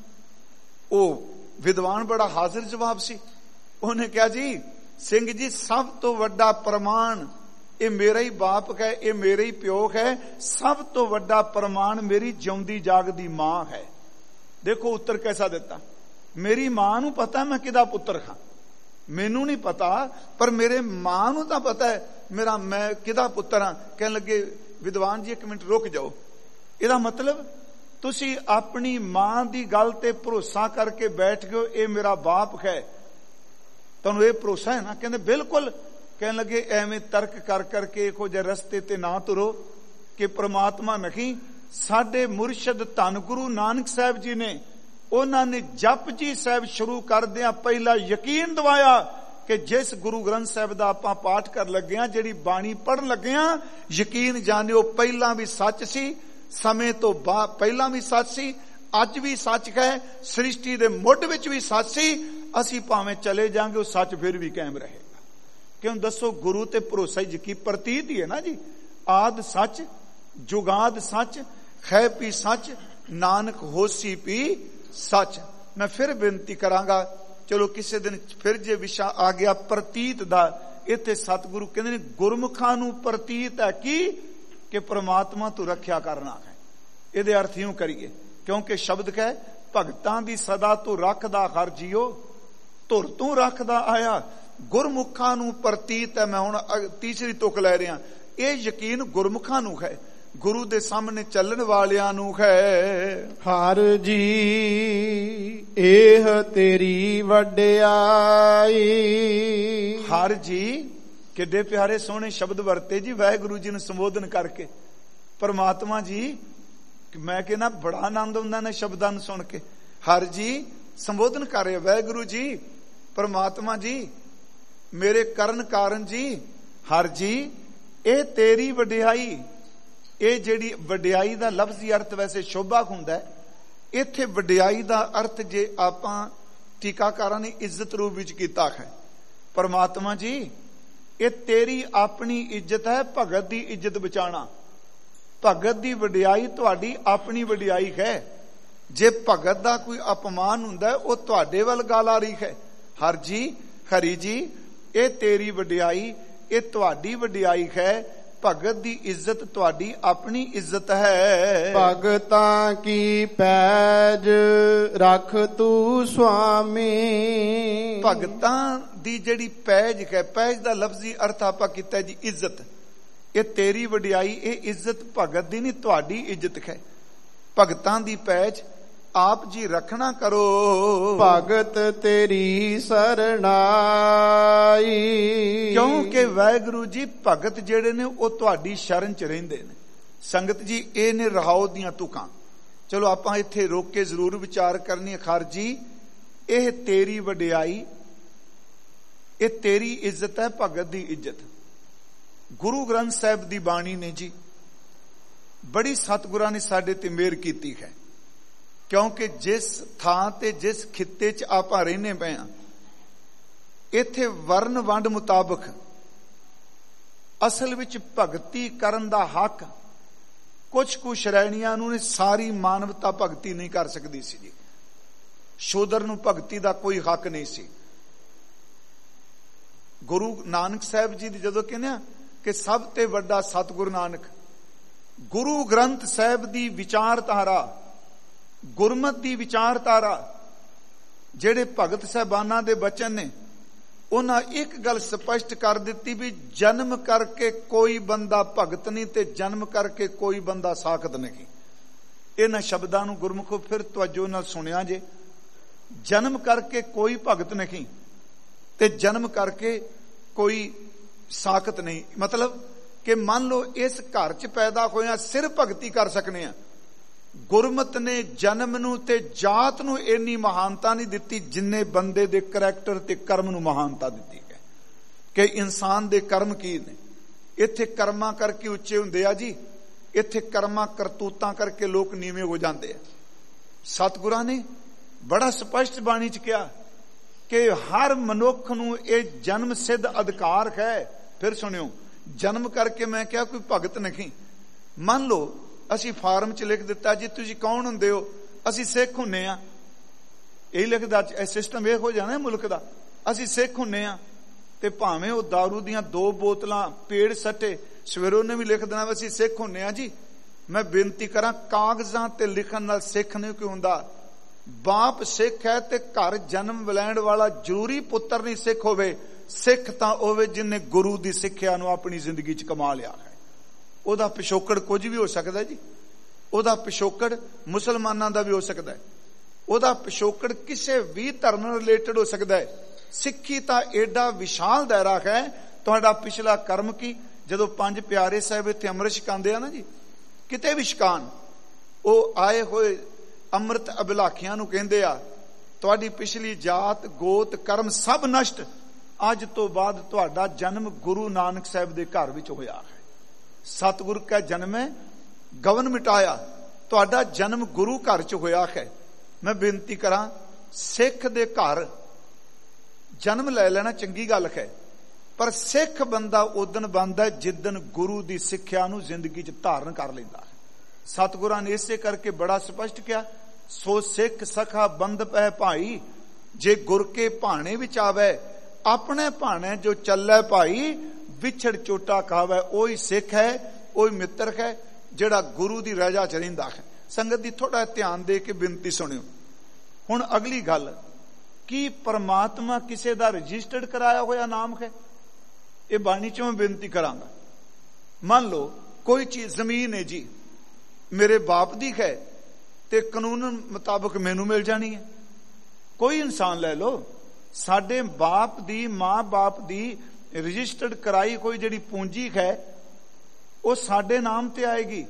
[SPEAKER 1] ਉਹ ਵਿਦਵਾਨ ਬੜਾ ਹਾਜ਼ਰ ਜਵਾਬ ਸੀ। ਉਹਨੇ ਕਿਹਾ ਜੀ ਸਿੰਘ ਜੀ, ਸਭ ਤੋਂ ਵੱਡਾ ਪ੍ਰਮਾਣ ਇਹ ਮੇਰਾ ਹੀ ਬਾਪ ਹੈ, ਇਹ ਮੇਰੇ ਹੀ ਪਿਓ ਹੈ, ਸਭ ਤੋਂ ਵੱਡਾ ਪ੍ਰਮਾਣ ਮੇਰੀ ਜਿਉਂਦੀ ਜਾਗਦੀ ਮਾਂ ਹੈ। ਦੇਖੋ ਉੱਤਰ ਕੈਸਾ ਦਿੱਤਾ, ਮੇਰੀ ਮਾਂ ਨੂੰ ਪਤਾ ਮੈਂ ਕਿਹਦਾ ਪੁੱਤਰ ਹਾਂ, ਮੈਨੂੰ ਨਹੀਂ ਪਤਾ, ਪਰ ਮੇਰੇ ਮਾਂ ਨੂੰ ਤਾਂ ਪਤਾ ਹੈ ਮੇਰਾ ਮੈਂ ਕਿਹਦਾ ਪੁੱਤਰ ਹਾਂ। ਕਹਿਣ ਲੱਗੇ ਵਿਦਵਾਨ ਜੀ ਇੱਕ ਮਿੰਟ ਰੁਕ ਜਾਓ, ਇਹਦਾ ਮਤਲਬ ਤੁਸੀਂ ਆਪਣੀ ਮਾਂ ਦੀ ਗੱਲ ਤੇ ਭਰੋਸਾ ਕਰਕੇ ਬੈਠ ਗਏ, ਇਹ ਮੇਰਾ ਬਾਪ ਹੈ, ਤੁਹਾਨੂੰ ਇਹ ਭਰੋਸਾ ਹੈ ਨਾ? ਕਹਿੰਦੇ ਬਿਲਕੁਲ। ਕਹਿਣ ਲੱਗੇ ਐਵੇਂ ਤਰਕ ਕਰ ਕਰਕੇ ਇਹੋ ਜਿਹੇ ਰਸਤੇ ਤੇ ਨਾ ਤੁਰੋ ਕਿ ਪ੍ਰਮਾਤਮਾ ਨਹੀਂ। ਸਾਡੇ ਮੁਰਸ਼ਦ ਧੰਨ ਗੁਰੂ ਨਾਨਕ ਸਾਹਿਬ ਜੀ ਨੇ, ਉਹਨਾਂ ਨੇ ਜਪ ਜੀ ਸਾਹਿਬ ਸ਼ੁਰੂ ਕਰਦਿਆਂ ਪਹਿਲਾਂ ਯਕੀਨ ਦਿਵਾਇਆ ਕਿ ਜਿਸ ਗੁਰੂ ਗ੍ਰੰਥ ਸਾਹਿਬ ਦਾ ਆਪਾਂ ਪਾਠ ਕਰਨ ਲੱਗੇ ਹਾਂ, ਜਿਹੜੀ ਬਾਣੀ ਪੜ੍ਹਨ ਲੱਗੇ ਹਾਂ, ਯਕੀਨ ਜਾਣਿਓ ਪਹਿਲਾਂ ਵੀ ਸੱਚ ਸੀ, ਸਮੇਂ ਤੋਂ ਬਾਅਦ ਪਹਿਲਾਂ ਵੀ ਸੱਚ ਸੀ, ਅੱਜ ਵੀ ਸੱਚ ਹੈ, ਸ੍ਰਿਸ਼ਟੀ ਦੇ ਮੁੱਢ ਵਿੱਚ ਵੀ ਸੱਚ ਸੀ। ਅਸੀਂ ਭਾਵੇਂ ਚਲੇ ਜਾਾਂਗੇ ਉਹ ਸੱਚ ਫਿਰ ਵੀ ਕਾਇਮ ਰਹੇਗਾ। ਕਿਉਂ ਦੱਸੋ, ਗੁਰੂ ਤੇ ਭਰੋਸਾ ਯਕੀ ਪ੍ਰਤੀਤ ਹੀ ਹੈ ਨਾ ਜੀ। ਆਦ ਸੱਚ, ਜੁਗਾਦ ਸੱਚ, ਖੈ ਪੀ ਸੱਚ, ਨਾਨਕ ਹੋਸੀ ਪੀ ਸੱਚ। ਮੈਂ ਫਿਰ ਬੇਨਤੀ ਕਰਾਂਗਾ, ਚਲੋ ਕਿਸੇ ਦਿਨ ਫਿਰ ਜੇ ਵਿਸ਼ਾ ਆ ਗਿਆ ਪ੍ਰਤੀਤ ਦਾ, ਇੱਥੇ ਸਤਿਗੁਰੂ ਕਹਿੰਦੇ ਨੇ ਗੁਰਮੁਖਾਂ ਨੂੰ ਪ੍ਰਤੀਤ ਹੈ ਕੀ ਕਿ ਪ੍ਰਮਾਤਮਾ ਤੋਂ ਰੱਖਿਆ ਕਰਨਾ ਹੈ। ਇਹਦੇ ਅਰਥ ਇਉਂ ਕਰੀਏ, ਕਿਉਂਕਿ ਸ਼ਬਦ ਕਹੇ ਭਗਤਾਂ ਦੀ ਸਦਾ ਤੂੰ ਰੱਖਦਾ ਹਰ ਜੀਓ, ਧੁਰ ਤੂੰ ਰੱਖਦਾ ਆਇਆ। ਗੁਰਮੁਖਾਂ ਨੂੰ ਪ੍ਰਤੀਤ ਹੈ। ਮੈਂ ਹੁਣ ਤੀਸਰੀ ਤੁਕ ਲੈ ਰਿਹਾ, ਇਹ ਯਕੀਨ ਗੁਰਮੁਖਾਂ ਨੂੰ ਹੈ, ਗੁਰੂ ਦੇ ਸਾਹਮਣੇ ਚੱਲਣ ਵਾਲਿਆਂ ਨੂੰ ਹੈ।
[SPEAKER 2] ਹਰ ਜੀ ਇਹ ਤੇਰੀ ਵਡਿਆਈ।
[SPEAKER 1] ਹਰ ਜੀ, ਕਿੱਡੇ ਪਿਆਰੇ ਸੋਹਣੇ ਸ਼ਬਦ ਵਰਤੇ ਜੀ ਵਾਹਿਗੁਰੂ ਜੀ ਨੂੰ ਸੰਬੋਧਨ ਕਰਕੇ। ਪਰਮਾਤਮਾ ਜੀ, ਮੈਂ ਕਹਿੰਦਾ ਬੜਾ ਆਨੰਦ ਆਉਂਦਾ ਨੇ ਸ਼ਬਦਾਂ ਨੂੰ ਸੁਣ ਕੇ। ਹਰ ਜੀ ਸੰਬੋਧਨ ਕਰ ਰਹੇ ਵਾਹਿਗੁਰੂ ਜੀ, ਪਰਮਾਤਮਾ ਜੀ, ਮੇਰੇ ਕਰਨ ਕਾਰਨ ਜੀ। ਹਰ ਜੀ ਇਹ ਤੇਰੀ ਵਡਿਆਈ। ਇਹ ਜਿਹੜੀ ਵਡਿਆਈ ਦਾ ਲਫ਼ਜ਼ੀ ਅਰਥ ਵੈਸੇ ਸ਼ੋਭਾ ਹੁੰਦਾ ਹੈ, ਇੱਥੇ ਵਡਿਆਈ ਦਾ ਅਰਥ ਜੇ ਆਪਾਂ ਟੀਕਾਕਾਰਾਂ ਨੇ ਇੱਜ਼ਤ ਰੂਪ ਵਿੱਚ ਕੀਤਾ ਹੈ। ਪਰਮਾਤਮਾ ਜੀ ਇਹ ਤੇਰੀ ਆਪਣੀ ਇੱਜ਼ਤ ਹੈ, ਭਗਤ ਦੀ ਇੱਜ਼ਤ ਬਚਾਣਾ। ਭਗਤ ਦੀ ਵਡਿਆਈ ਤੁਹਾਡੀ ਆਪਣੀ ਵਡਿਆਈ ਹੈ। ਜੇ ਭਗਤ ਦਾ ਕੋਈ ਅਪਮਾਨ ਹੁੰਦਾ ਉਹ ਤੁਹਾਡੇ ਵੱਲ ਗਾਲ ਆ ਰਹੀ ਹੈ। ਹਰ ਜੀ ਹਰੀ ਜੀ ਇਹ ਤੇਰੀ ਵਡਿਆਈ, ਇਹ ਤੁਹਾਡੀ ਵਡਿਆਈ ਹੈ। ਭਗਤ ਦੀ ਇੱਜ਼ਤ ਤੁਹਾਡੀ ਆਪਣੀ ਇੱਜ਼ਤ ਹੈ।
[SPEAKER 2] ਭਗਤਾਂ ਕੀ ਪੈਜ ਰੱਖ ਤੂੰ ਸੁਆਮੀ।
[SPEAKER 1] ਭਗਤਾਂ ਦੀ ਜਿਹੜੀ ਪੈਜ ਹੈ, ਪੈਜ ਦਾ ਲਫ਼ਜ਼ੀ ਅਰਥ ਆਪਾਂ ਕੀਤਾ ਜੀ ਇੱਜ਼ਤ। ਇਹ ਤੇਰੀ ਵਡਿਆਈ, ਇਹ ਇੱਜ਼ਤ ਭਗਤ ਦੀ ਨਹੀਂ, ਤੁਹਾਡੀ ਇੱਜ਼ਤ ਹੈ। ਭਗਤਾਂ ਦੀ ਪੈਜ ਆਪ ਜੀ ਰੱਖਣਾ ਕਰੋ।
[SPEAKER 2] ਭਗਤ ਤੇਰੀ ਸਰਣਾਈ।
[SPEAKER 1] ਕਿਉਂਕਿ ਵਾਹਿਗੁਰੂ ਜੀ ਭਗਤ ਜਿਹੜੇ ਨੇ ਉਹ ਤੁਹਾਡੀ ਸ਼ਰਨ ਚ ਰਹਿੰਦੇ ਨੇ। ਸੰਗਤ ਜੀ ਇਹ ਨੇ ਰਹਾਉ ਦੀਆਂ ਤੁਕਾਂ। ਚਲੋ ਆਪਾਂ ਇੱਥੇ ਰੋਕ ਕੇ ਜ਼ਰੂਰ ਵਿਚਾਰ ਕਰਨੀ। ਖਾਰ ਜੀ ਇਹ ਤੇਰੀ ਵਡਿਆਈ, ਇਹ ਤੇਰੀ ਇੱਜ਼ਤ ਹੈ, ਭਗਤ ਦੀ ਇੱਜ਼ਤ। ਗੁਰੂ ਗ੍ਰੰਥ ਸਾਹਿਬ ਦੀ ਬਾਣੀ ਨੇ ਜੀ ਬੜੀ ਸਤਿਗੁਰਾਂ ਨੇ ਸਾਡੇ ਤੇ ਮਿਹਰ ਕੀਤੀ ਹੈ। ਕਿਉਂਕਿ ਜਿਸ ਥਾਂ ਤੇ ਜਿਸ ਖਿੱਤੇ 'ਚ ਆਪਾਂ ਰਹਿੰਦੇ ਪਏ ਹਾਂ, ਇੱਥੇ ਵਰਨ ਵੰਡ ਮੁਤਾਬਕ ਅਸਲ ਵਿੱਚ ਭਗਤੀ ਕਰਨ ਦਾ ਹੱਕ ਕੁਝ ਕੁ ਸ਼੍ਰੇਣੀਆਂ ਨੂੰ ਨੇ, ਸਾਰੀ ਮਾਨਵਤਾ ਭਗਤੀ ਨਹੀਂ ਕਰ ਸਕਦੀ ਸੀ ਜੀ। ਸ਼ੂਦਰ ਨੂੰ ਭਗਤੀ ਦਾ ਕੋਈ ਹੱਕ ਨਹੀਂ ਸੀ। ਗੁਰੂ ਨਾਨਕ ਸਾਹਿਬ ਜੀ ਦੀ ਜਦੋਂ ਕਹਿੰਦੇ ਆ ਕਿ ਸਭ ਤੇ ਵੱਡਾ ਸਤਿਗੁਰੂ ਨਾਨਕ, ਗੁਰੂ ਗ੍ਰੰਥ ਸਾਹਿਬ ਦੀ ਵਿਚਾਰਧਾਰਾ, ਗੁਰਮਤ ਦੀ ਵਿਚਾਰਧਾਰਾ, ਜਿਹੜੇ ਭਗਤ ਸਾਹਿਬਾਨਾਂ ਦੇ ਬਚਨ ਨੇ, ਉਹਨਾਂ ਇੱਕ ਗੱਲ ਸਪਸ਼ਟ ਕਰ ਦਿੱਤੀ ਵੀ ਜਨਮ ਕਰਕੇ ਕੋਈ ਬੰਦਾ ਭਗਤ ਨਹੀਂ ਤੇ ਜਨਮ ਕਰਕੇ ਕੋਈ ਬੰਦਾ ਸਾਖਤ ਨਹੀਂ। ਇਹਨਾਂ ਸ਼ਬਦਾਂ ਨੂੰ ਗੁਰਮੁਖੋ ਫਿਰ ਤਵੱਜੋ ਨਾਲ ਸੁਣਿਆ ਜੇ। ਜਨਮ ਕਰਕੇ ਕੋਈ ਭਗਤ ਨਹੀਂ ਤੇ ਜਨਮ ਕਰਕੇ ਕੋਈ ਸਾਖਤ ਨਹੀਂ। ਮਤਲਬ ਕਿ ਮੰਨ ਲਓ ਇਸ ਘਰ 'ਚ ਪੈਦਾ ਹੋਇਆ ਸਿਰ ਭਗਤੀ ਕਰ ਸਕਨੇ ਆ। ਗੁਰਮਤ ਨੇ ਜਨਮ ਨੂੰ ਤੇ ਜਾਤ ਨੂੰ ਇੰਨੀ ਮਹਾਨਤਾ ਨਹੀਂ ਦਿੱਤੀ ਜਿੰਨੇ ਬੰਦੇ ਦੇ ਕਰੈਕਟਰ ਤੇ ਕਰਮ ਨੂੰ ਮਹਾਨਤਾ ਦਿੱਤੀ ਹੈ। ਕਿ ਇਨਸਾਨ ਦੇ ਕਰਮ ਕੀ ਨੇ। ਇੱਥੇ ਕਰਮਾਂ ਕਰਕੇ ਉੱਚੇ ਹੁੰਦੇ ਆ ਜੀ, ਇੱਥੇ ਕਰਮਾਂ ਕਰਤੂਤਾਂ ਕਰਕੇ ਲੋਕ ਨੀਵੇਂ ਹੋ ਜਾਂਦੇ ਆ। ਸਤਿਗੁਰਾਂ ਨੇ ਬੜਾ ਸਪਸ਼ਟ ਬਾਣੀ 'ਚ ਕਿਹਾ ਕਿ ਹਰ ਮਨੁੱਖ ਨੂੰ ਇਹ ਜਨਮ ਸਿੱਧ ਅਧਿਕਾਰ ਹੈ। ਫਿਰ ਸੁਣਿਓ, ਜਨਮ ਕਰਕੇ ਮੈਂ ਕਿਹਾ ਕੋਈ ਭਗਤ ਨਹੀਂ। ਮੰਨ ਲਓ ਅਸੀਂ ਫਾਰਮ 'ਚ ਲਿਖ ਦਿੱਤਾ ਜੀ ਤੁਸੀਂ ਕੌਣ ਹੁੰਦੇ ਹੋ, ਅਸੀਂ ਸਿੱਖ ਹੁੰਨੇ ਆ। ਇਹ ਲਿਖਦਾ ਇਹ ਸਿਸਟਮ ਇਹ ਹੋ ਜਾਣਾ ਮੁਲਕ ਦਾ। ਅਸੀਂ ਸਿੱਖ ਹੁੰਨੇ ਆ ਤੇ ਭਾਵੇਂ ਉਹ ਦਾਰੂ ਦੀਆਂ ਦੋ ਬੋਤਲਾਂ ਪੇੜ ਸੱਟੇ, ਸਵੇਰੇ ਉਹਨੇ ਵੀ ਲਿਖ ਦੇਣਾ ਅਸੀਂ ਸਿੱਖ ਹੁੰਨੇ ਆ ਜੀ। ਮੈਂ ਬੇਨਤੀ ਕਰਾਂ, ਕਾਗਜ਼ਾਂ ਤੇ ਲਿਖਣ ਨਾਲ ਸਿੱਖ ਨਹੀਂ ਕੋਈ ਹੁੰਦਾ। ਬਾਪ ਸਿੱਖ ਹੈ ਤੇ ਘਰ ਜਨਮ ਲੈਣ ਵਾਲਾ ਜ਼ਰੂਰੀ ਪੁੱਤਰ ਨਹੀਂ ਸਿੱਖ ਹੋਵੇ। ਸਿੱਖ ਤਾਂ ਹੋਵੇ ਜਿਹਨੇ ਗੁਰੂ ਦੀ ਸਿੱਖਿਆ ਨੂੰ ਆਪਣੀ ਜ਼ਿੰਦਗੀ 'ਚ ਕਮਾ ਲਿਆ ਹੈ। ਉਹਦਾ ਪਿਛੋਕੜ ਕੁਝ ਵੀ ਹੋ ਸਕਦਾ ਜੀ। ਉਹਦਾ ਪਿਛੋਕੜ ਮੁਸਲਮਾਨਾਂ ਦਾ ਵੀ ਹੋ ਸਕਦਾ ਹੈ। ਉਹਦਾ ਪਿਛੋਕੜ ਕਿਸੇ ਵੀ ਧਰਮ ਨਾਲ ਰਿਲੇਟਡ ਹੋ ਸਕਦਾ ਹੈ। ਸਿੱਖੀ ਤਾਂ ਏਡਾ ਵਿਸ਼ਾਲ ਦਾਇਰਾ ਹੈ। ਤੁਹਾਡਾ ਪਿਛਲਾ ਕਰਮ ਕੀ। ਜਦੋਂ ਪੰਜ ਪਿਆਰੇ ਸਾਹਿਬ ਇੱਥੇ ਅੰਮ੍ਰਿਤ ਛਕਾਉਂਦੇ ਆ ਨਾ ਜੀ, ਕਿਤੇ ਵੀ ਛਕਾਣ, ਉਹ ਆਏ ਹੋਏ ਅੰਮ੍ਰਿਤ ਅਭਿਲਾਖੀਆਂ ਨੂੰ ਕਹਿੰਦੇ ਆ ਤੁਹਾਡੀ ਪਿਛਲੀ ਜਾਤ ਗੋਤ ਕਰਮ ਸਭ ਨਸ਼ਟ। ਅੱਜ ਤੋਂ ਬਾਅਦ ਤੁਹਾਡਾ ਜਨਮ ਗੁਰੂ ਨਾਨਕ ਸਾਹਿਬ ਦੇ ਘਰ ਵਿੱਚ ਹੋਇਆ ਹੈ। ਸਤਿਗੁਰ ਕਾ ਜਨਮ ਹੈ ਗਵਨ ਮਿਟਾਇਆ। ਤੁਹਾਡਾ ਜਨਮ ਗੁਰੂ ਘਰ 'ਚ ਹੋਇਆ ਹੈ। ਮੈਂ ਬੇਨਤੀ ਕਰਾਂ, ਸਿੱਖ ਦੇ ਘਰ ਜਨਮ ਲੈ ਲੈਣਾ ਚੰਗੀ ਗੱਲ ਹੈ, ਪਰ ਸਿੱਖ ਬੰਦਾ ਉਦਣ ਬਣਦਾ ਜਿੱਦਣ ਗੁਰੂ ਦੀ ਸਿੱਖਿਆ ਨੂੰ ਜ਼ਿੰਦਗੀ 'ਚ ਧਾਰਨ ਕਰ ਲੈਂਦਾ ਹੈ। ਸਤਿਗੁਰਾਂ ਨੇ ਇਸੇ ਕਰਕੇ ਬੜਾ ਸਪਸ਼ਟ ਕਿਹਾ, ਸੋ ਸਿੱਖ ਸਖਾ ਬੰਦ ਪੈ ਭਾਈ, ਜੇ ਗੁਰ ਕੇ ਭਾਣੇ ਵਿੱਚ ਆਵੇ, ਆਪਣੇ ਭਾਣੇ ਜੋ ਚੱਲੇ ਭਾਈ, ਵਿਛੜ ਚੋਟਾ ਖਾਵੇ। ਉਹੀ ਸਿੱਖ ਹੈ, ਉਹੀ ਮਿੱਤਰ ਹੈ ਜਿਹੜਾ ਗੁਰੂ ਦੀ ਰਜ਼ਾ 'ਚ ਰਹਿੰਦਾ ਹੈ। ਸੰਗਤ ਦੀ ਥੋੜਾ ਧਿਆਨ ਦੇ ਕੇ ਬੇਨਤੀ ਸੁਣਿਓ। ਹੁਣ ਅਗਲੀ ਗੱਲ, ਕੀ ਪਰਮਾਤਮਾ ਕਿਸੇ ਦਾ ਰਜਿਸਟਰਡ ਕਰਾਇਆ ਹੋਇਆ ਨਾਮ ਹੈ? ਇਹ ਬਾਣੀ 'ਚੋਂ ਮੈਂ ਬੇਨਤੀ ਕਰਾਂਗਾ। ਮੰਨ ਲਓ ਕੋਈ ਚੀਜ਼ ਜ਼ਮੀਨ ਹੈ ਜੀ, ਮੇਰੇ ਬਾਪ ਦੀ ਹੈ ਤੇ ਕਾਨੂੰਨ ਮੁਤਾਬਕ ਮੈਨੂੰ ਮਿਲ ਜਾਣੀ ਹੈ। ਕੋਈ ਇਨਸਾਨ ਲੈ ਲਓ, ਸਾਡੇ ਬਾਪ ਦੀ ਮਾਂ ਬਾਪ ਦੀ ਰਜਿਸਟਰਡ ਕਰਾਈ ਕੋਈ ਜਿਹੜੀ ਪੂੰਜੀ ਹੈ ਉਹ ਸਾਡੇ ਨਾਮ ਤੇ ਆਏਗੀ।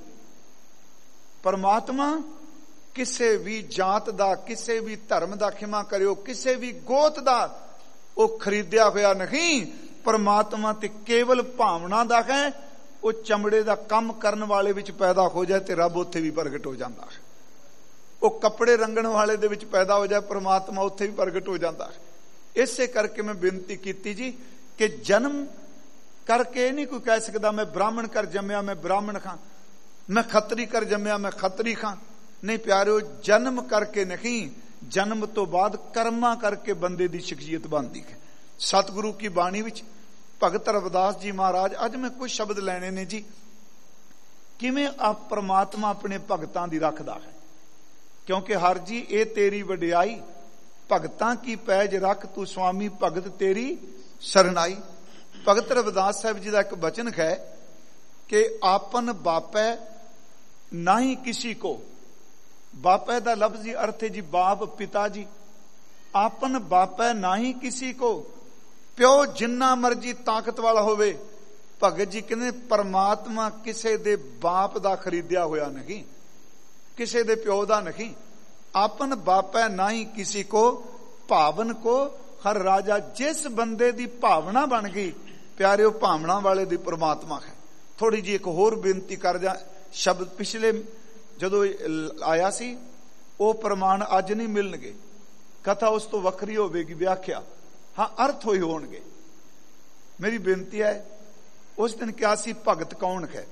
[SPEAKER 1] ਪਰਮਾਤਮਾ ਕਿਸੇ ਵੀ ਜਾਤ ਦਾ, ਕਿਸੇ ਵੀ ਧਰਮ ਦਾ, ਖਿਮਾ ਕਰਿਓ, ਕਿਸੇ ਵੀ ਗੋਤ ਦਾ ਉਹ ਖਰੀਦਿਆ ਹੋਇਆ ਨਹੀਂ। ਪਰਮਾਤਮਾ ਤੇ ਕੇਵਲ ਭਾਵਨਾ ਦਾ ਹੈ। ਉਹ ਚਮੜੇ ਦਾ ਕੰਮ ਕਰਨ ਵਾਲੇ ਵਿੱਚ ਪੈਦਾ ਹੋ ਜਾਏ ਤੇ ਰੱਬ ਉੱਥੇ ਵੀ ਪ੍ਰਗਟ ਹੋ ਜਾਂਦਾ ਹੈ। ਉਹ ਕੱਪੜੇ ਰੰਗਣ ਵਾਲੇ ਦੇ ਵਿੱਚ ਪੈਦਾ ਹੋ ਜਾਏ, ਪਰਮਾਤਮਾ ਉੱਥੇ ਵੀ ਪ੍ਰਗਟ ਹੋ ਜਾਂਦਾ ਹੈ। ਇਸੇ ਕਰਕੇ ਮੈਂ ਬੇਨਤੀ ਕੀਤੀ ਜੀ ਕਿ ਜਨਮ ਕਰਕੇ ਨਹੀਂ ਕੋਈ ਕਹਿ ਸਕਦਾ ਮੈਂ ਬ੍ਰਾਹਮਣ ਕਰ ਜੰਮਿਆ ਮੈਂ ਬ੍ਰਾਹਮਣ ਖਾਂ, ਮੈਂ ਖੱਤਰੀ ਕਰ ਜੰਮਿਆ ਮੈਂ ਖੱਤਰੀ ਖਾਂ। ਨਹੀਂ ਪਿਆਰਿਓ, ਜਨਮ ਕਰਕੇ ਨਹੀਂ, ਜਨਮ ਤੋਂ ਬਾਅਦ ਕਰਮਾਂ ਕਰਕੇ ਬੰਦੇ ਦੀ ਸ਼ਖਸੀਅਤ ਬਣਦੀ ਹੈ। ਸਤਿਗੁਰੂ ਕੀ ਬਾਣੀ ਵਿੱਚ ਭਗਤ ਰਵਿਦਾਸ ਜੀ ਮਹਾਰਾਜ, ਅੱਜ ਮੈਂ ਕੁਝ ਸ਼ਬਦ ਲੈਣੇ ਨੇ ਜੀ, ਕਿਵੇਂ ਆ ਪ੍ਰਮਾਤਮਾ ਆਪਣੇ ਭਗਤਾਂ ਦੀ ਰੱਖਦਾ ਹੈ। ਕਿਉਂਕਿ ਹਰ ਜੀ ਇਹ ਤੇਰੀ ਵਡਿਆਈ, ਭਗਤਾਂ ਕੀ ਪੈਜ ਰੱਖ ਤੂੰ ਸੁਆਮੀ, ਭਗਤ ਤੇਰੀ ਸਰਨਾਈ। ਭਗਤ ਰਵਿਦਾਸ ਸਾਹਿਬ ਜੀ ਦਾ ਇੱਕ ਬਚਨ ਹੈ ਕਿ ਆਪਨ ਬਾਪੈ ਨਾਹੀ ਕਿਸੀ ਕੋ। ਬਾਪੈ ਦਾ ਲਫ਼ਜ਼ੀ ਅਰਥ ਹੈ ਜੀ ਬਾਪ, ਪਿਤਾ ਜੀ। ਆਪਨ ਬਾਪੈ ਨਾਹੀ ਕਿਸੀ ਕੋ, ਪਿਓ ਜਿੰਨਾ ਮਰਜੀ ਤਾਕਤ ਵਾਲਾ ਹੋਵੇ। ਭਗਤ ਜੀ ਕਹਿੰਦੇ ਪਰਮਾਤਮਾ ਕਿਸੇ ਦੇ ਬਾਪ ਦਾ ਖਰੀਦਿਆ ਹੋਇਆ ਨਹੀਂ, ਕਿਸੇ ਦੇ ਪਿਓ ਦਾ ਨਹੀਂ। ਆਪਨ ਬਾਪੈ ਨਾਹੀ ਕਿਸੀ ਕੋ, ਭਾਵਨ ਕੋ ਹਰ ਰਾਜਾ। ਜਿਸ ਬੰਦੇ ਦੀ ਭਾਵਨਾ ਬਣ ਗਈ ਪਿਆਰਿਓ, ਭਾਵਨਾ ਵਾਲੇ ਦੀ ਪਰਮਾਤਮਾ ਹੈ। ਥੋੜੀ ਜੀ ਇੱਕ ਹੋਰ ਬੇਨਤੀ ਕਰ ਜਾ, ਸ਼ਬਦ ਪਿਛਲੇ ਜਦੋਂ ਆਇਆ ਸੀ ਉਹ ਪ੍ਰਮਾਣ ਅੱਜ ਨਹੀਂ ਮਿਲਣਗੇ, ਕਥਾ ਉਸ ਤੋਂ ਵੱਖਰੀ ਹੋਵੇਗੀ, ਵਿਆਖਿਆ ਹਾਂ ਅਰਥ ਹੋਈ ਹੋਣਗੇ। ਮੇਰੀ ਬੇਨਤੀ ਹੈ, ਉਸ ਦਿਨ ਕਿਹਾ ਸੀ ਭਗਤ ਕੌਣ ਹੈ।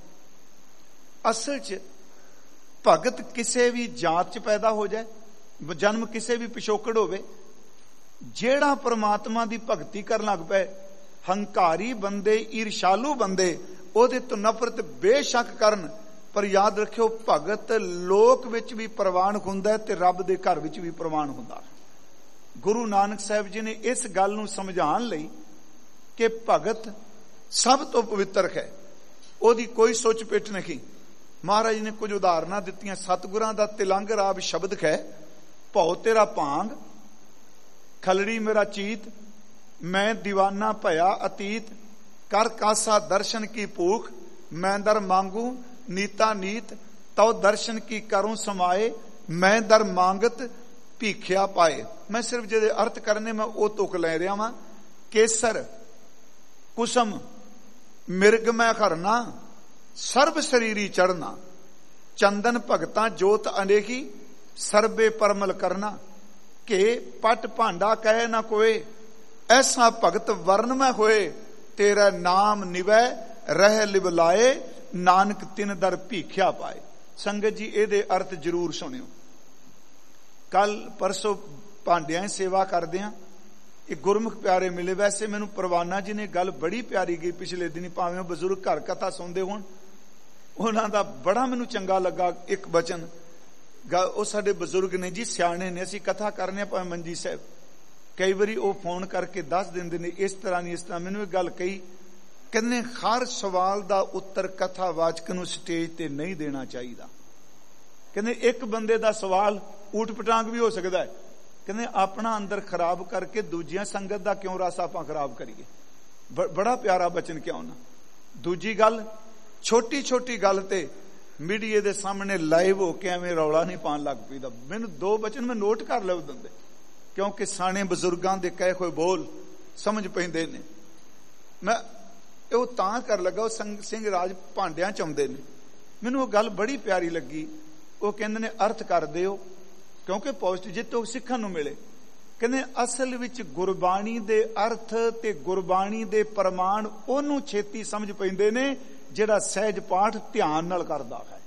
[SPEAKER 1] ਅਸਲ ਚ ਭਗਤ ਕਿਸੇ ਵੀ ਜਾਤ ਚ ਪੈਦਾ ਹੋ ਜਾਏ, ਜਨਮ ਕਿਸੇ ਵੀ ਪਿਛੋਕੜ ਹੋਵੇ, ਜਿਹੜਾ ਪ੍ਰਮਾਤਮਾ ਦੀ ਭਗਤੀ ਕਰਨ ਲੱਗ ਪਏ, ਹੰਕਾਰੀ ਬੰਦੇ, ਈਰਸ਼ਾਲੂ ਬੰਦੇ ਉਹਦੇ ਤੋਂ ਨਫ਼ਰਤ ਬੇਸ਼ੱਕ ਕਰਨ, ਪਰ ਯਾਦ ਰੱਖਿਓ ਭਗਤ ਲੋਕ ਵਿੱਚ ਵੀ ਪ੍ਰਵਾਨ ਹੁੰਦਾ ਤੇ ਰੱਬ ਦੇ ਘਰ ਵਿੱਚ ਵੀ ਪ੍ਰਵਾਨ ਹੁੰਦਾ। ਗੁਰੂ ਨਾਨਕ ਸਾਹਿਬ ਜੀ ਨੇ ਇਸ ਗੱਲ ਨੂੰ ਸਮਝਾਉਣ ਲਈ ਕਿ ਭਗਤ ਸਭ ਤੋਂ ਪਵਿੱਤਰ ਹੈ, ਉਹਦੀ ਕੋਈ ਸੁੱਚ ਪਿੱਟ ਨਹੀਂ। ਮਹਾਰਾਜ ਨੇ ਕੁਝ ਉਦਾਹਰਨਾਂ ਦਿੱਤੀਆਂ। ਸਤਿਗੁਰਾਂ ਦਾ ਤਿਲੰਗ ਰਾਬ ਸ਼ਬਦ ਹੈ, ਭਉ ਤੇਰਾ ਭਾਂਗ, ਖਲੜੀ ਮੇਰਾ ਚੀਤ, ਮੈਂ ਦੀਵਾਨਾ ਭਇਆ ਅਤੀਤ, ਕਰ ਕਾਸਾ ਦਰਸ਼ਨ ਕੀ ਭੂਖ, ਮੈਂ ਦਰ ਮੰਗੂ ਨੀਤਾ ਨੀਤ, ਤਉ ਦਰਸ਼ਨ ਕੀ ਕਰੂੰ ਸਮਾਏ, ਮੈਂ ਦਰ ਮੰਗਤ ਭੀਖਿਆ ਪਾਏ। ਮੈਂ ਸਿਰਫ ਜਿਹਦੇ ਅਰਥ ਕਰਨੇ ਮੈਂ ਉਹ ਤੁਕ ਲੈ ਰਿਹਾ ਵਾਂ। ਕੇਸਰ ਕੁਸਮ ਮਿਰਗ ਮੈਂ ਖਰਨਾ, ਸਰਬ ਸਰੀਰੀ ਚੜਨਾ, ਚੰਦਨ ਭਗਤਾਂ ਜੋਤ ਅਨੇਕੀ, ਸਰਬੇ ਪਰਮਲ ਕਰਨਾ, ਕਿ ਪਟ ਭਾਂਡਾ ਕਹੇ ਨਾ ਕੋਏ, ਐਸਾ ਭਗਤ ਵਰਨ ਮੈਂ ਹੋਏ, ਤੇਰਾ ਨਾਮ ਨਿਵੈ ਰਹਿ ਲਿਵਲਾਏ, ਨਾਨਕ ਤਿਨ ਦਰ ਭੀਖਿਆ ਪਾਏ। ਸੰਗਤ ਜੀ ਇਹਦੇ ਅਰਥ ਜ਼ਰੂਰ ਸੁਣਿਓ। ਕੱਲ ਪਰਸੋਂ ਭਾਂਡਿਆਂ ਦੀ ਸੇਵਾ ਕਰਦੇ ਆ, ਇਹ ਗੁਰਮੁਖ ਪਿਆਰੇ ਮਿਲੇ। ਵੈਸੇ ਮੈਨੂੰ ਪਰਵਾਨਾ ਜੀ ਨੇ ਗੱਲ ਬੜੀ ਪਿਆਰੀ ਗਈ ਪਿਛਲੇ ਦਿਨੀ, ਭਾਵੇਂ ਬਜ਼ੁਰਗ ਘਰ ਕਥਾ ਸੁਣਦੇ ਹੋਣ, ਉਹਨਾਂ ਦਾ ਬੜਾ ਮੈਨੂੰ ਚੰਗਾ ਲੱਗਾ ਇੱਕ ਬਚਨ। ਉਹ ਸਾਡੇ ਬਜ਼ੁਰਗ ਨੇ ਜੀ, ਸਿਆਣੇ ਨੇ, ਅਸੀਂ ਕਥਾ ਕਰਨੇ ਭਾਵੇਂ ਮੰਜੀ ਸਾਹਿਬ, ਕਈ ਵਾਰੀ ਉਹ ਫੋਨ ਕਰਕੇ ਦੱਸ ਦਿੰਦੇ ਨੇ ਇਸ ਤਰ੍ਹਾਂ ਨਹੀਂ ਇਸ ਤਰ੍ਹਾਂ। ਮੈਨੂੰ ਇਹ ਗੱਲ ਕਹੀ, ਕਹਿੰਦੇ ਹਰ ਸਵਾਲ ਦਾ ਉੱਤਰ ਕਥਾਵਾਚਕ ਨੂੰ ਸਟੇਜ ਤੇ ਨਹੀਂ ਦੇਣਾ ਚਾਹੀਦਾ। ਕਹਿੰਦੇ ਇੱਕ ਬੰਦੇ ਦਾ ਸਵਾਲ ਊਟ ਪਟਾਂਗ ਵੀ ਹੋ ਸਕਦਾ ਹੈ। ਕਹਿੰਦੇ ਆਪਣਾ ਅੰਦਰ ਖਰਾਬ ਕਰਕੇ ਦੂਜੀਆਂ ਸੰਗਤ ਦਾ ਕਿਉਂ ਰਸ ਆਪਾਂ ਖਰਾਬ ਕਰੀਏ। ਬੜਾ ਪਿਆਰਾ ਬਚਨ ਕਿਉਂ ਨਾ। ਦੂਜੀ ਗੱਲ, ਛੋਟੀ ਛੋਟੀ ਗੱਲ ਤੇ ਮੀਡੀਏ ਦੇ ਸਾਹਮਣੇ ਲਾਈਵ ਹੋ ਕੇ ਐਵੇਂ ਰੌਲਾ ਨਹੀਂ ਪਾਉਣ ਲੱਗ ਪਈਦਾ। ਮੈਨੂੰ ਦੋ ਬਚਨ ਮੈਂ ਨੋਟ ਕਰ ਲਏ ਦਿੰਦੇ, ਕਿਉਂਕਿ ਸਾਣੇ ਬਜ਼ੁਰਗਾਂ ਦੇ ਕਹੇ ਹੋਏ ਬੋਲ ਸਮਝ ਪੈਂਦੇ ਨੇ। ਮੈਂ ਉਹ ਤਾਂ ਕਰ ਲੱਗਾ, ਉਹ ਸੰਗ ਸਿੰਘ ਰਾਜ ਭਾਂਡਿਆਂ ਚ ਆਉਂਦੇ ਨੇ, ਮੈਨੂੰ ਉਹ ਗੱਲ ਬੜੀ ਪਿਆਰੀ ਲੱਗੀ। ਉਹ ਕਹਿੰਦੇ ਨੇ ਅਰਥ ਕਰ ਦਿਓ, ਕਿਉਂਕਿ ਪੋਜ਼ਿਟਿਵ ਜਿੱਤੋਂ ਸਿੱਖਣ ਨੂੰ ਮਿਲੇ। ਕਹਿੰਦੇ ਅਸਲ ਵਿੱਚ ਗੁਰਬਾਣੀ ਦੇ ਅਰਥ ਤੇ ਗੁਰਬਾਣੀ ਦੇ ਪ੍ਰਮਾਣ ਉਹਨੂੰ ਛੇਤੀ ਸਮਝ ਪੈਂਦੇ ਨੇ ਜਿਹੜਾ ਸਹਿਜ ਪਾਠ ਧਿਆਨ ਨਾਲ ਕਰਦਾ ਹੈ।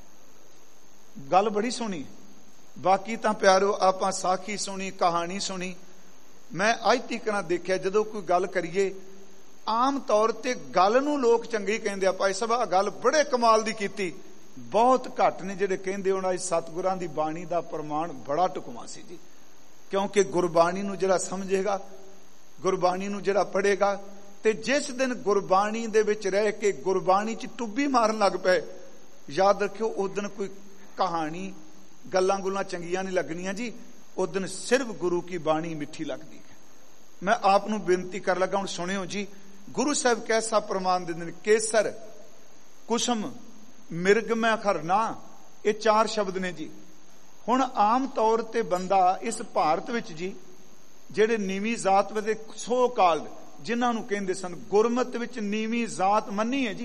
[SPEAKER 1] ਗੱਲ ਬੜੀ ਸੋਹਣੀ। ਬਾਕੀ ਤਾਂ ਪਿਆਰੋ ਆਪਾਂ ਸਾਖੀ ਸੁਣੀ, ਕਹਾਣੀ ਸੁਣੀ। ਮੈਂ ਅੱਜ ਤੱਕ ਨਾ ਦੇਖਿਆ ਜਦੋਂ ਕੋਈ ਗੱਲ ਕਰੀਏ, ਆਮ ਤੌਰ ਤੇ ਗੱਲ ਨੂੰ ਲੋਕ ਚੰਗੀ ਕਹਿੰਦੇ ਆ, ਭਾਈ ਸਾਹਿਬ ਆ ਗੱਲ ਬੜੇ ਕਮਾਲ ਦੀ ਕੀਤੀ। ਬਹੁਤ ਘੱਟ ਨੇ ਜਿਹੜੇ ਕਹਿੰਦੇ ਉਹਨਾਂ ਸਤਿਗੁਰਾਂ ਦੀ ਬਾਣੀ ਦਾ ਪ੍ਰਮਾਣ ਬੜਾ ਢੁਕਵਾਂ ਸੀ ਜੀ। ਕਿਉਂਕਿ ਗੁਰਬਾਣੀ ਨੂੰ ਜਿਹੜਾ ਸਮਝੇਗਾ, ਗੁਰਬਾਣੀ ਨੂੰ ਜਿਹੜਾ ਪੜ੍ਹੇਗਾ, ਤੇ ਜਿਸ ਦਿਨ ਗੁਰਬਾਣੀ ਦੇ ਵਿੱਚ ਰਹਿ ਕੇ ਗੁਰਬਾਣੀ ਚ ਟੁੱਬੀ ਮਾਰਨ ਲੱਗ ਪਏ, ਯਾਦ ਰੱਖਿਓ ਉਸ ਦਿਨ ਕੋਈ ਕਹਾਣੀ ਗੱਲਾਂ ਗੁੱਲਾਂ ਚੰਗੀਆਂ ਨਹੀਂ ਲੱਗਣੀਆਂ ਜੀ। ਉਸ ਦਿਨ ਸਿਰਫ ਗੁਰੂ ਕੀ ਬਾਣੀ ਮਿੱਠੀ ਲੱਗਦੀ ਹੈ। ਮੈਂ ਆਪ ਨੂੰ ਬੇਨਤੀ ਕਰ ਲੱਗਾ, ਹੁਣ ਸੁਣਿਓ ਜੀ। ਗੁਰੂ ਸਾਹਿਬ ਕੈਸਾ ਪ੍ਰਮਾਣ ਦਿੰਦੇ ਨੇ, ਕੇਸਰ ਕੁਸਮ ਮਿਰਗ ਮੈਂ ਖਰਨਾ, ਇਹ ਚਾਰ ਸ਼ਬਦ ਨੇ ਜੀ। ਹੁਣ ਆਮ ਤੌਰ ਤੇ ਬੰਦਾ ਇਸ ਭਾਰਤ ਵਿੱਚ ਜੀ, ਜਿਹੜੇ ਨੀਵੀਂ ਜ਼ਾਤ ਦੇ ਸੋ ਕਾਲਡ ਜਿਨ੍ਹਾਂ ਨੂੰ ਕਹਿੰਦੇ ਸਨ, ਗੁਰਮਤ ਵਿੱਚ ਨੀਵੀਂ ਜ਼ਾਤ ਮੰਨੀ ਹੈ ਜੀ,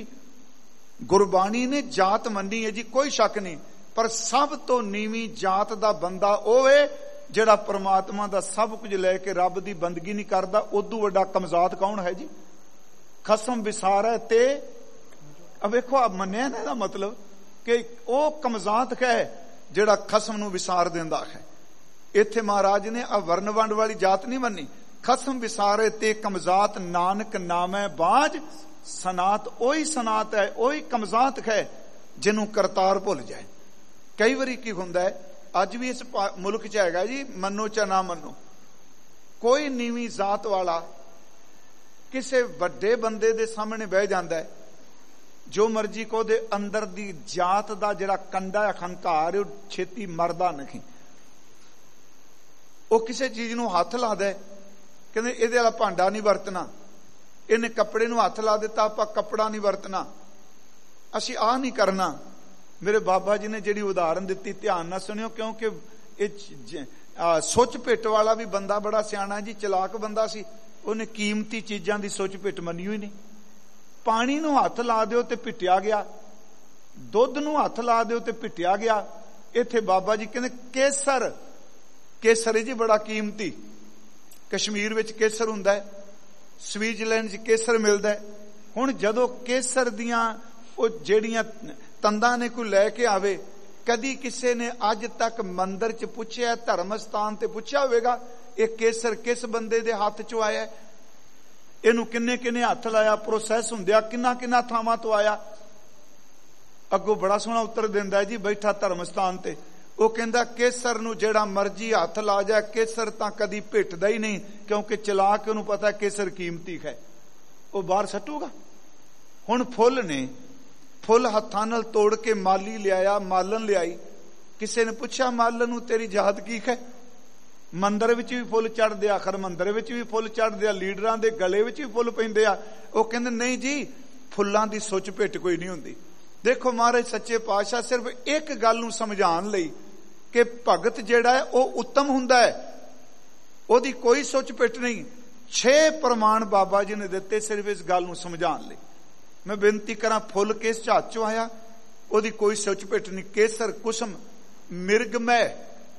[SPEAKER 1] ਗੁਰਬਾਣੀ ਨੇ ਜਾਤ ਮੰਨੀ ਹੈ ਜੀ, ਕੋਈ ਸ਼ੱਕ ਨਹੀਂ। ਪਰ ਸਭ ਤੋਂ ਨੀਵੀਂ ਜਾਤ ਦਾ ਬੰਦਾ ਉਹ ਹੈ ਜਿਹੜਾ ਪ੍ਰਮਾਤਮਾ ਦਾ ਸਭ ਕੁਝ ਲੈ ਕੇ ਰੱਬ ਦੀ ਬੰਦਗੀ ਨਹੀਂ ਕਰਦਾ। ਉਦੋਂ ਵੱਡਾ ਕਮਜ਼ਾਤ ਕੌਣ ਹੈ ਜੀ? ਖਸਮ ਵਿਸਾਰੈ ਤੇ, ਆ ਵੇਖੋ ਆ ਮੰਨਿਆ ਨਾ ਇਹਦਾ ਮਤਲਬ ਕਿ ਉਹ ਕਮਜ਼ਾਤ ਹੈ ਜਿਹੜਾ ਖਸਮ ਨੂੰ ਵਿਸਾਰ ਦਿੰਦਾ ਹੈ। ਇੱਥੇ ਮਹਾਰਾਜ ਨੇ ਆ ਵਰਨ ਵੰਡ ਵਾਲੀ ਜਾਤ ਨਹੀਂ ਮੰਨੀ। ਖਸਮ ਵਿਸਾਰੇ ਤੇ ਕਮਜ਼ਾਤ ਨਾਨਕ ਨਾਮੈ ਬਾਝ ਸਨਾਤ। ਉਹੀ ਸਨਾਤ ਹੈ, ਉਹੀ ਕਮਜ਼ਾਤ ਹੈ ਜਿਹਨੂੰ ਕਰਤਾਰ ਭੁੱਲ ਜਾਏ। ਕਈ ਵਾਰੀ ਕੀ ਹੁੰਦਾ ਹੈ, ਅੱਜ ਵੀ ਇਸ ਮੁਲਕ 'ਚ ਹੈਗਾ ਜੀ, ਮੰਨੋ ਚਾਹੇ ਨਾ ਮੰਨੋ, ਕੋਈ ਨੀਵੀਂ ਜ਼ਾਤ ਵਾਲਾ ਕਿਸੇ ਵੱਡੇ ਬੰਦੇ ਦੇ ਸਾਹਮਣੇ ਬਹਿ ਜਾਂਦਾ ਹੈ, ਜੋ ਮਰਜੀ ਕੋ ਦੇ ਅੰਦਰ ਦੀ ਜਾਤ ਦਾ ਜਿਹੜਾ ਕੰਡਾ ਹੈ, ਹੰਕਾਰ, ਉਹ ਛੇਤੀ ਮਰਦਾ ਨਹੀਂ। ਉਹ ਕਿਸੇ ਚੀਜ਼ ਨੂੰ ਹੱਥ ਲਾਦਾ, ਕਹਿੰਦੇ ਇਹਦੇ ਵਾਲਾ ਭਾਂਡਾ ਨਹੀਂ ਵਰਤਣਾ, ਇਹਨੇ ਕੱਪੜੇ ਨੂੰ ਹੱਥ ਲਾ ਦਿੱਤਾ, ਆਪਾਂ ਕੱਪੜਾ ਨਹੀਂ ਵਰਤਣਾ, ਅਸੀਂ ਆਹ ਨਹੀਂ ਕਰਨਾ। ਮੇਰੇ ਬਾਬਾ ਜੀ ਨੇ ਜਿਹੜੀ ਉਦਾਹਰਨ ਦਿੱਤੀ ਧਿਆਨ ਨਾਲ ਸੁਣਿਓ, ਕਿਉਂਕਿ ਇਹ ਸੁੱਚ ਪਿੱਟ ਵਾਲਾ ਵੀ ਬੰਦਾ ਬੜਾ ਸਿਆਣਾ ਜੀ, ਚਲਾਕ ਬੰਦਾ ਸੀ। ਉਹਨੇ ਕੀਮਤੀ ਚੀਜ਼ਾਂ ਦੀ ਸੁੱਚ ਪਿੱਟ ਮੰਨੀ ਹੋਈ ਨਹੀਂ। ਪਾਣੀ ਨੂੰ ਹੱਥ ਲਾ ਦਿਓ ਤੇ ਪਿੱਟਿਆ ਗਿਆ, ਦੁੱਧ ਨੂੰ ਹੱਥ ਲਾ ਦਿਓ ਤੇ ਪਿੱਟਿਆ ਗਿਆ। ਇੱਥੇ ਬਾਬਾ ਜੀ ਕਹਿੰਦੇ ਕੇਸਰ, ਕੇਸਰ ਜੀ ਬੜਾ ਕੀਮਤੀ। ਕਸ਼ਮੀਰ ਵਿੱਚ ਕੇਸਰ ਹੁੰਦਾ ਹੈ, ਸਵਿਟਜ਼ਰਲੈਂਡ 'ਚ ਕੇਸਰ ਮਿਲਦਾ ਹੈ। ਹੁਣ ਜਦੋਂ ਕੇਸਰ ਦੀਆਂ ਉਹ ਜਿਹੜੀਆਂ ਤੰਦਾਂ ਨੇ ਕੋਈ ਲੈ ਕੇ ਆਵੇ, ਕਦੀ ਕਿਸੇ ਨੇ ਅੱਜ ਤੱਕ ਮੰਦਿਰ 'ਚ ਪੁੱਛਿਆ, ਧਰਮ ਸਥਾਨ ਤੇ ਪੁੱਛਿਆ ਹੋਵੇਗਾ ਇਹ ਕੇਸਰ ਕਿਸ ਬੰਦੇ ਦੇ ਹੱਥ 'ਚੋਂ ਆਇਆ, ਇਹਨੂੰ ਕਿੰਨੇ ਕਿੰਨੇ ਹੱਥ ਲਾਇਆ, ਪ੍ਰੋਸੈਸ ਹੁੰਦਿਆ ਕਿੰਨਾ ਕਿੰਨਾ ਥਾਵਾਂ ਤੋਂ ਆਇਆ। ਅੱਗੋਂ ਬੜਾ ਸੋਹਣਾ ਉੱਤਰ ਦਿੰਦਾ ਜੀ ਬੈਠਾ ਧਰਮ ਸਥਾਨ ਤੇ। ਉਹ ਕਹਿੰਦਾ ਕੇਸਰ ਨੂੰ ਜਿਹੜਾ ਮਰਜੀ ਹੱਥ ਲਾ ਜਾ, ਕੇਸਰ ਤਾਂ ਕਦੀ ਭਿੱਟਦਾ ਹੀ ਨਹੀਂ, ਕਿਉਂਕਿ ਚਲਾ ਕੇ ਉਹਨੂੰ ਪਤਾ ਕੇਸਰ ਕੀਮਤੀ ਹੈ, ਉਹ ਬਾਹਰ ਸੱਟੂਗਾ। ਹੁਣ ਫੁੱਲ ਨੇ, ਫੁੱਲ ਹੱਥਾਂ ਨਾਲ ਤੋੜ ਕੇ ਮਾਲੀ ਲਿਆਇਆ, ਮਾਲਣ ਲਿਆਈ। ਕਿਸੇ ਨੇ ਪੁੱਛਿਆ ਮਾਲਣ ਨੂੰ ਤੇਰੀ ਜਾਤ ਕੀ ਹੈ? ਮੰਦਿਰ ਵਿੱਚ ਵੀ ਫੁੱਲ ਚੜ੍ਹਦੇ, ਆਖਰ ਮੰਦਿਰ ਵਿੱਚ ਵੀ ਫੁੱਲ ਚੜ੍ਹਦੇ ਆ, ਲੀਡਰਾਂ ਦੇ ਗਲੇ ਵਿੱਚ ਵੀ ਫੁੱਲ ਪੈਂਦੇ ਆ। ਉਹ ਕਹਿੰਦੇ ਨਹੀਂ ਜੀ, ਫੁੱਲਾਂ ਦੀ ਸੁੱਚ ਭਿੱਟ ਕੋਈ ਨਹੀਂ ਹੁੰਦੀ। ਦੇਖੋ ਮਹਾਰਾਜ ਸੱਚੇ ਪਾਤਸ਼ਾਹ ਸਿਰਫ ਇੱਕ ਗੱਲ ਨੂੰ ਸਮਝਾਉਣ ਲਈ ਕਿ ਭਗਤ ਜਿਹੜਾ ਹੈ ਉਹ ਉੱਤਮ ਹੁੰਦਾ ਹੈ, ਉਹਦੀ ਕੋਈ ਸੁੱਚ ਭਿੱਟ ਨਹੀਂ। ਛੇ ਪ੍ਰਮਾਣ ਬਾਬਾ ਜੀ ਨੇ ਦਿੱਤੇ ਸਿਰਫ ਇਸ ਗੱਲ ਨੂੰ ਸਮਝਾਉਣ ਲਈ। ਮੈਂ ਬੇਨਤੀ ਕਰਾਂ, ਫੁੱਲ ਕਿਸ ਝਾਤ ਚੋਂ ਆਇਆ? ਉਹਦੀ ਕੋਈ ਸੁੱਚ ਭਿੱਟ ਨਹੀਂ। ਕੇਸਰ, ਕੁਸਮ, ਮਿਰਗਮੈ,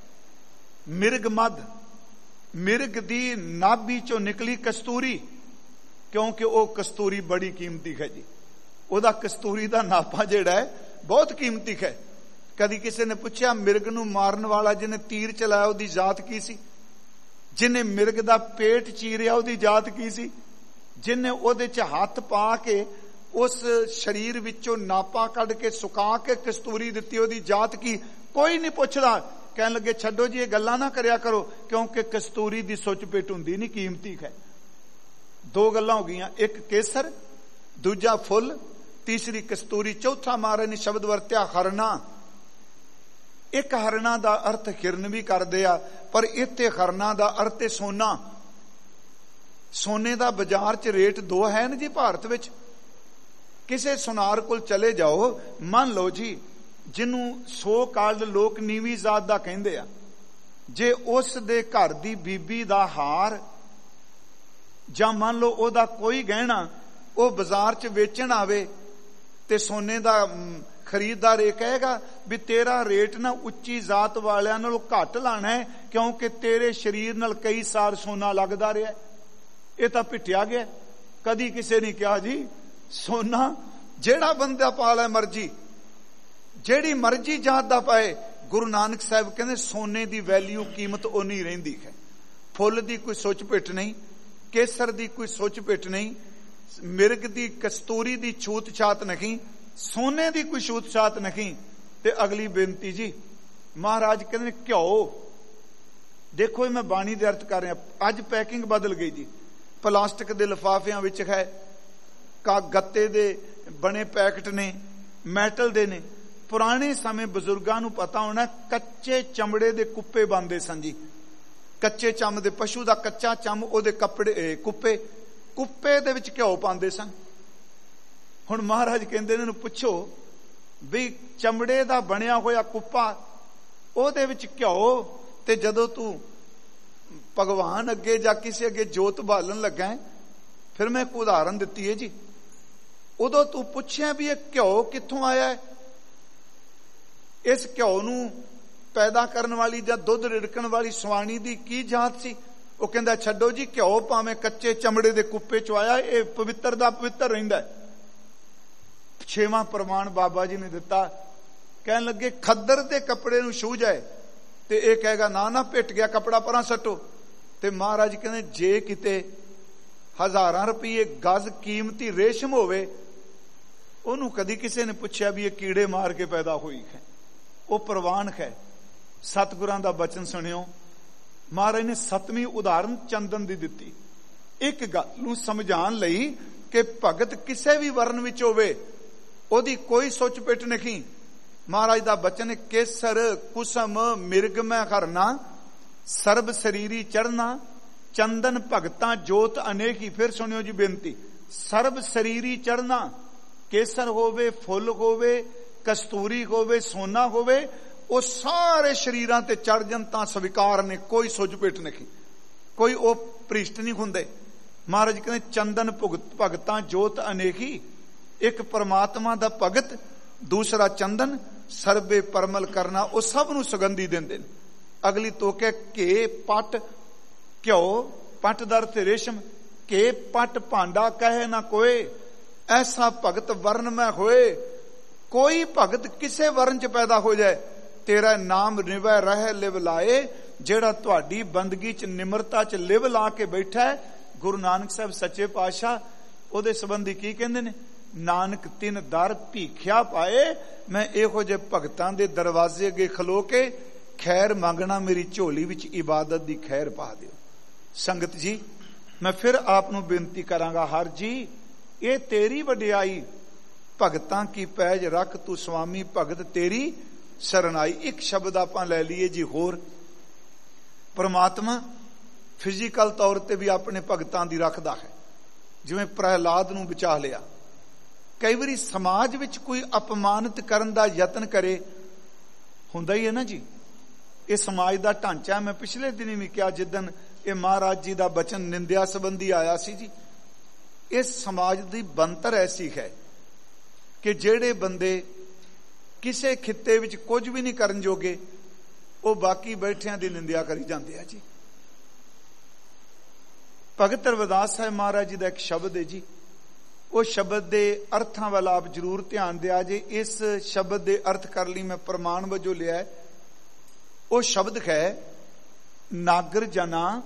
[SPEAKER 1] ਮਿਰਗ ਮੱਧ, ਮਿਰਗ ਦੀ ਨਾਭੀ ਚੋਂ ਨਿਕਲੀ ਕਸਤੂਰੀ, ਕਿਉਂਕਿ ਉਹ ਕਸਤੂਰੀ ਬੜੀ ਕੀਮਤੀ ਹੈ ਜੀ। ਉਹਦਾ ਕਸਤੂਰੀ ਦਾ ਨਾਪਾ ਜਿਹੜਾ ਹੈ ਬਹੁਤ ਕੀਮਤੀ ਹੈ। ਕਦੀ ਕਿਸੇ ਨੇ ਪੁੱਛਿਆ ਮਿਰਗ ਨੂੰ ਮਾਰਨ ਵਾਲਾ ਜਿਹਨੇ ਤੀਰ ਚਲਾਇਆ ਉਹਦੀ ਜਾਤ ਕੀ ਸੀ? ਜਿਹਨੇ ਮਿਰਗ ਦਾ ਪੇਟ ਚੀਰਿਆ ਉਹਦੀ ਜਾਤ ਕੀ ਸੀ? ਜਿਹਨੇ ਉਹਦੇ 'ਚ ਹੱਥ ਪਾ ਕੇ ਉਸ ਸਰੀਰ ਵਿੱਚੋਂ ਨਾਪਾ ਕੱਢ ਕੇ ਸੁਕਾ ਕੇ ਕਸਤੂਰੀ ਦਿੱਤੀ, ਉਹਦੀ ਜਾਤ ਕੀ? ਕੋਈ ਨਹੀਂ ਪੁੱਛਦਾ। ਕਹਿਣ ਲੱਗੇ ਛੱਡੋ ਜੀ, ਇਹ ਗੱਲਾਂ ਨਾ ਕਰਿਆ ਕਰੋ, ਕਿਉਂਕਿ ਕਸਤੂਰੀ ਦੀ ਸੁੱਚ ਪਿੱਟ ਹੁੰਦੀ ਨਹੀਂ, ਕੀਮਤੀ ਹੈ। ਦੋ ਗੱਲਾਂ ਹੋ ਗਈਆਂ, ਇੱਕ ਕੇਸਰ, ਦੂਜਾ ਫੁੱਲ, ਤੀਸਰੀ ਕਸਤੂਰੀ। ਚੌਥਾ ਮਹਾਰਾਜ ਨੇ ਸ਼ਬਦ ਵਰਤਿਆ ਹਰਨਾ। ਇੱਕ ਹਰਨਾ ਦਾ ਅਰਥ ਹਿਰਨ ਵੀ ਕਰਦੇ ਆ, ਪਰ ਇੱਥੇ ਹਰਨਾ ਦਾ ਅਰਥ ਹੈ ਸੋਨਾ। ਸੋਨੇ ਦਾ ਬਾਜ਼ਾਰ 'ਚ ਰੇਟ ਦੋ ਹੈ ਨਾ ਜੀ ਭਾਰਤ ਵਿੱਚ। ਕਿਸੇ ਸੁਨਾਰ ਕੋਲ ਚਲੇ ਜਾਓ, ਮੰਨ ਲਓ ਜੀ ਜਿਹਨੂੰ ਸੋ ਕਾਲਡ ਲੋਕ ਨੀਵੀਂ ਜ਼ਾਤ ਦਾ ਕਹਿੰਦੇ ਆ, ਜੇ ਉਸ ਦੇ ਘਰ ਦੀ ਬੀਬੀ ਦਾ ਹਾਰ ਜਾਂ ਮੰਨ ਲਓ ਉਹਦਾ ਕੋਈ ਗਹਿਣਾ ਉਹ ਬਾਜ਼ਾਰ 'ਚ ਵੇਚਣ ਆਵੇ ਤੇ ਸੋਨੇ ਦਾ ਖਰੀਦਦਾਰ ਇਹ ਕਹੇਗਾ ਵੀ ਤੇਰਾ ਰੇਟ ਨਾ ਉੱਚੀ ਜ਼ਾਤ ਵਾਲਿਆਂ ਨਾਲੋਂ ਘੱਟ ਲਾਣਾ ਹੈ, ਕਿਉਂਕਿ ਤੇਰੇ ਸਰੀਰ ਨਾਲ ਕਈ ਸਾਲ ਸੋਨਾ ਲੱਗਦਾ ਰਿਹਾ। ਇਹ ਤਾਂ ਪਿੱਟਿਆ ਗਿਆ। ਕਦੀ ਕਿਸੇ ਨੇ ਕਿਹਾ ਜੀ ਸੋਨਾ ਜਿਹੜਾ ਬੰਦਾ ਪਾ ਲੈ ਮਰਜੀ, ਜਿਹੜੀ ਮਰਜੀ ਜਾਤ ਦਾ ਪਾਏ। ਗੁਰੂ ਨਾਨਕ ਸਾਹਿਬ ਕਹਿੰਦੇ ਸੋਨੇ ਦੀ ਵੈਲਿਊ, ਕੀਮਤ ਓਨੀ ਰਹਿੰਦੀ ਹੈ। ਫੁੱਲ ਦੀ ਕੋਈ ਸੁੱਚ ਪਿੱਟ ਨਹੀਂ, ਕੇਸਰ ਦੀ ਕੋਈ ਸੁੱਚ ਪਿੱਟ ਨਹੀਂ, ਮਿਰਗ ਦੀ ਕਸਤੂਰੀ ਦੀ ਛੂਤ ਛਾਤ ਨਹੀਂ, ਸੋਨੇ ਦੀ ਕੋਈ ਛੂਤ ਛਾਤ ਨਹੀਂ। ਤੇ ਅਗਲੀ ਬੇਨਤੀ ਜੀ, ਮਹਾਰਾਜ ਕਹਿੰਦੇ ਘਿਓ। ਦੇਖੋ ਮੈਂ ਬਾਣੀ ਦੇ ਅਰਥ ਕਰ ਰਿਹਾ। ਅੱਜ ਪੈਕਿੰਗ ਬਦਲ ਗਈ ਜੀ, ਪਲਾਸਟਿਕ ਦੇ ਲਿਫਾਫਿਆਂ ਵਿੱਚ ਹੈ, ਕਾ ਗੱਤੇ ਦੇ ਬਣੇ ਪੈਕਟ ਨੇ, ਮੈਟਲ ਦੇ ਨੇ। ਪੁਰਾਣੇ ਸਮੇਂ ਬਜ਼ੁਰਗਾਂ ਨੂੰ ਪਤਾ ਹੋਣਾ, ਕੱਚੇ ਚਮੜੇ ਦੇ ਕੁੱਪੇ ਬਣਦੇ ਸਨ ਜੀ। ਕੱਚੇ ਚਮ ਦੇ, ਪਸ਼ੂ ਦਾ ਕੱਚਾ ਚਮ, ਉਹਦੇ ਕੱਪੜੇ ਕੁੱਪੇ, ਕੁੱਪੇ ਦੇ ਵਿੱਚ ਘਿਓ ਪਾਉਂਦੇ ਸਨ। ਹੁਣ ਮਹਾਰਾਜ ਕਹਿੰਦੇ ਇਹਨਾਂ ਨੂੰ ਪੁੱਛੋ ਵੀ ਚਮੜੇ ਦਾ ਬਣਿਆ ਹੋਇਆ ਕੁੱਪਾ, ਉਹਦੇ ਵਿੱਚ ਘਿਓ, ਤੇ ਜਦੋਂ ਤੂੰ ਭਗਵਾਨ ਅੱਗੇ ਜਾਂ ਕਿਸੇ ਅੱਗੇ ਜੋਤ ਬਾਲਣ ਲੱਗਾ, ਫਿਰ ਮੈਂ ਇੱਕ ਉਦਾਹਰਨ ਦਿੱਤੀ ਹੈ ਜੀ, ਉਦੋਂ ਤੂੰ ਪੁੱਛਿਆ ਵੀ ਇਹ ਘਿਓ ਕਿੱਥੋਂ ਆਇਆ ਹੈ? ਇਸ ਘਿਓ ਨੂੰ ਪੈਦਾ ਕਰਨ ਵਾਲੀ ਜਾਂ ਦੁੱਧ ਰਿੜਕਣ ਵਾਲੀ ਸਵਾਣੀ ਦੀ ਕੀ ਜਾਤ ਸੀ? ਉਹ ਕਹਿੰਦਾ ਛੱਡੋ ਜੀ, ਘਿਓ ਭਾਵੇਂ ਕੱਚੇ ਚਮੜੇ ਦੇ ਕੁੱਪੇ ਚੋਂ ਆਇਆ, ਇਹ ਪਵਿੱਤਰ ਦਾ ਪਵਿੱਤਰ ਰਹਿੰਦਾ। ਛੇਵਾਂ ਪ੍ਰਮਾਣ ਬਾਬਾ ਜੀ ਨੇ ਦਿੱਤਾ, ਕਹਿਣ ਲੱਗੇ ਖੱਦਰ ਦੇ ਕੱਪੜੇ ਨੂੰ ਛੂਹ ਜਾਏ ਤੇ ਇਹ ਕਹੇਗਾ ਨਾ ਨਾ ਪਿੱਟ ਗਿਆ ਕੱਪੜਾ, ਪਰਾਂ ਸੱਟੋ। ਤੇ ਮਹਾਰਾਜ ਕਹਿੰਦੇ ਜੇ ਕਿਤੇ ਹਜ਼ਾਰਾਂ ਰੁਪਏ ਗਜ਼ ਕੀਮਤੀ ਰੇਸ਼ਮ ਹੋਵੇ, ਉਹਨੂੰ ਕਦੀ ਕਿਸੇ ਨੇ ਪੁੱਛਿਆ ਵੀ ਇਹ ਕੀੜੇ ਮਾਰ ਕੇ ਪੈਦਾ ਹੋਈ ਹੈ, ਉਹ ਪ੍ਰਵਾਨ ਹੈ। ਸਤਿਗੁਰਾਂ ਦਾ ਬਚਨ ਸੁਣਿਓ, ਮਹਾਰਾਜ ਨੇ ਸੱਤਵੀਂ ਉਦਾਹਰਨ ਚੰਦਨ ਦੀ ਦਿੱਤੀ, ਇੱਕ ਗੱਲ ਨੂੰ ਸਮਝਾਉਣ ਲਈ ਕਿ ਭਗਤ ਕਿਸੇ ਵੀ ਵਰਨ ਵਿੱਚ ਹੋਵੇ, ਉਹਦੀ ਕੋਈ ਸੋਚ ਪਿੱਟ ਨਹੀਂ। ਮਹਾਰਾਜ ਦਾ ਬਚਨ ਕੇਸਰ ਕੁਸਮ ਮਿਰਗ ਮੈਂ ਹਰਨਾ, ਸਰਬ ਸਰੀਰੀ ਚੜਨਾ, ਚੰਦਨ ਭਗਤਾਂ ਜੋਤ ਅਨੇਕੀ। ਫਿਰ ਸੁਣਿਓ ਜੀ ਬੇਨਤੀ, ਸਰਬ ਸਰੀਰੀ ਚੜਨਾ, ਕੇਸਰ ਹੋਵੇ, ਫੁੱਲ ਹੋਵੇ, ਕਸਤੂਰੀ ਹੋਵੇ, ਸੋਨਾ ਹੋਵੇ, ਉਹ ਸਾਰੇ ਸ਼ਰੀਰਾਂ ਤੇ ਚੜ ਜਾਣ ਤਾਂ ਸਵੀਕਾਰ ਨੇ, ਕੋਈ ਸੁੱਜ ਪਿੱਟ ਨਹੀਂ, ਕੋਈ ਉਹ ਭ੍ਰਿਸ਼ਟ ਨਹੀਂ ਹੁੰਦੇ। ਮਹਾਰਾਜ ਕਹਿੰਦੇ ਚੰਦਨ ਭੁਗਤ ਭਗਤਾਂ ਜੋਤ ਅਨੇਕੀ, ਇੱਕ ਪਰਮਾਤਮਾ ਦਾ ਭਗਤ, ਦੂਸਰਾ ਚੰਦਨ, ਸਰਬੇ ਪਰਮਲ ਕਰਨਾ, ਉਹ ਸਭ ਨੂੰ ਸੁਗੰਧੀ ਦਿੰਦੇ ਨੇ। ਅਗਲੀ ਤੋਕੇ ਘੇ ਪੱਟ, ਘਿਓ ਪੱਟ ਦਰ ਤੇ ਰੇਸ਼ਮ, ਘੇ ਪੱਟ ਭਾਂਡਾ ਕਹੇ ਨਾ ਕੋਏ, ਐਸਾ ਭਗਤ ਵਰਨ ਮੈਂ ਹੋਏ। ਕੋਈ ਭਗਤ ਕਿਸੇ ਵਰਨ ਚ ਪੈਦਾ ਹੋ ਜਾਏ, ਤੇਰਾ ਨਾਮ ਨਿਵੈ ਰਹਿ ਲਿਵ ਲਾਏ, ਜਿਹੜਾ ਤੁਹਾਡੀ ਬੰਦਗੀ ਚ ਨਿਮਰਤਾ ਚ ਲਿਵ ਲਾ ਕੇ ਬੈਠਾ ਹੈ। ਗੁਰੂ ਨਾਨਕ ਸਾਹਿਬ ਸੱਚੇ ਪਾਤਸ਼ਾਹ ਉਹਦੇ ਸੰਬੰਧੀ ਕੀ ਕਹਿੰਦੇ ਨੇ, ਨਾਨਕ ਤਿੰਨ ਦਰ ਭੀਖਿਆ ਪਾਏ, ਮੈਂ ਇਹੋ ਜਿਹੇ ਭਗਤਾਂ ਦੇ ਦਰਵਾਜ਼ੇ ਅੱਗੇ ਖਲੋ ਕੇ ਖੈਰ ਮੰਗਣਾ, ਮੇਰੀ ਝੋਲੀ ਵਿੱਚ ਇਬਾਦਤ ਦੀ ਖੈਰ ਪਾ ਦਿਓ। ਸੰਗਤ ਜੀ, ਮੈਂ ਫਿਰ ਆਪ ਨੂੰ ਬੇਨਤੀ ਕਰਾਂਗਾ, ਹਰ ਜੀ ਇਹ ਤੇਰੀ ਵਡਿਆਈ, ਭਗਤਾਂ ਕੀ ਪੈਜ ਰੱਖ ਤੂੰ ਸੁਆਮੀ, ਭਗਤ ਤੇਰੀ ਸਰਨਾਈ। ਇੱਕ ਸ਼ਬਦ ਆਪਾਂ ਲੈ ਲਈਏ ਜੀ ਹੋਰ, ਪਰਮਾਤਮਾ ਫਿਜ਼ੀਕਲ ਤੌਰ ਤੇ ਵੀ ਆਪਣੇ ਭਗਤਾਂ ਦੀ ਰੱਖਦਾ ਹੈ। ਜਿਵੇਂ ਪ੍ਰਹਿਲਾਦ ਨੂੰ ਬਚਾ ਲਿਆ। ਕਈ ਵਾਰੀ ਸਮਾਜ ਵਿੱਚ ਕੋਈ ਅਪਮਾਨਿਤ ਕਰਨ ਦਾ ਯਤਨ ਕਰੇ, ਹੁੰਦਾ ਹੀ ਹੈ ਨਾ ਜੀ, ਇਹ ਸਮਾਜ ਦਾ ਢਾਂਚਾ। ਮੈਂ ਪਿਛਲੇ ਦਿਨੀ ਵੀ ਕਿਹਾ, ਜਿੱਦਣ ਇਹ ਮਹਾਰਾਜ ਜੀ ਦਾ ਬਚਨ ਨਿੰਦਿਆ ਸੰਬੰਧੀ ਆਇਆ ਸੀ ਜੀ, ਇਸ ਸਮਾਜ ਦੀ ਬਣਤਰ ਐਸੀ ਹੈ ਕਿ ਜਿਹੜੇ ਬੰਦੇ ਕਿਸੇ ਖਿੱਤੇ ਵਿੱਚ ਕੁਝ ਵੀ ਨਹੀਂ ਕਰਨ ਜੋਗੇ, ਉਹ ਬਾਕੀ ਬੈਠਿਆਂ ਦੀ ਨਿੰਦਿਆ ਕਰੀ ਜਾਂਦੇ ਆ ਜੀ। ਭਗਤ ਰਵਿਦਾਸ ਸਾਹਿਬ ਮਹਾਰਾਜ ਜੀ ਦਾ ਇੱਕ ਸ਼ਬਦ ਹੈ ਜੀ, ਉਹ ਸ਼ਬਦ ਦੇ ਅਰਥਾਂ ਵੱਲ ਆਪ ਜ਼ਰੂਰ ਧਿਆਨ ਦਿਆ ਜੇ। ਇਸ ਸ਼ਬਦ ਦੇ ਅਰਥ ਕਰਨ ਲਈ ਮੈਂ ਪ੍ਰਮਾਣ ਵਜੋਂ ਲਿਆ। ਉਹ ਸ਼ਬਦ ਹੈ, ਨਾਗਰ ਜਨਾ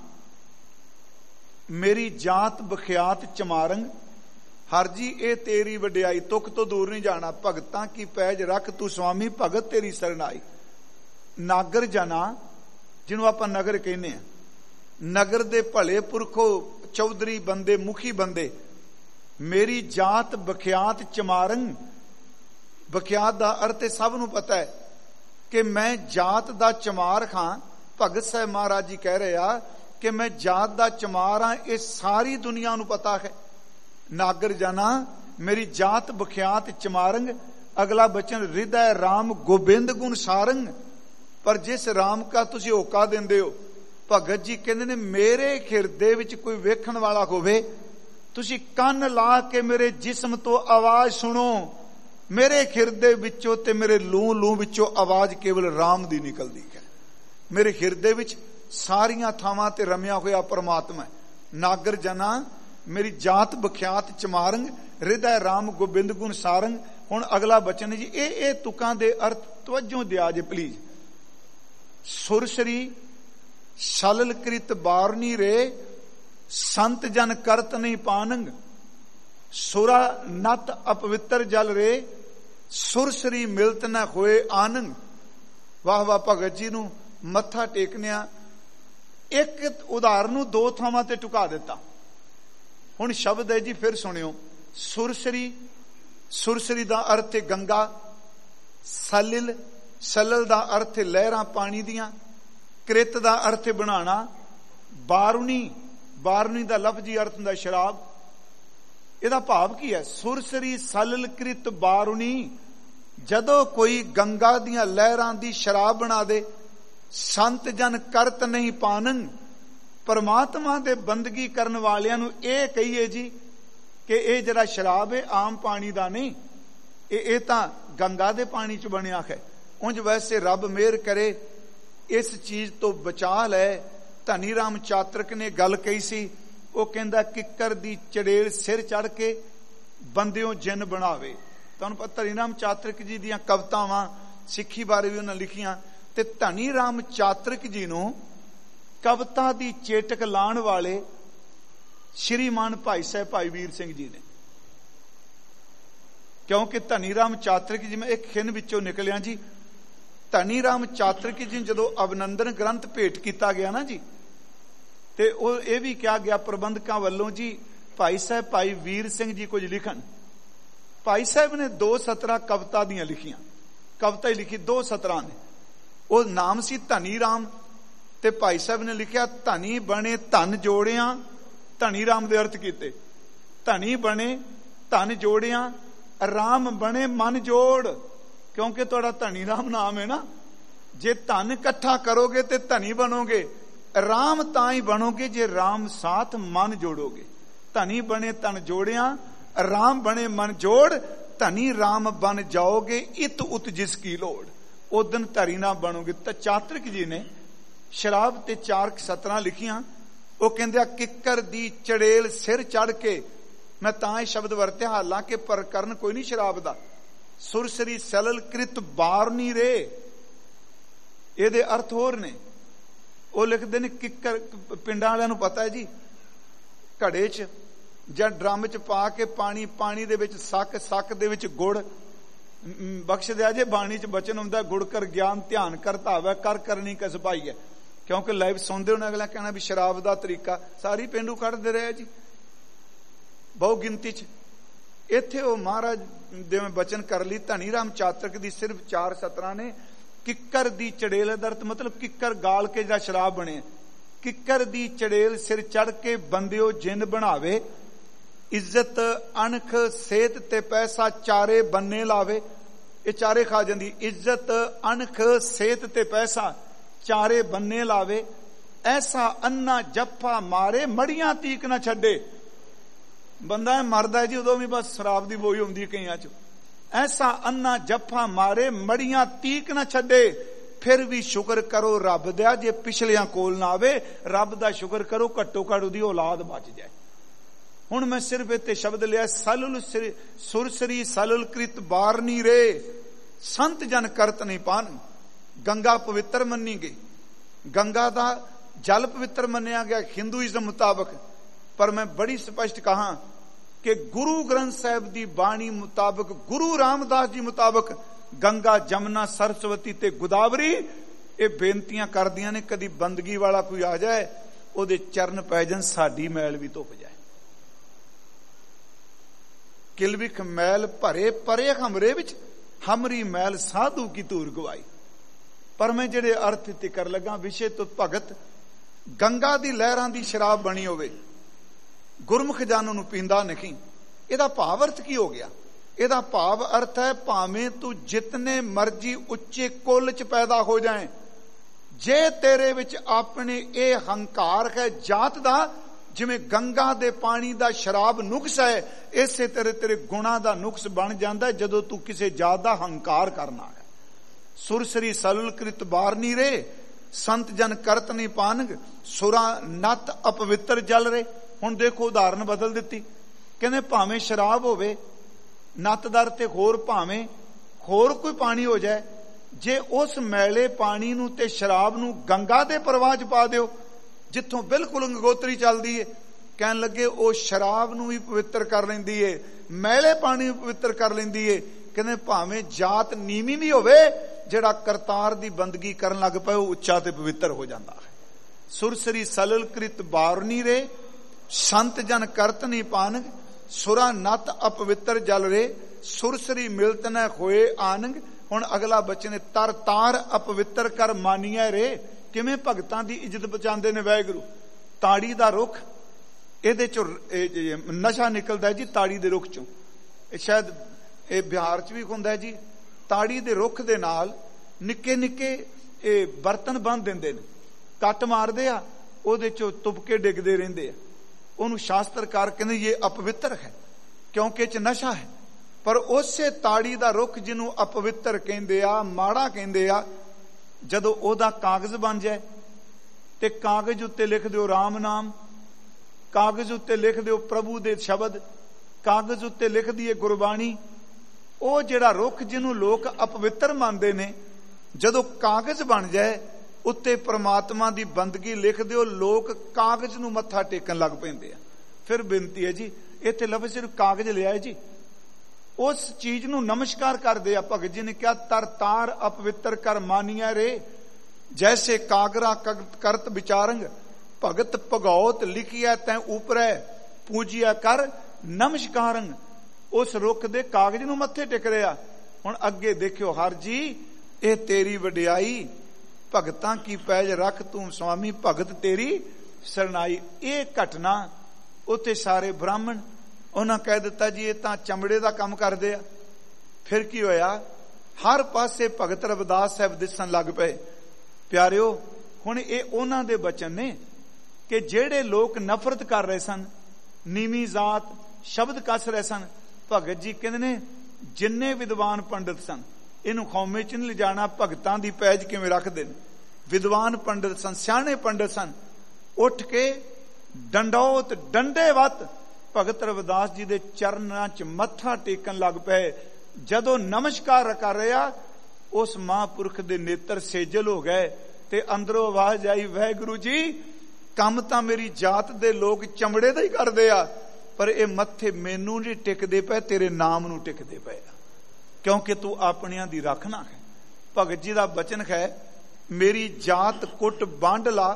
[SPEAKER 1] ਮੇਰੀ ਜਾਤ ਬਖਿਆਤ ਚਮਾਰੰਗ, ਹਰ ਜੀ ਇਹ ਤੇਰੀ ਵਡਿਆਈ, ਤੁਕ ਤੋਂ ਦੂਰ ਨਹੀਂ ਜਾਣਾ। ਭਗਤਾਂ ਕੀ ਪੈਜ ਰੱਖ ਤੂੰ ਸੁਆਮੀ, ਭਗਤ ਤੇਰੀ ਸਰਨਾਈ। ਨਾਗਰ ਜਨਾ ਜਿਹਨੂੰ ਆਪਾਂ ਨਗਰ ਕਹਿੰਦੇ ਆ, ਨਗਰ ਦੇ ਭਲੇ ਪੁਰਖੋ, ਚੌਧਰੀ ਬੰਦੇ, ਮੁਖੀ ਬੰਦੇ, ਮੇਰੀ ਜਾਤ ਬਖਿਆਤ ਚਮਾਰੰਗ। ਬਖਿਆਤ ਦਾ ਅਰਥ ਸਭ ਨੂੰ ਪਤਾ ਹੈ ਕਿ ਮੈਂ ਜਾਤ ਦਾ ਚਮਾਰ ਖਾਂ। ਭਗਤ ਸਾਹਿਬ ਮਹਾਰਾਜ ਜੀ ਕਹਿ ਰਹੇ ਆ ਕਿ ਮੈਂ ਜਾਤ ਦਾ ਚਮਾਰ ਹਾਂ, ਇਹ ਸਾਰੀ ਦੁਨੀਆ ਨੂੰ ਪਤਾ ਹੈ। ਨਾਗਰ ਜਾਨਾ ਮੇਰੀ ਜਾਤ ਬਖਿਆਤ ਚਮਾਰੰਗ। ਅਗਲਾ ਬਚਨ, ਹਿਰਦੈ ਰਾਮ ਗੋਬਿੰਦ ਗੁਣ ਸਾਰੰਗ। ਪਰ ਜਿਸ ਰਾਮ ਕਾ ਤੁਸੀਂ ਹੋਕਾ ਦਿੰਦੇ ਹੋ, ਭਗਤ ਜੀ ਕਹਿੰਦੇ ਨੇ ਮੇਰੇ ਹਿਰਦੇ ਵਿੱਚ ਕੋਈ ਵੇਖਣ ਵਾਲਾ ਹੋਵੇ, ਤੁਸੀਂ ਕੰਨ ਲਾ ਕੇ ਮੇਰੇ ਜਿਸਮ ਤੋਂ ਆਵਾਜ਼ ਸੁਣੋ। ਮੇਰੇ ਹਿਰਦੇ ਵਿੱਚੋਂ ਤੇ ਮੇਰੇ ਲੂ ਲੂ ਵਿੱਚੋਂ ਆਵਾਜ਼ ਕੇਵਲ ਰਾਮ ਦੀ ਨਿਕਲਦੀ ਹੈ। ਮੇਰੇ ਹਿਰਦੇ ਵਿੱਚ ਸਾਰੀਆਂ ਥਾਵਾਂ ਤੇ ਰਮਿਆ ਹੋਇਆ ਪਰਮਾਤਮਾ ਹੈ। ਨਾਗਰ ਜਨਾ ਮੇਰੀ ਜਾਤ ਬਖਿਆਤ ਚਮਾਰੰਗ, ਹਿਰਦੈ ਰਾਮ ਗੋਬਿੰਦ ਗੁਣ ਸਾਰੰਗ। ਹੁਣ ਅਗਲਾ ਬਚਨ ਜੀ, ਇਹ ਇਹ ਤੁਕਾਂ ਦੇ ਅਰਥ ਤਵੱਜੋ ਦਿਆ ਜੇ ਪਲੀਜ਼। ਸੁਰਸਰੀ ਸਲਲ ਕ੍ਰਿਤ ਬਾਰਨੀ ਰੇ, ਸੰਤ ਜਨ ਕਰਤ ਨਹੀਂ ਪਾਨੰਗ। ਸੁਰਾ ਨਤ ਅਪਵਿੱਤਰ ਜਲ ਰੇ, ਸੁਰਸਰੀ ਮਿਲਤ ਨਾ ਹੋਏ ਆਨੰਗ। ਵਾਹ ਵਾਹ, ਭਗਤ ਜੀ ਨੂੰ ਮੱਥਾ ਟੇਕਨਿਆ ਇੱਕ ਉਦਾਹਰਨ ਨੂੰ ਦੋ ਥਾਵਾਂ ਤੇ ਟੁਕਾ ਦਿੱਤਾ। ਹੁਣ ਸ਼ਬਦ ਹੈ ਜੀ, ਫਿਰ ਸੁਣਿਓ। ਸੁਰਸਰੀ, ਸੁਰਸਰੀ ਦਾ ਅਰਥ ਹੈ ਗੰਗਾ। ਸਲਿਲ, ਸਲਲ ਦਾ ਅਰਥ ਹੈ ਲਹਿਰਾਂ ਪਾਣੀ ਦੀਆਂ। ਕ੍ਰਿਤ ਦਾ ਅਰਥ ਹੈ ਬਣਾਣਾ। ਬਾਰੁਣੀ, ਬਾਰੁਣੀ ਦਾ ਲਫ਼ਜ਼ੀ ਅਰਥ ਹੁੰਦਾ ਸ਼ਰਾਬ। ਇਹਦਾ ਭਾਵ ਕੀ ਹੈ? ਸੁਰਸਰੀ ਸਲਲ ਕ੍ਰਿਤ ਬਾਰੁਣੀ, ਜਦੋਂ ਕੋਈ ਗੰਗਾ ਦੀਆਂ ਲਹਿਰਾਂ ਦੀ ਸ਼ਰਾਬ ਬਣਾ ਦੇ। ਸੰਤ ਜਨ ਕਰਤ ਨਹੀਂ ਪਾਨੰ, ਪਰਮਾਤਮਾ ਦੇ ਬੰਦਗੀ ਕਰਨ ਵਾਲਿਆਂ ਨੂੰ ਇਹ ਕਹੀਏ ਜੀ ਕਿ ਇਹ ਜਿਹੜਾ ਸ਼ਰਾਬ ਹੈ ਆਮ ਪਾਣੀ ਦਾ ਨਹੀਂ, ਇਹ ਇਹ ਤਾਂ ਗੰਗਾ ਦੇ ਪਾਣੀ ਚ ਬਣਿਆ ਹੈ। ਉਂਝ ਵੈਸੇ ਰੱਬ ਮਿਹਰ ਕਰੇ ਇਸ ਚੀਜ਼ ਤੋਂ ਬਚਾ ਲੈ। ਧਨੀ ਰਾਮ ਚਾਤਰਕ ਨੇ ਗੱਲ ਕਹੀ ਸੀ, ਉਹ ਕਹਿੰਦਾ ਕਿੱਕਰ ਦੀ ਚੜੇਲ ਸਿਰ ਚੜ ਕੇ ਬੰਦਿਓ ਜਿੰਨ ਬਣਾਵੇ। ਤੁਹਾਨੂੰ ਪਤਾ ਧਨੀ ਰਾਮ ਚਾਤਰਕ ਜੀ ਦੀਆਂ ਕਵਿਤਾਵਾਂ ਸਿੱਖੀ ਬਾਰੇ ਵੀ ਉਹਨਾਂ ਲਿਖੀਆਂ। ਤੇ ਧਨੀ ਰਾਮ ਚਾਤਰਿਕ ਜੀ ਨੂੰ ਕਵਿਤਾ ਦੀ ਚੇਟਕ ਲਾਉਣ ਵਾਲੇ ਸ਼੍ਰੀਮਾਨ ਭਾਈ ਸਾਹਿਬ ਭਾਈ ਵੀਰ ਸਿੰਘ ਜੀ ਨੇ। ਕਿਉਂਕਿ ਧਨੀ ਰਾਮ ਚਾਤਰਿਕ ਜੀ, ਮੈਂ ਇੱਕ ਖਿੰਨ ਵਿੱਚੋਂ ਨਿਕਲਿਆ ਜੀ, ਧਨੀ ਰਾਮ ਚਾਤਰਿਕ ਜੀ ਨੂੰ ਜਦੋਂ ਅਭਿਨੰਦਨ ਗ੍ਰੰਥ ਭੇਟ ਕੀਤਾ ਗਿਆ ਨਾ ਜੀ, ਤੇ ਉਹ ਇਹ ਵੀ ਕਿਹਾ ਗਿਆ ਪ੍ਰਬੰਧਕਾਂ ਵੱਲੋਂ ਜੀ ਭਾਈ ਸਾਹਿਬ ਭਾਈ ਵੀਰ ਸਿੰਘ ਜੀ ਕੁਝ ਲਿਖਣ। ਭਾਈ ਸਾਹਿਬ ਨੇ ਦੋ ਸਤਰਾਂ ਕਵਿਤਾ ਦੀਆਂ ਲਿਖੀਆਂ, ਕਵਿਤਾ ਹੀ ਲਿਖੀ ਦੋ ਸਤਰਾਂ ਨੇ। ਉਹ ਨਾਮ ਸੀ ਧਨੀ ਰਾਮ, ਤੇ ਭਾਈ ਸਾਹਿਬ ਨੇ ਲਿਖਿਆ ਧਨੀ ਬਣੇ ਧਨ ਜੋੜਿਆਂ, ਧਨੀ ਰਾਮ ਦੇ ਅਰਥ ਕੀਤੇ, ਧਨੀ ਬਣੇ ਧਨ ਜੋੜਿਆਂ, ਰਾਮ ਬਣੇ ਮਨ ਜੋੜ। ਕਿਉਂਕਿ ਤੁਹਾਡਾ ਧਨੀ ਰਾਮ ਨਾਮ ਹੈ ਨਾ, ਜੇ ਧਨ ਇਕੱਠਾ ਕਰੋਗੇ ਤੇ ਧਨੀ ਬਣੋਗੇ, ਰਾਮ ਤਾਂ ਹੀ ਬਣੋਗੇ ਜੇ ਰਾਮ ਸਾਥ ਮਨ ਜੋੜੋਗੇ। ਧਨੀ ਬਣੇ ਧਨ ਜੋੜਿਆਂ, ਰਾਮ ਬਣੇ ਮਨ ਜੋੜ, ਧਨੀ ਰਾਮ ਬਣ ਜਾਓਗੇ ਇਤ ਉਤ ਜਿਸ ਕੀ ਲੋੜ। ਉਦਨ ਧਰੀ ਨਾ ਬਣੋਗੇ। ਤਾਂ ਚਾਤਰਿਕ ਜੀ ਨੇ ਸ਼ਰਾਬ ਤੇ ਚਾਰ ਸਤਰਾਂ ਲਿਖੀਆਂ। ਉਹ ਕਹਿੰਦੇ ਆ ਕਿੱਕਰ ਦੀ ਚੜੇਲ ਸਿਰ ਚੜ ਕੇ, ਮੈਂ ਤਾਂ ਇਹ ਸ਼ਬਦ ਵਰਤਿਆ, ਹਾਲਾਂਕਿ ਪ੍ਰਕਰਨ ਕੋਈ ਨਹੀਂ ਸ਼ਰਾਬ ਦਾ। ਸੁਰਸਰੀ ਸਲਲ ਕ੍ਰਿਤ ਬਾਰ ਨਹੀਂ ਰੇ, ਇਹਦੇ ਅਰਥ ਹੋਰ ਨੇ। ਉਹ ਲਿਖਦੇ ਨੇ ਕਿੱਕਰ, ਪਿੰਡਾਂ ਵਾਲਿਆਂ ਨੂੰ ਪਤਾ ਹੈ ਜੀ, ਘੜੇ 'ਚ ਜਾਂ ਡਰਮ 'ਚ ਪਾ ਕੇ ਪਾਣੀ, ਪਾਣੀ ਦੇ ਵਿੱਚ ਸੱਕ, ਸੱਕ ਦੇ ਵਿੱਚ ਗੁੜ, ਬਖਸ਼ ਦਿਆ ਜੇ ਬਾਣੀ 'ਚ ਬਚਨ ਹੁੰਦਾ, ਗੁੜ ਕਰ ਗਿਆਨ ਧਿਆਨ ਕਰਤਾ ਹੋਵੇ, ਕਰ ਕਰਨੀ ਕਸ ਪਾਈ ਹੈ। ਕਿਉਂਕਿ ਲਾਈਵ ਸੁਣਦੇ ਹੋਣੇ, ਅਗਲਾ ਕਹਿਣਾ ਵੀ ਸ਼ਰਾਬ ਦਾ ਤਰੀਕਾ ਸਾਰੀ ਪੇਂਡੂ ਕੱਢਦੇ ਰਹੇ ਜੀ ਬਹੁ ਗਿਣਤੀ 'ਚ। ਇੱਥੇ ਉਹ ਮਹਾਰਾਜ ਦੇ ਬਚਨ ਕਰ ਲਈ ਧਨੀ ਰਾਮ ਚਾਤਰਿਕ ਦੀ ਸਿਰਫ ਚਾਰ ਸਤਰਾਂ ਨੇ। ਕਿੱਕਰ ਦੀ ਚੜੇਲ ਦਾ ਅਰਥ ਮਤਲਬ ਕਿੱਕਰ ਗਾਲ ਕੇ ਜਿਹੜਾ ਸ਼ਰਾਬ ਬਣੇ, ਕਿੱਕਰ ਦੀ ਚੜੇਲ ਸਿਰ ਚੜ ਕੇ ਬੰਦਿਓ ਜਿੰਨ ਬਣਾਵੇ, ਇੱਜ਼ਤ ਅਣਖ ਸਿਹਤ ਤੇ ਪੈਸਾ ਚਾਰੇ ਬੰਨੇ ਲਾਵੇ। ਇਹ ਚਾਰੇ ਖਾ ਜਾਂਦੀ, ਇੱਜ਼ਤ ਅਣਖ ਸਿਹਤ ਤੇ ਪੈਸਾ ਚਾਰੇ ਬੰਨੇ ਲਾਵੇ, ਐਸਾ ਅੰਨਾ ਜੱਫਾ ਮਾਰੇ ਮੜੀਆਂ ਤੀਕ ਨਾ ਛੱਡੇ। ਬੰਦਾ ਮਰਦਾ ਜੀ ਉਦੋਂ ਵੀ ਬਸ ਸ਼ਰਾਬ ਦੀ ਬੋਈ ਹੁੰਦੀ ਕਈਆਂ 'ਚ। ਐਸਾ ਅੰਨਾ ਜੱਫਾ ਮਾਰੇ ਮੜੀਆਂ ਤੀਕ ਨਾ ਛੱਡੇ, ਫਿਰ ਵੀ ਸ਼ੁਕਰ ਕਰੋ ਰੱਬ ਦਾ ਜੇ ਪਿਛਲਿਆਂ ਕੋਲ ਨਾ ਆਵੇ। ਰੱਬ ਦਾ ਸ਼ੁਕਰ ਕਰੋ ਘੱਟੋ ਘੱਟ ਉਹਦੀ ਔਲਾਦ ਬਚ ਜਾਏ। ਹੁਣ ਮੈਂ ਸਿਰਫ ਇੱਥੇ ਸ਼ਬਦ ਲਿਆ, ਸਲੁਲ ਸੁਰਸਰੀ ਸਲੁਲ ਕ੍ਰਿਤ ਬਾਰ ਨਹੀਂ ਰੇ, ਸੰਤ ਜਨ ਕਰਤ ਨਹੀਂ ਪਾਨ। ਗੰਗਾ ਪਵਿੱਤਰ ਮੰਨੀ ਗਈ, ਗੰਗਾ ਦਾ ਜਲ ਪਵਿੱਤਰ ਮੰਨਿਆ ਗਿਆ ਹਿੰਦੂਇਜ਼ਮ ਮੁਤਾਬਕ। ਪਰ ਮੈਂ ਬੜੀ ਸਪਸ਼ਟ ਕਹਾਂ ਕਿ ਗੁਰੂ ਗ੍ਰੰਥ ਸਾਹਿਬ ਦੀ ਬਾਣੀ ਮੁਤਾਬਕ, ਗੁਰੂ ਰਾਮਦਾਸ ਜੀ ਮੁਤਾਬਕ ਗੰਗਾ ਜਮਨਾ ਸਰਸਵਤੀ ਤੇ ਗੋਦਾਵਰੀ ਇਹ ਬੇਨਤੀਆਂ ਕਰਦੀਆਂ ਨੇ, ਕਦੀ ਬੰਦਗੀ ਵਾਲਾ ਕੋਈ ਆ ਜਾਏ ਉਹਦੇ ਚਰਨ ਪੈ ਜਾਣ, ਸਾਡੀ ਮੈਲ ਵੀ ਧੁੱਪ ਜਾਏ। ਕਿਲਵਿਖ ਮੈਲ ਭਰੇ ਪਰੇ ਹਮਰੇ ਵਿੱਚ, ਹਮਰੀ ਮੈਲ ਸਾਧੂ ਕੀ ਧੂਰ ਗਵਾਈ। ਪਰ ਮੈਂ ਜਿਹੜੇ ਅਰਥ ਤੇ ਕਰ ਲੱਗਾ, ਵਿਸ਼ੇ ਤੋਂ ਭਗਤ ਗੰਗਾ ਦੀ ਲਹਿਰਾਂ ਦੀ ਸ਼ਰਾਬ ਬਣੀ ਹੋਵੇ, ਗੁਰਮੁਖ ਜਨ ਨੂੰ ਪੀਂਦਾ ਨਹੀਂ। ਇਹਦਾ ਭਾਵ ਅਰਥ ਕੀ ਹੋ ਗਿਆ? ਇਹਦਾ ਭਾਵ ਅਰਥ ਹੈ ਭਾਵੇਂ ਤੂੰ ਜਿਤਨੇ ਮਰਜੀ ਉੱਚੇ ਕੁੱਲ ਚ ਪੈਦਾ ਹੋ ਜਾਏ, ਜੇ ਤੇਰੇ ਵਿੱਚ ਆਪਣੇ ਇਹ ਹੰਕਾਰ ਹੈ ਜਾਤ ਦਾ, ਜਿਵੇਂ ਗੰਗਾ ਦੇ ਪਾਣੀ ਦਾ ਸ਼ਰਾਬ ਨੁਕਸ ਹੈ, ਇਸੇ ਤੇਰੇ ਤੇਰੇ ਗੁਣਾ ਦਾ ਨੁਕਸ ਬਣ ਜਾਂਦਾ ਜਦੋਂ ਤੂੰ ਕਿਸੇ ਜਾਤ ਦਾ ਹੰਕਾਰ ਕਰਨਾ ਹੈ। ਸੁਰਸਰੀ ਸਲੁਲ ਕ੍ਰਿਤ ਬਾਰ ਨਹੀਂ ਰੇ, ਸੰਤ ਜਨ ਕਰਤ ਨਹੀਂ ਪਾਨਗ, ਸੁਰਾ ਨਤ ਅਪਵਿੱਤਰ ਜਲ ਰੇ। ਹੁਣ ਦੇਖੋ ਉਦਾਹਰਨ ਬਦਲ ਦਿੱਤੀ, ਕਹਿੰਦੇ ਭਾਵੇਂ ਸ਼ਰਾਬ ਹੋਵੇ ਨਤਦਰ ਤੇ ਹੋਰ ਭਾਵੇਂ ਹੋਰ ਕੋਈ ਪਾਣੀ ਹੋ ਜਾਏ, ਜੇ ਉਸ ਮੈਲੇ ਪਾਣੀ ਨੂੰ ਤੇ ਸ਼ਰਾਬ ਨੂੰ ਗੰਗਾ ਦੇ ਪ੍ਰਵਾਹ ਚ ਪਾ ਦਿਓ ਜਿੱਥੋਂ ਬਿਲਕੁਲ ਗੰਗੋਤਰੀ ਚੱਲਦੀ ਏ, ਕਹਿਣ ਲੱਗੇ ਉਹ ਸ਼ਰਾਬ ਨੂੰ ਵੀ ਪਵਿੱਤਰ ਕਰ ਲੈਂਦੀ ਏ, ਮੈਲੇ ਪਾਣੀ ਨੂੰ ਪਵਿੱਤਰ ਕਰ ਲੈਂਦੀ ਏ। ਕਹਿੰਦੇ ਭਾਵੇਂ ਜਾਤ ਨੀਵੀਂ ਵੀ ਹੋਵੇ, ਜਿਹੜਾ ਕਰਤਾਰ ਦੀ ਬੰਦਗੀ ਕਰਨ ਲੱਗ ਪਏ ਉਹ ਉੱਚਾ ਤੇ ਪਵਿੱਤਰ ਹੋ ਜਾਂਦਾ ਹੈ। ਸੁਰਸਰੀ ਸਲਲ ਕ੍ਰਿਤ ਬਾਰਨੀ ਰੇ, ਸੰਤ ਜਨ ਕਰਤ ਨਹੀਂ ਪਾਨਗ, ਸੁਰਾ ਨਤ ਅਪਵਿੱਤਰ ਜਲ ਰੇ, ਸੁਰਸਰੀ ਮਿਲਤ ਨ ਹੋਏ ਆਨੰਗ। ਹੁਣ ਅਗਲਾ ਬਚਨ, ਤਰ ਤਾਰ ਅਪਵਿੱਤਰ ਕਰ ਮਾਨੀਐ ਰੇ। ਕਿਵੇਂ ਭਗਤਾਂ ਦੀ ਇੱਜ਼ਤ ਬਚਾਉਂਦੇ ਨੇ ਵਾਹਿਗੁਰੂ। ਤਾੜੀ ਦਾ ਰੁੱਖ, ਇਹਦੇ ਚੋਂ ਨਸ਼ਾ ਨਿਕਲਦਾ ਜੀ, ਤਾੜੀ ਦੇ ਰੁੱਖ ਚੋਂ। ਇਹ ਸ਼ਾਇਦ ਇਹ ਬਿਹਾਰ ਚ ਵੀ ਹੁੰਦਾ ਜੀ। ਤਾੜੀ ਦੇ ਰੁੱਖ ਦੇ ਨਾਲ ਨਿੱਕੇ ਨਿੱਕੇ ਇਹ ਬਰਤਨ ਬੰਨ ਦਿੰਦੇ ਨੇ, ਕੱਟ ਮਾਰਦੇ ਆ, ਉਹਦੇ ਚੋਂ ਤੁਪਕੇ ਡਿੱਗਦੇ ਰਹਿੰਦੇ ਆ। ਉਹਨੂੰ ਸ਼ਾਸਤਰਕਾਰ ਕਹਿੰਦੇ ਇਹ ਅਪਵਿੱਤਰ ਹੈ ਕਿਉਂਕਿ ਇਹ ਚ ਨਸ਼ਾ ਹੈ। ਪਰ ਉਸੇ ਤਾੜੀ ਦਾ ਰੁੱਖ ਜਿਹਨੂੰ ਅਪਵਿੱਤਰ ਕਹਿੰਦੇ ਆ, ਮਾੜਾ ਕਹਿੰਦੇ ਆ, ਜਦੋਂ ਉਹਦਾ ਕਾਗਜ਼ ਬਣ ਜਾਏ ਤੇ ਕਾਗਜ਼ ਉੱਤੇ ਲਿਖ ਦਿਓ ਰਾਮ ਨਾਮ, ਕਾਗਜ਼ ਉੱਤੇ ਲਿਖ ਦਿਓ ਪ੍ਰਭੂ ਦੇ ਸ਼ਬਦ, ਕਾਗਜ਼ ਉੱਤੇ ਲਿਖ ਦਈਏ ਗੁਰਬਾਣੀ, ਉਹ ਜਿਹੜਾ ਰੁੱਖ ਜਿਹਨੂੰ ਲੋਕ ਅਪਵਿੱਤਰ ਮੰਨਦੇ ਨੇ, ਜਦੋਂ ਕਾਗਜ਼ ਬਣ ਜਾਏ ਉੱਤੇ ਪ੍ਰਮਾਤਮਾ ਦੀ ਬੰਦਗੀ ਲਿਖ ਦਿਓ, ਲੋਕ ਕਾਗਜ਼ ਨੂੰ ਮੱਥਾ ਟੇਕਣ ਲੱਗ ਪੈਂਦੇ ਆ। ਫਿਰ ਬੇਨਤੀ ਹੈ ਜੀ, ਇੱਥੇ ਲਫ਼ਜ਼ ਸਿਰਫ ਕਾਗਜ਼ ਲਿਆਏ ਜੀ, ਉਸ ਚੀਜ਼ ਨੂੰ ਨਮਸਕਾਰ ਕਰਦੇ ਆ। ਭਗਤ ਜੀ ਨੇ ਕਿਹਾ ਤਰ ਤਾਰ ਅਪਵਿੱਤਰ ਕਰ ਮਾਨੀਆ ਰੇ, ਜੈਸੇ ਕਾਗਰਾ ਕਰਤ ਵਿਚਾਰੰਗ, ਭਗਤ ਭਗੌਤ ਲਿਖਿਆ ਤੈਂ ਉਪਰੈ, ਪੂਜਿਆ ਕਰ ਨਮਸਕਾਰੰਗ। ਉਸ ਰੁੱਖ ਦੇ ਕਾਗਜ਼ ਨੂੰ ਮੱਥੇ ਟੇਕ ਰਿਹਾ। ਹੁਣ ਅੱਗੇ ਦੇਖਿਓ, ਹਰ ਜੀ ਇਹ ਤੇਰੀ ਵਡਿਆਈ, ਭਗਤਾਂ ਕੀ ਪੈਜ ਰੱਖ ਤੂੰ ਸੁਆਮੀ, ਭਗਤ ਤੇਰੀ ਸਰਨਾਈ। ਇਹ ਘਟਨਾ ਉੱਥੇ ਸਾਰੇ ਬ੍ਰਾਹਮਣ ਉਹਨਾਂ ਕਹਿ ਦਿੱਤਾ ਜੀ ਇਹ ਤਾਂ ਚਮੜੇ ਦਾ ਕੰਮ ਕਰਦੇ ਆ। ਫਿਰ ਕੀ ਹੋਇਆ, ਹਰ ਪਾਸੇ ਭਗਤ ਰਵਿਦਾਸ ਸਾਹਿਬ ਦਿਸਣ ਲੱਗ ਪਏ। ਪਿਆਰਿਓ, ਹੁਣ ਇਹ ਉਹਨਾਂ ਦੇ ਬਚਨ ਨੇ ਕਿ ਜਿਹੜੇ ਲੋਕ ਨਫ਼ਰਤ ਕਰ ਰਹੇ ਸਨ, ਨੀਵੀਂ ਜ਼ਾਤ ਸ਼ਬਦ ਕੱਸ ਰਹੇ ਸਨ, ਭਗਤ ਜੀ ਕਹਿੰਦੇ ਨੇ ਜਿੰਨੇ ਵਿਦਵਾਨ ਪੰਡਿਤ ਸਨ, ਇਹਨੂੰ ਖੌਮੇ ਚ ਨਹੀਂ ਲਿਜਾਣਾ, ਭਗਤਾਂ ਦੀ ਪੈਜ ਕਿਵੇਂ ਰੱਖਦੇ ਨੇ। ਵਿਦਵਾਨ ਪੰਡਿਤ ਸਨ, ਸਿਆਣੇ ਪੰਡਿਤ ਸਨ, ਉੱਠ ਕੇ ਡੰਡੌਤ ਡੰਡੇ ਵੱਤ ਭਗਤ ਰਵਿਦਾਸ ਜੀ ਦੇ ਚਰਨਾਂ ਚ ਮੱਥਾ ਟੇਕਣ ਲੱਗ ਪਏ। ਜਦੋਂ ਨਮਸਕਾਰ ਕਰ ਰਿਹਾ, ਉਸ ਮਹਾਂਪੁਰਖ ਦੇ ਨੇਤਰ ਸੇਜਲ ਹੋ ਗਏ ਤੇ ਅੰਦਰੋਂ ਆਵਾਜ਼ ਆਈ, ਵਾਹਿਗੁਰੂ ਜੀ ਕੰਮ ਤਾਂ ਮੇਰੀ ਜਾਤ ਦੇ ਲੋਕ ਚਮੜੇ ਦਾ ਹੀ ਕਰਦੇ ਆ, ਪਰ ਇਹ ਮੱਥੇ ਮੈਨੂੰ ਨਹੀਂ ਟਿਕਦੇ ਪਏ, ਤੇਰੇ ਨਾਮ ਨੂੰ ਟਿਕਦੇ ਪਏ ਆ, ਕਿਉਂਕਿ ਤੂੰ ਆਪਣਿਆਂ ਦੀ ਰੱਖਣਾ ਹੈ। ਭਗਤ ਜੀ ਦਾ ਬਚਨ ਹੈ, ਮੇਰੀ ਜਾਤ ਕੁੱਟ ਬਾਂਡਲਾ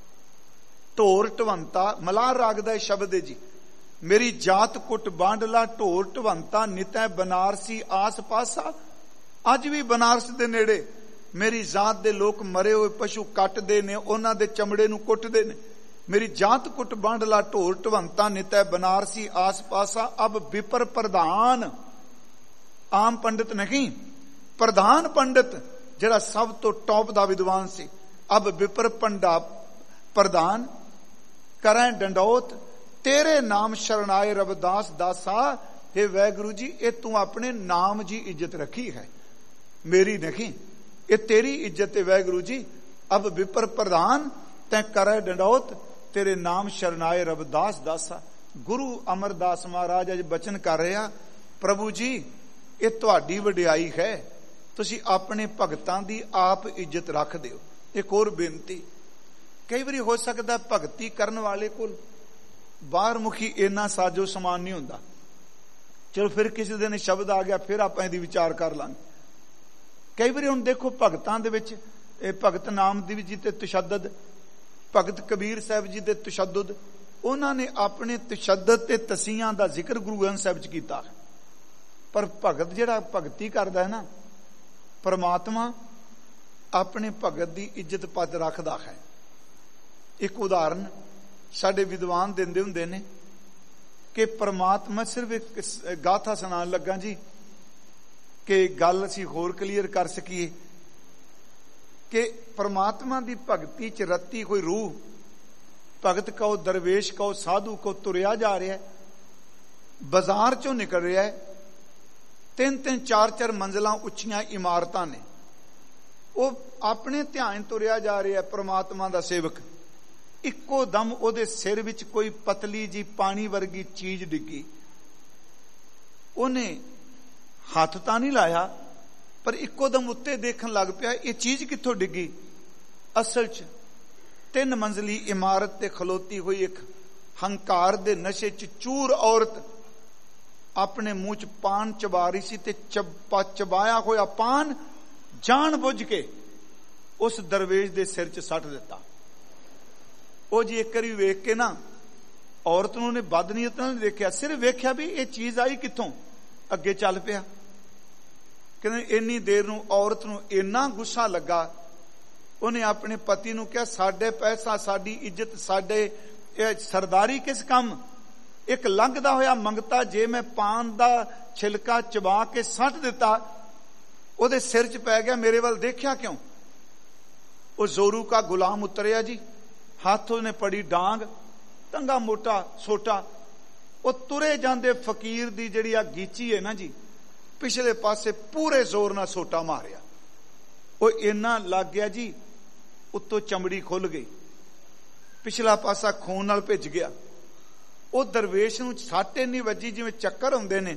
[SPEAKER 1] ਢੋਰ ਢਵੰਤਾ, ਮਲਾਰ ਰਾਗ ਦਾ ਇਹ ਸ਼ਬਦ ਹੈ ਜੀ। ਮੇਰੀ ਜਾਤ ਕੁੱਟ ਬਾਂਡਲਾ ਢੋਰ ਢਵੰਤਾ, ਨਿਤੈ ਬਨਾਰਸੀ ਆਸ ਪਾਸਾ। ਅੱਜ ਵੀ ਬਨਾਰਸ ਦੇ ਨੇੜੇ ਮੇਰੀ ਜਾਤ ਦੇ ਲੋਕ ਮਰੇ ਹੋਏ ਪਸ਼ੂ ਕੱਟਦੇ ਨੇ, ਉਹਨਾਂ ਦੇ ਚਮੜੇ ਨੂੰ ਕੁੱਟਦੇ ਨੇ। ਮੇਰੀ ਜਾਤ ਕੁੱਟ ਬਾਂਡਲਾ ਢੋਰ ਢਵੰਤਾ, ਨਿਤੈ ਬਨਾਰਸੀ ਆਸ ਪਾਸਾ। ਅਬ ਵਿਪਰ ਪ੍ਰਧਾਨ, ਆਮ ਪੰਡਿਤ ਨਹੀਂ, ਪ੍ਰਧਾਨ ਪੰਡਿਤ ਜਿਹੜਾ ਸਭ ਤੋਂ ਟੌਪ ਦਾ ਵਿਦਵਾਨ ਸੀ, ਅਬ ਵਿਪਰ ਪੰਡਾ ਪ੍ਰਧਾਨ ਕਰੈ ਡੰਡੌਤ, ਤੇਰੇ ਨਾਮ ਸ਼ਰਨਾਏ ਰਵਿਦਾਸ ਦਾਸਾ। हे ਵਾਹਿਗੁਰੂ ਜੀ, ਇਹ ਤੂੰ ਆਪਣੇ ਨਾਮ ਜੀ ਇੱਜ਼ਤ ਰੱਖੀ ਹੈ, ਮੇਰੀ ਨਹੀਂ, ਇਹ ਤੇਰੀ ਇੱਜ਼ਤ ਹੈ ਵਾਹਿਗੁਰੂ ਜੀ। ਅਬ ਵਿਪਰ ਪ੍ਰਧਾਨ ਤੈਂ ਕਰੈ ਡੰਡੌਤ, ਤੇਰੇ ਨਾਮ ਸ਼ਰਨਾਏ ਰਵਿਦਾਸ ਦਾਸਾ। ਗੁਰੂ ਅਮਰਦਾਸ ਮਹਾਰਾਜ ਅੱਜ ਬਚਨ ਕਰ ਰਿਹਾ, ਪ੍ਰਭੂ ਜੀ ਇਹ ਤੁਹਾਡੀ ਵਡਿਆਈ ਹੈ, ਤੁਸੀਂ ਆਪਣੇ ਭਗਤਾਂ ਦੀ ਆਪ ਇੱਜ਼ਤ ਰੱਖ ਦਿਓ। ਇੱਕ ਹੋਰ ਬੇਨਤੀ, ਕਈ ਵਾਰੀ ਹੋ ਸਕਦਾ ਭਗਤੀ ਕਰਨ ਵਾਲੇ ਕੋਲ ਬਾਹਰ ਮੁਖੀ ਇੰਨਾ ਸਾਜੋ ਸਮਾਨ ਨਹੀਂ ਹੁੰਦਾ। ਚਲੋ ਫਿਰ ਕਿਸੇ ਦਿਨ ਸ਼ਬਦ ਆ ਗਿਆ, ਫਿਰ ਆਪਾਂ ਇਹਦੀ ਵਿਚਾਰ ਕਰ ਲਾਂਗੇ। ਕਈ ਵਾਰੀ ਹੁਣ ਦੇਖੋ ਭਗਤਾਂ ਦੇ ਵਿੱਚ ਇਹ ਭਗਤ ਨਾਮਦੇਵ ਜੀ ਤੇ ਤਸ਼ੱਦਦ, ਭਗਤ ਕਬੀਰ ਸਾਹਿਬ ਜੀ ਦੇ ਤਸ਼ੱਦਦ, ਉਹਨਾਂ ਨੇ ਆਪਣੇ ਤਸ਼ੱਦਦ ਤੇ ਤਸੀਹਾਂ ਦਾ ਜ਼ਿਕਰ ਗੁਰੂ ਗ੍ਰੰਥ ਸਾਹਿਬ ਚ ਕੀਤਾ। ਪਰ ਭਗਤ ਜਿਹੜਾ ਭਗਤੀ ਕਰਦਾ ਹੈ ਨਾ, ਪਰਮਾਤਮਾ ਆਪਣੇ ਭਗਤ ਦੀ ਇੱਜ਼ਤ ਪੱਦ ਰੱਖਦਾ ਹੈ। ਇੱਕ ਉਦਾਹਰਨ ਸਾਡੇ ਵਿਦਵਾਨ ਦਿੰਦੇ ਹੁੰਦੇ ਨੇ ਕਿ ਪਰਮਾਤਮਾ, ਸਿਰਫ ਇੱਕ ਗਾਥਾ ਸੁਣਾਉਣ ਲੱਗਾ ਜੀ ਕਿ ਗੱਲ ਅਸੀਂ ਹੋਰ ਕਲੀਅਰ ਕਰ ਸਕੀਏ ਕਿ ਪਰਮਾਤਮਾ ਦੀ ਭਗਤੀ ਚ ਰੱਤੀ ਕੋਈ ਰੂਹ, ਭਗਤ ਕਹੋ, ਦਰਵੇਸ਼ ਕਹੋ, ਸਾਧੂ ਕਹੋ, ਤੁਰਿਆ ਜਾ ਰਿਹਾ, ਬਾਜ਼ਾਰ ਚੋਂ ਨਿਕਲ ਰਿਹਾ ਹੈ, ਤਿੰਨ ਤਿੰਨ ਚਾਰ ਚਾਰ ਮੰਜ਼ਲਾਂ ਉੱਚੀਆਂ ਇਮਾਰਤਾਂ ਨੇ, ਉਹ ਆਪਣੇ ਧਿਆਨ ਤੁਰਿਆ ਜਾ ਰਿਹਾ ਪਰਮਾਤਮਾ ਦਾ ਸੇਵਕ। ਇੱਕੋ ਦਮ ਉਹਦੇ ਸਿਰ ਵਿੱਚ ਕੋਈ ਪਤਲੀ ਜੀ ਪਾਣੀ ਵਰਗੀ ਚੀਜ਼ ਡਿੱਗੀ। ਉਹਨੇ ਹੱਥ ਤਾਂ ਨਹੀਂ ਲਾਇਆ, ਪਰ ਇੱਕੋ ਦਮ ਉੱਤੇ ਦੇਖਣ ਲੱਗ ਪਿਆ ਇਹ ਚੀਜ਼ ਕਿੱਥੋਂ ਡਿੱਗੀ। ਅਸਲ 'ਚ ਤਿੰਨ ਮੰਜ਼ਲੀ ਇਮਾਰਤ ਤੇ ਖਲੋਤੀ ਹੋਈ ਇੱਕ ਹੰਕਾਰ ਦੇ ਨਸ਼ੇ 'ਚ ਚੂਰ ਔਰਤ ਆਪਣੇ ਮੂੰਹ 'ਚ ਪਾਨ ਚਬਾ ਰਹੀ ਸੀ, ਤੇ ਚਬਾਇਆ ਹੋਇਆ ਪਾਨ ਜਾਣ ਬੁੱਝ ਕੇ ਉਸ ਦਰਵੇਸ਼ ਦੇ ਸਿਰ 'ਚ ਸੱਟ ਦਿੱਤਾ। ਉਹ ਜੀ ਇੱਕ ਵਾਰੀ ਵੇਖ ਕੇ ਨਾ, ਔਰਤ ਨੂੰ ਉਹਨੇ ਬਦਨੀਅਤ ਨਾਲ ਦੇਖਿਆ, ਸਿਰਫ ਵੇਖਿਆ ਵੀ ਇਹ ਚੀਜ਼ ਆਈ ਕਿੱਥੋਂ, ਅੱਗੇ ਚੱਲ ਪਿਆ। ਕਹਿੰਦੇ ਇੰਨੀ ਦੇਰ ਨੂੰ ਔਰਤ ਨੂੰ ਇੰਨਾ ਗੁੱਸਾ ਲੱਗਾ, ਉਹਨੇ ਆਪਣੇ ਪਤੀ ਨੂੰ ਕਿਹਾ, ਸਾਡੇ ਪੈਸਾ, ਸਾਡੀ ਇੱਜ਼ਤ, ਸਾਡੇ ਇਹ ਸਰਦਾਰੀ ਕਿਸ ਕੰਮ, ਇੱਕ ਲੰਘਦਾ ਹੋਇਆ ਮੰਗਤਾ ਜੇ ਮੈਂ ਪਾਨ ਦਾ ਛਿਲਕਾ ਚਬਾ ਕੇ ਸੱਟ ਦਿੱਤਾ, ਉਹਦੇ ਸਿਰ 'ਚ ਪੈ ਗਿਆ, ਮੇਰੇ ਵੱਲ ਦੇਖਿਆ ਕਿਉਂ। ਉਹ ਜ਼ੋਰੂ ਕਾ ਗੁਲਾਮ ਉਤਰਿਆ ਜੀ, ਹੱਥ ਉਹਨੇ ਪੜੀ ਡਾਂਗ, ਟੰਗਾ ਮੋਟਾ ਸੋਟਾ, ਉਹ ਤੁਰੇ ਜਾਂਦੇ ਫਕੀਰ ਦੀ ਜਿਹੜੀ ਆ ਗੀਚੀ ਹੈ ਨਾ ਜੀ, ਪਿਛਲੇ ਪਾਸੇ ਪੂਰੇ ਜ਼ੋਰ ਨਾਲ ਸੋਟਾ ਮਾਰਿਆ। ਉਹ ਇੰਨਾ ਲੱਗ ਗਿਆ ਜੀ, ਉੱਤੋਂ ਚਮੜੀ ਖੁੱਲ ਗਈ, ਪਿਛਲਾ ਪਾਸਾ ਖੂਨ ਨਾਲ ਭਿੱਜ ਗਿਆ। ਉਹ ਦਰਵੇਸ਼ ਨੂੰ ਸੱਟ ਇੰਨੀ ਵੱਜੀ ਜਿਵੇਂ ਚੱਕਰ ਹੁੰਦੇ ਨੇ,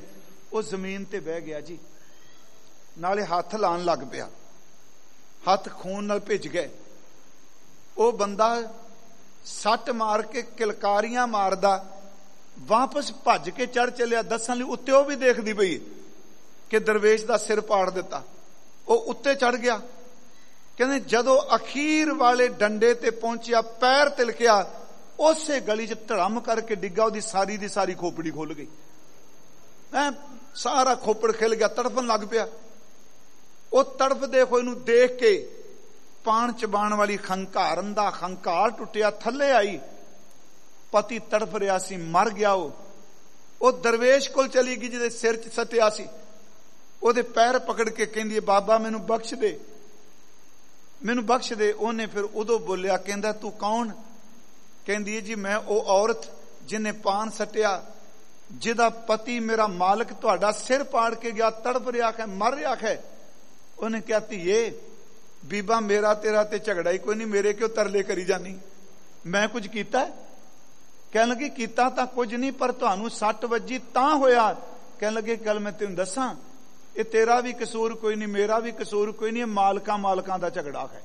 [SPEAKER 1] ਉਹ ਜ਼ਮੀਨ ਤੇ ਬਹਿ ਗਿਆ ਜੀ, ਨਾਲੇ ਹੱਥ ਲਾਣ ਲੱਗ ਪਿਆ, ਹੱਥ ਖੂਨ ਨਾਲ ਭਿੱਜ ਗਏ। ਉਹ ਬੰਦਾ ਸੱਟ ਮਾਰ ਕੇ ਕਿਲਕਾਰੀਆਂ ਮਾਰਦਾ ਵਾਪਸ ਭੱਜ ਕੇ ਚੜ ਚੱਲਿਆ ਦੱਸਣ ਲਈ। ਉੱਤੇ ਉਹ ਵੀ ਦੇਖਦੀ ਪਈ ਕਿ ਦਰਵੇਸ਼ ਦਾ ਸਿਰ ਪਾੜ ਦਿੱਤਾ। ਉਹ ਉੱਤੇ ਚੜ ਗਿਆ। ਕਹਿੰਦੇ ਜਦੋਂ ਅਖੀਰ ਵਾਲੇ ਡੰਡੇ ਤੇ ਪਹੁੰਚਿਆ, ਪੈਰ ਤਿਲਕਿਆ, ਉਸੇ ਗਲੀ 'ਚ ਧੜਮ ਕਰਕੇ ਡਿੱਗਾ। ਉਹਦੀ ਸਾਰੀ ਦੀ ਸਾਰੀ ਖੋਪੜੀ ਖੁੱਲ ਗਈ, ਐ ਸਾਰਾ ਖੋਪੜ ਖਿਲ ਗਿਆ, ਤੜਫਣ ਲੱਗ ਪਿਆ। ਉਹ ਤੜਫਦੇ ਹੋਏ ਨੂੰ ਦੇਖ ਕੇ ਪਾਣ ਚਬਾਣ ਵਾਲੀ ਖੰਕਾਰਨ ਦਾ ਖੰਕਾਰ ਟੁੱਟਿਆ, ਥੱਲੇ ਆਈ। ਪਤੀ ਤੜਫ ਰਿਹਾ ਸੀ, ਮਰ ਗਿਆ। ਉਹ ਉਹ ਦਰਵੇਸ਼ ਕੋਲ ਚਲੀ ਗਈ ਜਿਹਦੇ ਸਿਰ 'ਚ ਸੱਟਿਆ ਸੀ। ਉਹਦੇ ਪੈਰ ਪਕੜ ਕੇ ਕਹਿੰਦੀ ਹੈ, ਬਾਬਾ ਮੈਨੂੰ ਬਖਸ਼ ਦੇ, ਮੈਨੂੰ ਬਖਸ਼ ਦੇ। ਉਹਨੇ ਫਿਰ ਉਦੋਂ ਬੋਲਿਆ, ਕਹਿੰਦਾ ਤੂੰ ਕੌਣ? ਕਹਿੰਦੀ ਹੈ ਜੀ ਮੈਂ ਉਹ ਔਰਤ ਜਿਹਨੇ ਪਾਨ ਸੱਟਿਆ, ਜਿਹਦਾ ਪਤੀ ਮੇਰਾ ਮਾਲਕ ਤੁਹਾਡਾ ਸਿਰ ਪਾੜ ਕੇ ਗਿਆ, ਤੜਫ ਰਿਹਾ ਹੈ, ਮਰ ਰਿਹਾ ਹੈ। ਉਹਨੇ ਕਿਹਾ, ਧੀਏ ਬੀਬਾ ਮੇਰਾ ਤੇਰਾ ਤੇ ਝਗੜਾ ਹੀ ਕੋਈ ਨਹੀਂ, ਮੇਰੇ ਕਿਉਂ ਤਰਲੇ ਕਰੀ ਜਾਨੀ? ਮੈਂ ਕੁਝ ਕੀਤਾ? ਕਹਿਣ ਲੱਗੀ ਕੀਤਾ ਤਾਂ ਕੁਝ ਨਹੀਂ, ਪਰ ਤੁਹਾਨੂੰ ਸੱਟ ਵੱਜੀ ਤਾਂ ਹੋਇਆ। ਕਹਿਣ ਲੱਗੇ ਕੱਲ ਮੈਂ ਤੈਨੂੰ ਦੱਸਾਂ, ਇਹ ਤੇਰਾ ਵੀ ਕਸੂਰ ਕੋਈ ਨਹੀਂ, ਮੇਰਾ ਵੀ ਕਸੂਰ ਕੋਈ ਨਹੀਂ, ਇਹ ਮਾਲਕਾਂ ਮਾਲਕਾਂ ਦਾ ਝਗੜਾ ਹੈ।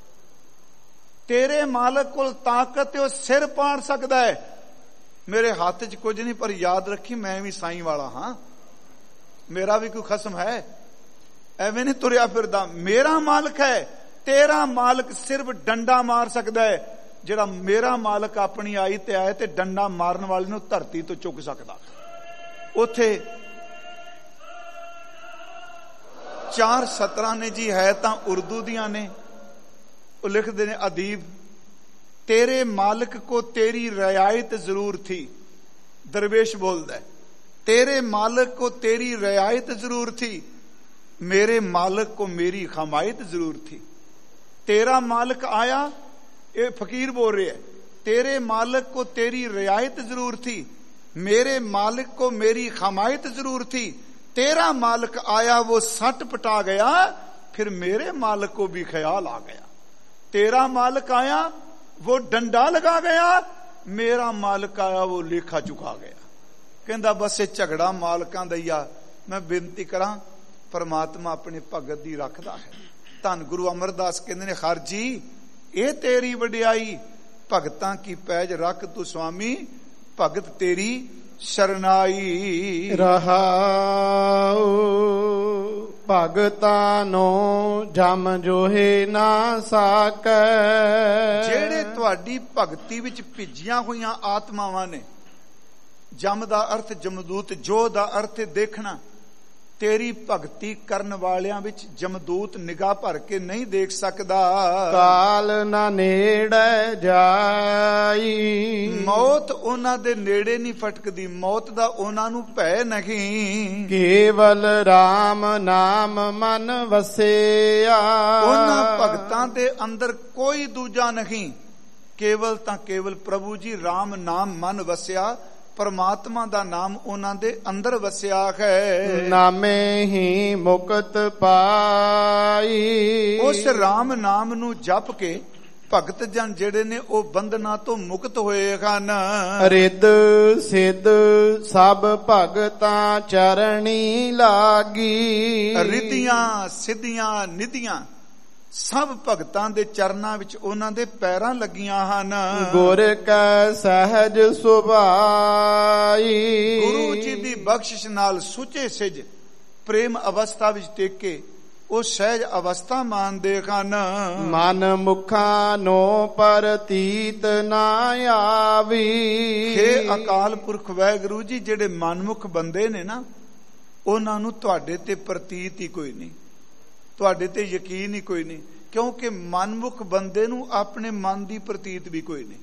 [SPEAKER 1] ਤੇਰੇ ਮਾਲਕ ਕੋਲ ਤਾਕਤ ਹੈ, ਉਹ ਸਿਰ ਪਾੜ ਸਕਦਾ ਹੈ, ਮੇਰੇ ਹੱਥ 'ਚ ਕੁਝ ਨਹੀਂ। ਪਰ ਯਾਦ ਰੱਖੀ ਮੈਂ ਵੀ ਸਾਈਂ ਵਾਲਾ ਹਾਂ, ਮੇਰਾ ਵੀ ਕੋਈ ਖਸਮ ਹੈ, ਐਵੇਂ ਨਹੀਂ ਤੁਰਿਆ ਫਿਰਦਾ। ਮੇਰਾ ਮਾਲਕ ਹੈ, ਤੇਰਾ ਮਾਲਕ ਸਿਰਫ ਡੰਡਾ ਮਾਰ ਸਕਦਾ ਹੈ। ਜਿਹੜਾ ਮੇਰਾ ਮਾਲਕ ਆਪਣੀ ਆਈ ਤੇ ਆਏ ਤੇ ਡੰਡਾ ਮਾਰਨ ਵਾਲੇ ਨੂੰ ਧਰਤੀ ਤੋਂ ਚੁੱਕ ਸਕਦਾ। ਉੱਥੇ ਚਾਰ ਸਤਰਾਂ ਨੇ ਜੀ, ਹੈ ਤਾਂ ਉਰਦੂ ਦੀਆਂ ਨੇ। ਉਹ ਲਿਖਦੇ ਨੇ ਅਦੀਬ, तेरे मालिक को तेरी रियायत जरूर थी। दरवेश बोलता है, तेरे मालिक को तेरी रियायत जरूर थी, मेरे मालिक को मेरी हमायत जरूर थी। तेरा मालिक आया, ये फकीर बोल रहे हैं, तेरे मालिक को तेरी रियायत जरूर थी, मेरे मालिक को मेरी हमायत जरूर थी। तेरा मालिक आया, वो सट पटा गया, फिर मेरे मालिक को भी ख्याल आ गया। तेरा मालिक आया, वो डंडा लगा गया, मेरा मालिक आया, वो लेखा चुका गया। कहंदा बस ये झगड़ा मालिकां दा ही आ। मैं बेनती करां, परमात्मा अपने भगत दी रखदा है। धन गुरु अमरदास कहंदे ने, हर जी ये तेरी वडियाई, भगतां की पैज रख तू स्वामी, भगत तेरी शरनाई।
[SPEAKER 2] रहाओ भगतां नो जम जोहे ना साकै।
[SPEAKER 1] ਜਿਹੜੇ ਤੁਹਾਡੀ ਭਗਤੀ ਵਿੱਚ ਭਿੱਜੀਆਂ ਹੋਈਆਂ ਆਤਮਾਵਾਂ ਨੇ, ਜਮ ਦਾ ਅਰਥ ਜਮਦੂਤ, ਜੋ ਦਾ ਅਰਥ ਦੇਖਣਾ। ਤੇਰੀ ਭਗਤੀ ਕਰਨ ਵਾਲਿਆਂ ਵਿੱਚ ਜਮਦੂਤ ਨਿਗਾਹ ਭਰ ਕੇ ਨਹੀਂ ਦੇਖ ਸਕਦਾ।
[SPEAKER 2] ਕਾਲ ਨਾ ਨੇੜੇ ਜਾਈ,
[SPEAKER 1] ਮੌਤ ਉਹਨਾਂ ਦੇ ਨੇੜੇ ਨਹੀਂ ਫਟਕਦੀ, ਮੌਤ ਦਾ ਉਹਨਾਂ ਨੂੰ ਭੈ ਨਹੀਂ।
[SPEAKER 2] ਕੇਵਲ RAM ਨਾਮ ਮਨ ਵਸਿਆ,
[SPEAKER 1] ਉਹਨਾਂ ਭਗਤਾਂ ਦੇ ਅੰਦਰ ਕੋਈ ਦੂਜਾ ਨਹੀਂ, ਕੇਵਲ ਤਾਂ ਕੇਵਲ ਪ੍ਰਭੂ ਜੀ RAM ਨਾਮ ਮਨ ਵਸਿਆ। परमात्मा दा नाम उन्हां दे अंदर वसिया है।
[SPEAKER 2] नामे ही मुक्त पाई,
[SPEAKER 1] उस राम नाम नू जप के भगत जन जेड़े ने ओ बंधना तो मुक्त होए हन।
[SPEAKER 2] रिद सिद्ध सब भगतां चरणी लागी,
[SPEAKER 1] रिदियां सिद्धियां निधियां सब भगतां दे चरनां विच उन्हां दे पैरां लगियां हन।
[SPEAKER 2] गुर कै सहज सुभाई,
[SPEAKER 1] गुरु जी दी बख्शिश नाल सुचे सिज प्रेम अवस्था विच टेक के ओ सहज अवस्था मानदे हन।
[SPEAKER 2] मन मुखां नो परतीत ना आवी,
[SPEAKER 1] हे अकाल पुरख वाहिगुरु जी, जेड़े मनमुख बंदे ने ना, उन्हां नूं तुहाडे ते प्रतीत ही कोई नहीं, तुहाडे ते यकीन ही कोई नहीं, क्योंकि मनमुख बंदे नूं अपने मन दी प्रतीत भी कोई नहीं।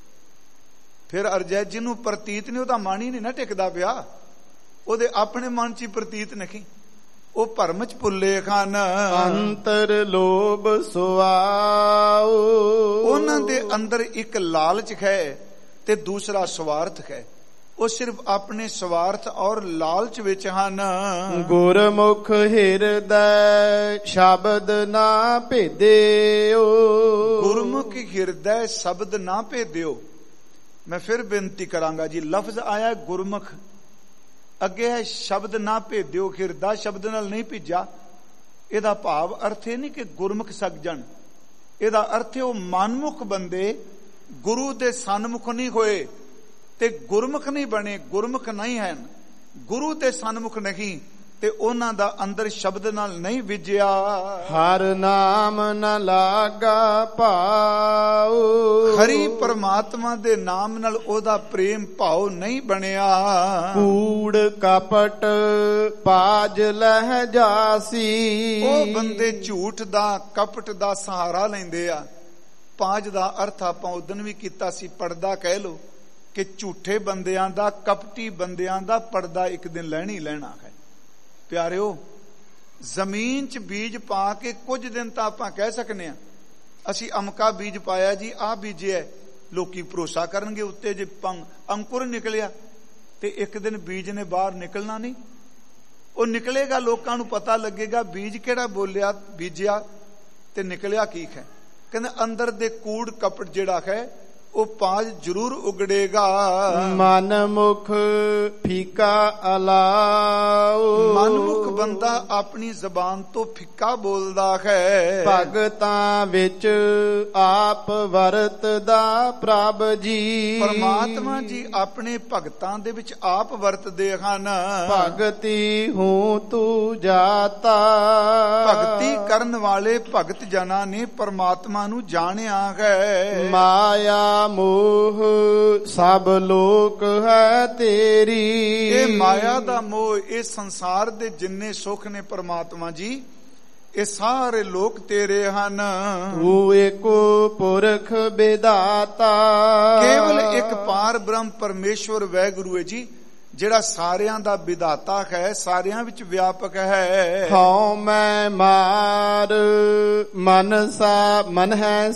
[SPEAKER 1] फिर अरजै जिन्हों प्रतीत नहीं, ओहदा मन ही नहीं ना टिकदा पिया, ओहदे अपने मन च प्रतीत नहीं, ओ भरम च भुल्ले खान।
[SPEAKER 2] अंतर लोभ सुआओ,
[SPEAKER 1] उन्हां दे अंदर एक लालच है ते दूसरा स्वार्थ है। वो सिर्फ अपने स्वार्थ और लालच विच हन।
[SPEAKER 2] गुरमुख हिरदै शब्द ना भेदियो,
[SPEAKER 1] गुरमुख हिरदै शब्द ना भेदियो। मैं फिर बेनती करांगा जी, लफ्ज आया गुरमुख, ਅੱਗੇ ਹੈ ਸ਼ਬਦ ਨਾ ਭੇਦਿਓ ਹਿਰਦਾ, ਸ਼ਬਦ ਨਾਲ ਨਹੀਂ ਭੇਜਾ। ਇਹਦਾ ਭਾਵ ਅਰਥ ਇਹ ਨਹੀਂ ਕਿ ਗੁਰਮੁਖ ਸੱਜਣ, ਇਹਦਾ ਅਰਥ ਉਹ ਮਨਮੁਖ ਬੰਦੇ ਗੁਰੂ ਦੇ ਸਨਮੁਖ ਨਹੀਂ ਹੋਏ ਤੇ ਗੁਰਮੁਖ ਨਹੀਂ ਬਣੇ, ਗੁਰਮੁਖ ਨਹੀਂ ਹਨ, ਗੁਰੂ ਦੇ ਸਨਮੁਖ ਨਹੀਂ ਤੇ ਉਹਨਾਂ ਦਾ ਅੰਦਰ ਸ਼ਬਦ ਨਾਲ ਨਹੀਂ ਵਿਜਿਆ।
[SPEAKER 2] ਹਰ ਨਾਮ ਨ ਲਾਗਾ ਭਾਉ,
[SPEAKER 1] ਹਰੀ ਪਰਮਾਤਮਾ ਦੇ ਨਾਮ ਨਾਲ ਉਹਦਾ ਪ੍ਰੇਮ ਭਾਵ ਨਹੀਂ ਬਣਿਆ।
[SPEAKER 2] ਕੂੜ ਕਪਟ ਪਾਜ ਲਹਿ ਜਾਸੀ,
[SPEAKER 1] ਉਹ ਬੰਦੇ ਝੂਠ ਦਾ ਕਪਟ ਦਾ ਸਹਾਰਾ ਲੈਂਦੇ ਆ। ਪਾਜ ਦਾ ਅਰਥ ਆਪਾਂ ਉਦਣ ਵੀ ਕੀਤਾ ਸੀ, ਪਰਦਾ ਕਹਿ ਲੋ ਕਿ ਝੂਠੇ ਬੰਦਿਆਂ ਦਾ, ਕਪਟੀ ਬੰਦਿਆਂ ਦਾ ਪਰਦਾ ਇੱਕ ਦਿਨ ਲੈਣਾ ਹੀ ਲੈਣਾ ਹੈ। ਪਿਆਰਿਓ, ਜ਼ਮੀਨ 'ਚ ਬੀਜ ਪਾ ਕੇ ਕੁਝ ਦਿਨ ਤਾਂ ਆਪਾਂ ਕਹਿ ਸਕਨੇ ਆ ਅਸੀਂ ਅਮਕਾ ਬੀਜ ਪਾਇਆ ਜੀ, ਆਹ ਬੀਜਿਆ, ਲੋਕੀ ਭਰੋਸਾ ਕਰਨਗੇ ਉੱਤੇ। ਜੇ ਪੰਗ ਅੰਕੁਰ ਨਿਕਲਿਆ ਤੇ ਇੱਕ ਦਿਨ ਬੀਜ ਨੇ ਬਾਹਰ ਨਿਕਲਣਾ ਨਹੀਂ, ਉਹ ਨਿਕਲੇਗਾ, ਲੋਕਾਂ ਨੂੰ ਪਤਾ ਲੱਗੇਗਾ ਬੀਜ ਕਿਹੜਾ ਬੋਲਿਆ ਬੀਜਿਆ ਤੇ ਨਿਕਲਿਆ ਕੀ ਹੈ। ਕਹਿੰਦੇ ਅੰਦਰ ਦੇ ਕੂੜ ਕਪਟ ਜਿਹੜਾ ਹੈ ਉਹ ਪਾਜ ਜ਼ਰੂਰ ਉਗੜੇਗਾ।
[SPEAKER 2] ਮਨ ਮੁਖ ਫੀਕਾ ਅਲਾਉ,
[SPEAKER 1] ਮਨਮੁਖ ਬੰਦਾ ਆਪਣੀ ਜ਼ਬਾਨ ਤੋਂ ਫਿੱਕਾ ਬੋਲਦਾ ਹੈ।
[SPEAKER 2] ਭਗਤਾਂ ਵਿੱਚ ਆਪ ਵਰਤਦਾ ਪ੍ਰਭ ਜੀ,
[SPEAKER 1] ਪਰਮਾਤਮਾ ਜੀ ਆਪਣੇ ਭਗਤਾਂ ਦੇ ਵਿੱਚ ਆਪ ਵਰਤਦੇ ਹਨ।
[SPEAKER 2] ਭਗਤੀ ਹੂੰ ਤੂੰ ਜਾਤਾ,
[SPEAKER 1] ਭਗਤੀ ਕਰਨ ਵਾਲੇ ਭਗਤ ਜਨਾਂ ਨੇ ਪਰਮਾਤਮਾ ਨੂੰ ਜਾਣਿਆ ਹੈ।
[SPEAKER 2] ਮਾਇਆ ਮੋਹ ਸਭ ਲੋਕ ਹੈ ਤੇਰੀ,
[SPEAKER 1] ਇਹ ਮਾਇਆ ਦਾ ਮੋਹ, ਇਹ ਸੰਸਾਰ ਦੇ ਜਿੰਨੇ ਸੁੱਖ ਨੇ ਪਰਮਾਤਮਾ ਜੀ, ਇਹ ਸਾਰੇ ਲੋਕ ਤੇਰੇ ਹਨ।
[SPEAKER 2] ਤੂੰ ਏਕੋ ਪੁਰਖ ਵਿਦਾਤਾ,
[SPEAKER 1] ਕੇਵਲ ਇੱਕ ਪਾਰ ਬ੍ਰਹਮ ਪਰਮੇਸ਼ਵਰ ਵੈਗੁਰੂ ਹੈ ਜੀ, ਜਿਹੜਾ ਸਾਰਿਆਂ ਦਾ ਵਿਦਾਤਾ ਹੈ, ਸਾਰਿਆਂ ਵਿੱਚ ਵਿਆਪਕ ਹੈ।
[SPEAKER 2] ਹਉ ਮੈਂ ਮਾਰ ਮਨ ਸਾ ਮਨ ਹੈ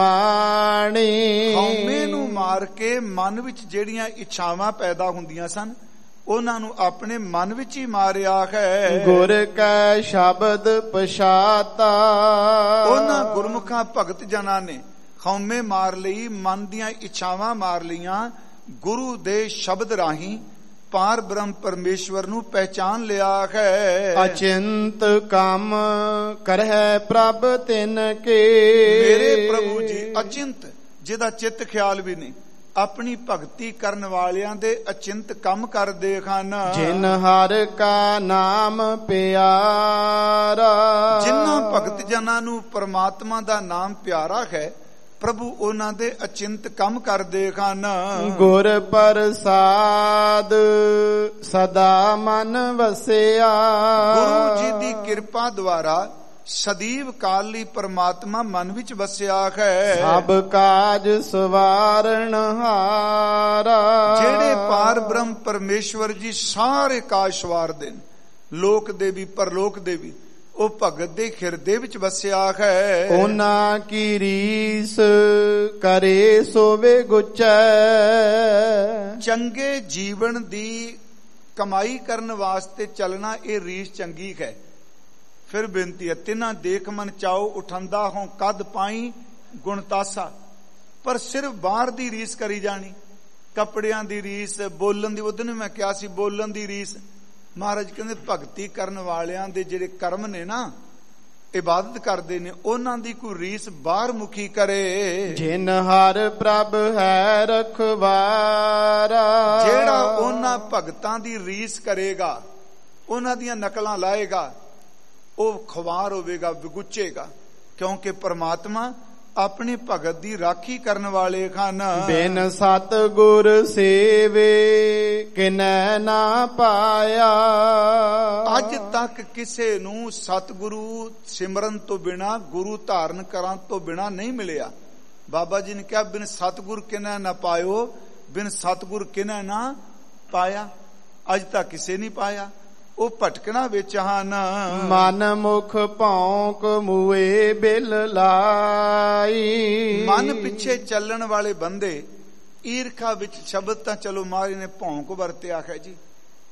[SPEAKER 2] ਸਮਾਣੀ,
[SPEAKER 1] ਹਉਮੈ ਨੂੰ ਮਾਰ ਕੇ ਮਨ ਵਿੱਚ ਜਿਹੜੀਆਂ ਇੱਛਾਵਾਂ ਪੈਦਾ ਹੁੰਦੀਆਂ ਸਨ ਉਹਨਾਂ ਨੂੰ ਆਪਣੇ ਮਨ ਵਿੱਚ ਹੀ ਮਾਰਿਆ ਹੈ।
[SPEAKER 2] ਗੁਰ ਕੈ ਸ਼ਬਦ ਪਛਾਤਾ,
[SPEAKER 1] ਉਹਨਾਂ ਗੁਰਮੁਖਾਂ ਭਗਤ ਜਨਾਂ ਨੇ ਹਉਮੈ ਮਾਰ ਲਈ, ਮਨ ਦੀਆਂ ਇੱਛਾਵਾਂ ਮਾਰ ਲਈਆਂ, ਗੁਰੂ ਦੇ ਸ਼ਬਦ ਰਾਹੀਂ ਪਾਰ ਬ੍ਰਹਮ ਪਰਮੇਸ਼ਵਰ ਨੂੰ ਪਹਿਚਾਨ ਲਿਆ ਹੈ।
[SPEAKER 2] ਅਚਿੰਤ ਕੰਮ ਕਰਹਿ ਪ੍ਰਭ ਤਿਨ ਕੇ,
[SPEAKER 1] ਮੇਰੇ ਪ੍ਰਭੂ ਜੀ ਅਚਿੰਤ, ਜਿਹਦਾ ਚਿੱਤ ਖਿਆਲ ਵੀ ਨਹੀਂ, ਆਪਣੀ ਭਗਤੀ ਕਰਨ ਵਾਲਿਆਂ ਦੇ ਅਚਿੰਤ ਕੰਮ ਕਰਦੇ ਹਨ।
[SPEAKER 2] ਜਿਨ ਹਰ ਕਾ ਨਾਮ ਪਿਆਰਾ,
[SPEAKER 1] ਜਿਨ੍ਹਾਂ ਭਗਤ ਜਨਾਂ ਨੂੰ ਪਰਮਾਤਮਾ ਦਾ ਨਾਮ ਪਿਆਰਾ ਹੈ, ਪ੍ਰਭੂ ਉਹਨਾਂ ਦੇ ਅਚਿੰਤ ਕੰਮ ਕਰਦੇ ਹਨ।
[SPEAKER 2] ਗੁਰ ਪ੍ਰਸਾਦ ਸਦਾ ਮਨ ਵਸਿਆ,
[SPEAKER 1] ਗੁਰੂ ਜੀ ਦੀ ਕਿਰਪਾ ਦੁਆਰਾ ਸਦੀਵ ਕਾਲ ਲਈ ਪਰਮਾਤਮਾ ਮਨ ਵਿੱਚ ਵਸਿਆ ਹੈ।
[SPEAKER 2] ਸਭ ਕਾਜ ਸਵਾਰਨ ਹਾਰਾ,
[SPEAKER 1] ਜਿਹੜੇ ਪਾਰ ਬ੍ਰਹਮ ਪਰਮੇਸ਼ਵਰ ਜੀ ਸਾਰੇ ਕਾਜ ਸਵਾਰਦੇ ਨੇ, ਲੋਕ ਦੇ ਵੀ ਪਰਲੋਕ ਦੇ ਵੀ, ਉਹ ਭਗਤ ਦੇ ਹਿਰਦੇ ਵਿੱਚ ਵਸਿਆ ਹੈ।
[SPEAKER 2] ਉਹਨਾਂ ਕੀ ਰੀਸ ਕਰੇ ਸੋਵੇ ਗੁਚੈ,
[SPEAKER 1] ਚੰਗੇ ਜੀਵਨ ਦੀ ਕਮਾਈ ਕਰਨ ਵਾਸਤੇ ਚੱਲਣਾ ਇਹ ਰੀਸ ਚੰਗੀ ਹੈ। ਫਿਰ ਬੇਨਤੀ ਹੈ, ਤਿਨਾ ਦੇਖ ਮਨ ਚਾਓ ਉਠੰਦਾ ਹੋਂ ਕਦ ਪਾਈ ਗੁਣਤਾਸਾ, ਪਰ ਸਿਰਫ ਬਾਹਰ ਦੀ ਰੀਸ ਕਰੀ ਜਾਣੀ, ਕੱਪੜਿਆਂ ਦੀ ਰੀਸ, ਬੋਲਣ ਦੀ। ਉਦੋਂ ਮੈਂ ਕਿਹਾ ਸੀ ਬੋਲਣ ਦੀ ਰੀਸ, ਮਹਾਰਾਜ ਕਹਿੰਦੇ ਭਗਤੀ ਕਰਨ ਵਾਲਿਆਂ ਦੇ ਜਿਹੜੇ ਕਰਮ ਨੇ ਨਾ, ਇਬਾਦਤ ਕਰਦੇ ਨੇ, ਉਹਨਾਂ ਦੀ ਕੋਈ ਰੀਸ ਬਾਹਰ ਮੁਖੀ ਕਰੇ।
[SPEAKER 2] ਜਿਨ ਹਰ ਪ੍ਰਭ ਹੈ ਰਖਵਾਰਾ,
[SPEAKER 1] ਜਿਹੜਾ ਉਹਨਾਂ ਭਗਤਾਂ ਦੀ ਰੀਸ ਕਰੇਗਾ, ਉਹਨਾਂ ਦੀਆਂ ਨਕਲਾਂ ਲਾਏਗਾ, ਉਹ ਖਵਾਰ ਹੋਵੇਗਾ, ਵਿਗੁਚੇਗਾ, ਕਿਉਂਕਿ ਪਰਮਾਤਮਾ ਆਪਣੇ ਭਗਤ ਦੀ ਰਾਖੀ ਕਰਨ ਵਾਲੇ ਹਨ।
[SPEAKER 2] ਬਿਨ ਸਤ ਗੁਰ ਸੇਵੇ ਕਿਨੈ ਨਾ ਪਾਇਆ,
[SPEAKER 1] ਅੱਜ ਤੱਕ ਕਿਸੇ ਨੂੰ ਸਤਿਗੁਰੂ ਸਿਮਰਨ ਤੋਂ ਬਿਨਾ, ਗੁਰੂ ਧਾਰਨ ਕਰਨ ਤੋਂ ਬਿਨਾ ਨਹੀਂ ਮਿਲਿਆ। ਬਾਬਾ ਜੀ ਨੇ ਕਿਹਾ ਬਿਨ ਸਤਿਗੁਰ ਕਿਨੈ ਨਾ ਪਾਇਓ, ਬਿਨ ਸਤਿਗੁਰ ਕਿਨੈ ਨਾ ਪਾਇਆ, ਅੱਜ ਤੱਕ ਕਿਸੇ ਨਹੀਂ ਪਾਇਆ। ਉਹ ਭਟਕਣਾ ਵਿੱਚ ਹਨ।
[SPEAKER 2] ਮਨ ਮੁਖ ਭੌਂਕ ਮੂਏ ਬਿਲ ਲਾਈ,
[SPEAKER 1] ਮਨ ਪਿੱਛੇ ਚੱਲਣ ਵਾਲੇ ਬੰਦੇ ਈਰਖਾ ਵਿੱਚ, ਸ਼ਬਦ ਤਾਂ ਚਲੋ ਮਹਾਰਾਜ ਨੇ ਭੌਂਕ ਵਰਤਿਆ ਹੈ ਜੀ,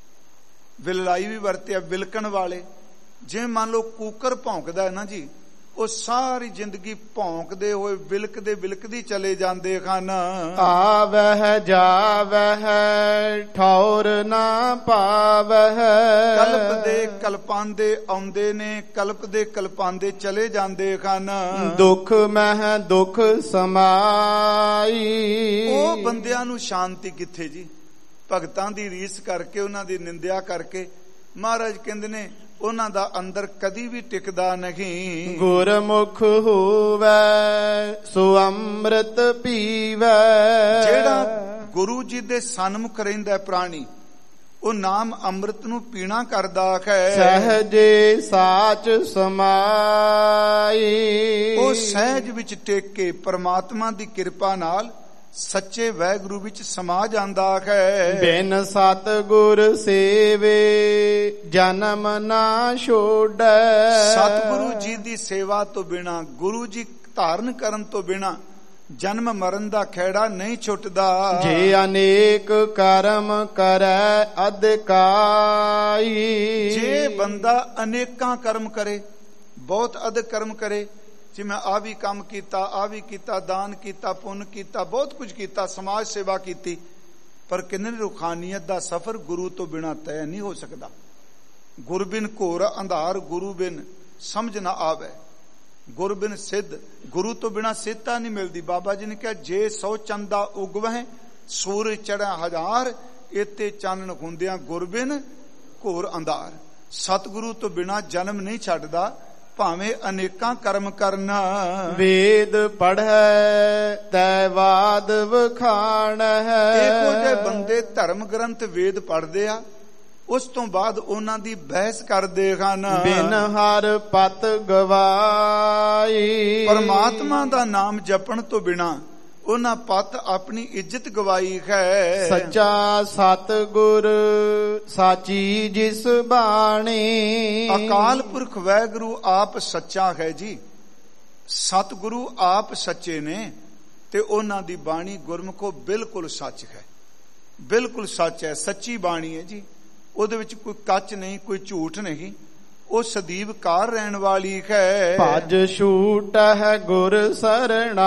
[SPEAKER 1] ਵਿਲਲਾਈ ਵੀ ਵਰਤਿਆ, ਵਿਲਕਣ ਵਾਲੇ। ਜਿਵੇਂ ਮੰਨ ਲਓ ਕੂਕਰ ਭੌਂਕਦਾ ਹੈ ਨਾ ਜੀ, ਉਹ ਸਾਰੀ ਜ਼ਿੰਦਗੀ ਭੌਂਕਦੇ ਹੋਏ ਬਿਲਕਦੇ ਬਿਲਕਦੀ ਚਲੇ ਜਾਂਦੇ ਹਨ।
[SPEAKER 2] ਆਵਹਿ ਜਾਵਹਿ ਠੌਰ ਨਾ ਪਾਵਹਿ।
[SPEAKER 1] ਕਲਪਦੇ ਕਲਪਾਂਦੇ ਆਉਂਦੇ ਨੇ, ਕਲਪਦੇ ਕਲਪਾਂਦੇ ਚਲੇ ਜਾਂਦੇ ਹਨ।
[SPEAKER 2] ਦੁੱਖ ਮਹਿ ਦੁੱਖ ਸਮਾਈ।
[SPEAKER 1] ਉਹ ਬੰਦਿਆਂ ਨੂੰ ਸ਼ਾਂਤੀ ਕਿੱਥੇ ਜੀ? ਭਗਤਾਂ ਦੀ ਰੀਸ ਕਰਕੇ, ਉਹਨਾਂ ਦੀ ਨਿੰਦਿਆ ਕਰਕੇ ਮਹਾਰਾਜ ਕਹਿੰਦੇ ਨੇ ਉਹਨਾਂ ਦਾ ਅੰਦਰ ਕਦੀ ਵੀ ਟਿਕਦਾ ਨਹੀਂ।
[SPEAKER 2] ਗੁਰਮੁਖ ਹੋਵੈ ਸੋ ਅੰਮ੍ਰਿਤ ਪੀਵੈ।
[SPEAKER 1] ਜਿਹੜਾ ਗੁਰੂ ਜੀ ਦੇ ਸਨਮੁਖ ਰਹਿੰਦਾ ਪ੍ਰਾਣੀ, ਉਹ ਨਾਮ ਅੰਮ੍ਰਿਤ ਨੂੰ ਪੀਣਾ ਕਰਦਾ ਹੈ।
[SPEAKER 2] ਸਹਜੇ ਸਾਚ ਸਮਾਈ।
[SPEAKER 1] ਉਹ ਸਹਿਜ ਵਿੱਚ ਟਿਕ ਕੇ ਪਰਮਾਤਮਾ ਦੀ ਕਿਰਪਾ ਨਾਲ ਸੱਚੇ ਵਾਹਿਗੁਰੂ ਵਿੱਚ ਸਮਾ ਜਾਂਦਾ ਹੈ।
[SPEAKER 2] ਬਿਨ ਸਤਿਗੁਰ ਸੇਵੇ ਜਨਮ ਨਾ ਛੋੜੈ।
[SPEAKER 1] ਸਤਿਗੁਰੂ ਜੀ ਦੀ ਸੇਵਾ ਤੋਂ ਬਿਨਾ, ਗੁਰੂ ਜੀ ਧਾਰਨ ਕਰਨ ਤੋਂ ਬਿਨਾ ਜਨਮ ਮਰਨ ਦਾ ਖਹਿੜਾ ਨਹੀਂ ਛੁੱਟਦਾ।
[SPEAKER 2] ਜੇ ਅਨੇਕ ਕਰਮ ਕਰੈ ਅਧਿਕਾਈ।
[SPEAKER 1] ਜੇ ਬੰਦਾ ਅਨੇਕਾਂ ਕਰਮ ਕਰੇ, ਬਹੁਤ ਅਧਿਕ ਕਰਮ ਕਰੇ, ਜਿਵੇਂ ਆ ਵੀ ਕੰਮ ਕੀਤਾ, ਆ ਵੀ ਕੀਤਾ, ਦਾਨ ਕੀਤਾ, ਪੁੰਨ ਕੀਤਾ, ਬਹੁਤ ਕੁਝ ਕੀਤਾ, ਸਮਾਜ ਸੇਵਾ ਕੀਤੀ, ਪਰ ਕਿੰਨੇ ਰੂਖਾਨੀਅਤ ਦਾ ਸਫ਼ਰ ਗੁਰੂ ਤੋਂ ਬਿਨਾ ਤੈਅ ਨਹੀਂ ਹੋ ਸਕਦਾ। ਗੁਰ ਬਿਨ ਘੋਰ ਅੰਧਾਰ, ਗੁਰੂ ਬਿਨ ਸਮਝ ਨਾ ਆਵੇ। ਗੁਰ ਬਿਨ ਸਿੱਧ, ਗੁਰੂ ਤੋਂ ਬਿਨਾ ਸਿੱਧਤਾ ਨਹੀਂ ਮਿਲਦੀ। ਬਾਬਾ ਜੀ ਨੇ ਕਿਹਾ ਜੇ ਸੌ ਚੰਦਾ ਉਗਵਹਿ ਸੂਰਜ ਚੜ੍ਹਿਆ ਹਜ਼ਾਰ, ਇਤੇ ਚਾਨਣ ਹੁੰਦਿਆਂ ਗੁਰ ਬਿਨ ਘੋਰ ਅੰਧਾਰ। ਸਤਿਗੁਰੂ ਤੋਂ ਬਿਨਾ ਜਨਮ ਨਹੀਂ ਛੱਡਦਾ, ਭਾਵੇਂ ਅਨੇਕਾਂ ਕਰਮ ਕਰਨਾ।
[SPEAKER 2] ਵੇਦ ਪੜ੍ਹੈ ਤੈ ਬਾਦ ਵਖਾਣ ਹੈ।
[SPEAKER 1] ਇਹੋ ਜਿਹੇ ਬੰਦੇ ਧਰਮ ਗ੍ਰੰਥ ਵੇਦ ਪੜ੍ਹਦੇ ਆ, ਉਸ ਤੋਂ ਬਾਅਦ ਉਹਨਾਂ ਦੀ ਬਹਿਸ ਕਰਦੇ ਹਨ।
[SPEAKER 2] ਬਿਨ ਹਰ ਪਤ ਗਵਾਈ।
[SPEAKER 1] ਪਰਮਾਤਮਾ ਦਾ ਨਾਮ ਜਪਣ ਤੋਂ ਬਿਨਾ ਉਹਨਾਂ ਪਤ ਆਪਣੀ ਇੱਜ਼ਤ ਗਵਾਈ ਹੈ।
[SPEAKER 2] ਸੱਚਾ ਸਤਿਗੁਰ ਸਾਚੀ ਜਿਸ ਬਾਣੀ।
[SPEAKER 1] ਅਕਾਲ ਪੁਰਖ ਵਾਹਿਗੁਰੂ ਆਪ ਸੱਚਾ ਹੈ ਜੀ। ਸਤਿਗੁਰੂ ਆਪ ਸੱਚੇ ਨੇ ਤੇ ਉਹਨਾਂ ਦੀ ਬਾਣੀ ਗੁਰਮੁਖੋ ਬਿਲਕੁਲ ਸੱਚ ਹੈ, ਬਿਲਕੁਲ ਸੱਚ ਹੈ, ਸੱਚੀ ਬਾਣੀ ਹੈ ਜੀ। ਉਹਦੇ ਵਿੱਚ ਕੋਈ ਕੱਚ ਨਹੀਂ, ਕੋਈ ਝੂਠ ਨਹੀਂ, ਉਹ ਸਦੀਵ ਕਾਰ ਰਹਿਣ ਵਾਲੀ ਹੈ।
[SPEAKER 2] ਭਜ ਛੂਟ ਹੈ ਗੁਰ ਸਰਣਾਈ।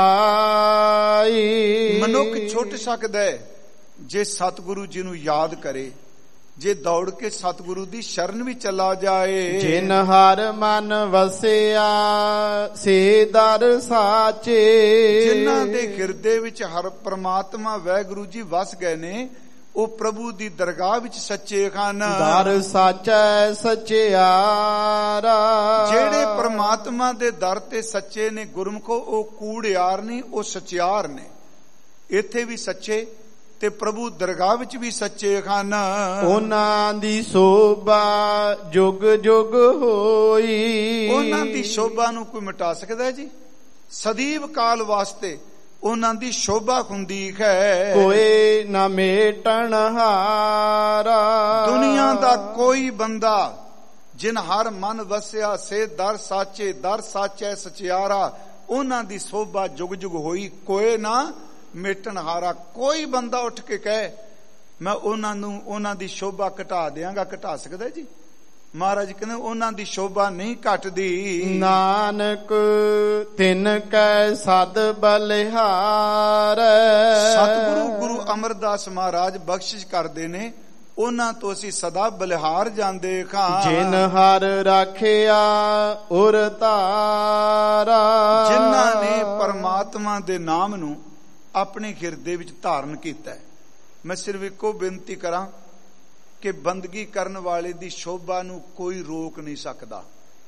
[SPEAKER 1] ਮਨੁੱਖ ਛੁੱਟ ਸਕਦਾ ਹੈ ਜੇ ਸਤਿਗੁਰੂ ਜੀ ਨੂੰ ਯਾਦ ਕਰੇ, ਜੇ ਦੌੜ ਕੇ ਸਤਿਗੁਰੂ ਦੀ ਸ਼ਰਨ ਵੀ ਚਲਾ ਜਾਏ।
[SPEAKER 2] ਜਿਨ ਹਰ ਮਨ ਵਸਿਆ ਸੇ ਦਰ ਸਾਚੇ।
[SPEAKER 1] ਜਿਨ੍ਹਾਂ ਦੇ ਹਿਰਦੇ ਵਿੱਚ ਹਰ ਪ੍ਰਮਾਤਮਾ ਵਾਹਿਗੁਰੂ ਜੀ ਵਸ ਗਏ ਨੇ, ਉਹ ਪ੍ਰਭੂ ਦੀ ਦਰਗਾਹ ਵਿੱਚ ਸੱਚੇ ਹਨ।
[SPEAKER 2] ਦਰ ਸਾਚੈ ਸਚਿਆਰਾ।
[SPEAKER 1] ਜਿਹੜੇ ਪ੍ਰਮਾਤਮਾ ਦੇ ਦਰ ਤੇ ਸੱਚੇ ਨੇ ਗੁਰਮੁਖੋ, ਉਹ ਕੂੜਿਆਰ ਨਹੀਂ, ਉਹ ਸਚਿਆਰ ਨੇ। ਇੱਥੇ ਵੀ ਸੱਚੇ ਤੇ ਪ੍ਰਭੂ ਦਰਗਾਹ ਵਿੱਚ ਵੀ ਸੱਚੇ ਹਨ।
[SPEAKER 2] ਉਹਨਾਂ ਦੀ ਸੋਭਾ ਜੁਗ ਜੁਗ ਹੋਈ।
[SPEAKER 1] ਉਹਨਾਂ ਦੀ ਸ਼ੋਭਾ ਨੂੰ ਕੋਈ ਮਿਟਾ ਸਕਦਾ ਜੀ? ਸਦੀਵ ਕਾਲ ਵਾਸਤੇ ਉਹਨਾਂ ਦੀ ਸ਼ੋਭਾ ਹੁੰਦੀ ਹੈ।
[SPEAKER 2] ਕੋਈ ਨਾ ਮੇਟਣ ਹਾਰਾ।
[SPEAKER 1] ਦੁਨੀਆ ਦਾ ਕੋਈ ਬੰਦਾ ਜਿਨ ਹਰ ਮਨ ਵਸਿਆ ਸੇ ਦਰ ਸਾਚੇ, ਦਰ ਸਾਚੈ ਸਚਿਆਰਾ, ਉਹਨਾਂ ਦੀ ਸ਼ੋਭਾ ਜੁਗ ਜੁਗ ਹੋਈ, ਕੋਈ ਨਾ ਮੇਟਣ ਹਾਰਾ। ਕੋਈ ਬੰਦਾ ਉੱਠ ਕੇ ਕਹੇ ਮੈਂ ਉਹਨਾਂ ਨੂੰ, ਉਹਨਾਂ ਦੀ ਸ਼ੋਭਾ ਘਟਾ ਦਿਆਂਗਾ, ਘਟਾ ਸਕਦਾ ਜੀ? ਮਹਾਰਾਜ ਕਹਿੰਦੇ ਉਹਨਾਂ ਦੀ ਸ਼ੋਭਾ ਨਹੀਂ ਘਟਦੀ।
[SPEAKER 2] ਨਾਨਕ ਤਿਨ ਕੈ ਸਦ ਬਲਿਹਾਰ।
[SPEAKER 1] ਸਤਿਗੁਰੂ ਗੁਰੂ ਅਮਰਦਾਸ ਮਹਾਰਾਜ ਬਖਸ਼ਿਸ਼ ਕਰਦੇ ਨੇ, ਉਹਨਾਂ ਤੋਂ ਅਸੀਂ ਸਦਾ ਬਲਿਹਾਰ ਜਾਂਦੇ ਖਾਂ।
[SPEAKER 2] ਜਿਨ ਹਰ ਰਾਖਿਆ ਉਰ ਧਾਰਾ।
[SPEAKER 1] ਜਿਨ੍ਹਾਂ ਨੇ ਪਰਮਾਤਮਾ ਦੇ ਨਾਮ ਨੂੰ ਆਪਣੇ ਹਿਰਦੇ ਵਿੱਚ ਧਾਰਨ ਕੀਤਾ ਹੈ। ਮੈਂ ਸਿਰਫ ਇੱਕੋ ਬੇਨਤੀ ਕਰਾਂ ਕਿ ਬੰਦਗੀ ਕਰਨ ਵਾਲੇ ਦੀ ਸ਼ੋਭਾ ਨੂੰ ਕੋਈ ਰੋਕ ਨਹੀਂ ਸਕਦਾ।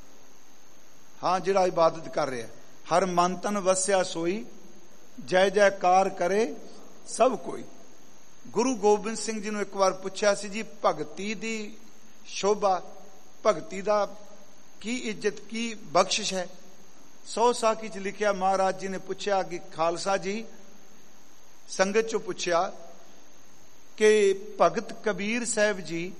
[SPEAKER 1] ਹਾਂ, ਜਿਹੜਾ ਇਬਾਦਤ ਕਰ ਰਿਹਾ, ਹਰ ਮਨ ਤਨ ਵਸਿਆ ਸੋਈ, ਜੈ ਜੈਕਾਰ ਕਰੇ ਸਭ ਕੋਈ। ਗੁਰੂ ਗੋਬਿੰਦ ਸਿੰਘ ਜੀ ਨੂੰ ਇੱਕ ਵਾਰ ਪੁੱਛਿਆ ਸੀ ਜੀ, ਭਗਤੀ ਦੀ ਸ਼ੋਭਾ, ਭਗਤੀ ਦਾ ਕੀ ਇੱਜ਼ਤ, ਕੀ ਬਖਸ਼ਿਸ਼ ਹੈ? ਸੌ ਸਾਖੀ ਚ ਲਿਖਿਆ, ਮਹਾਰਾਜ ਜੀ ਨੇ ਪੁੱਛਿਆ ਕਿ ਖਾਲਸਾ ਜੀ, ਸੰਗਤ ਚੋਂ ਪੁੱਛਿਆ ਕਿ ਭਗਤ ਕਬੀਰ ਸਾਹਿਬ ਜੀ,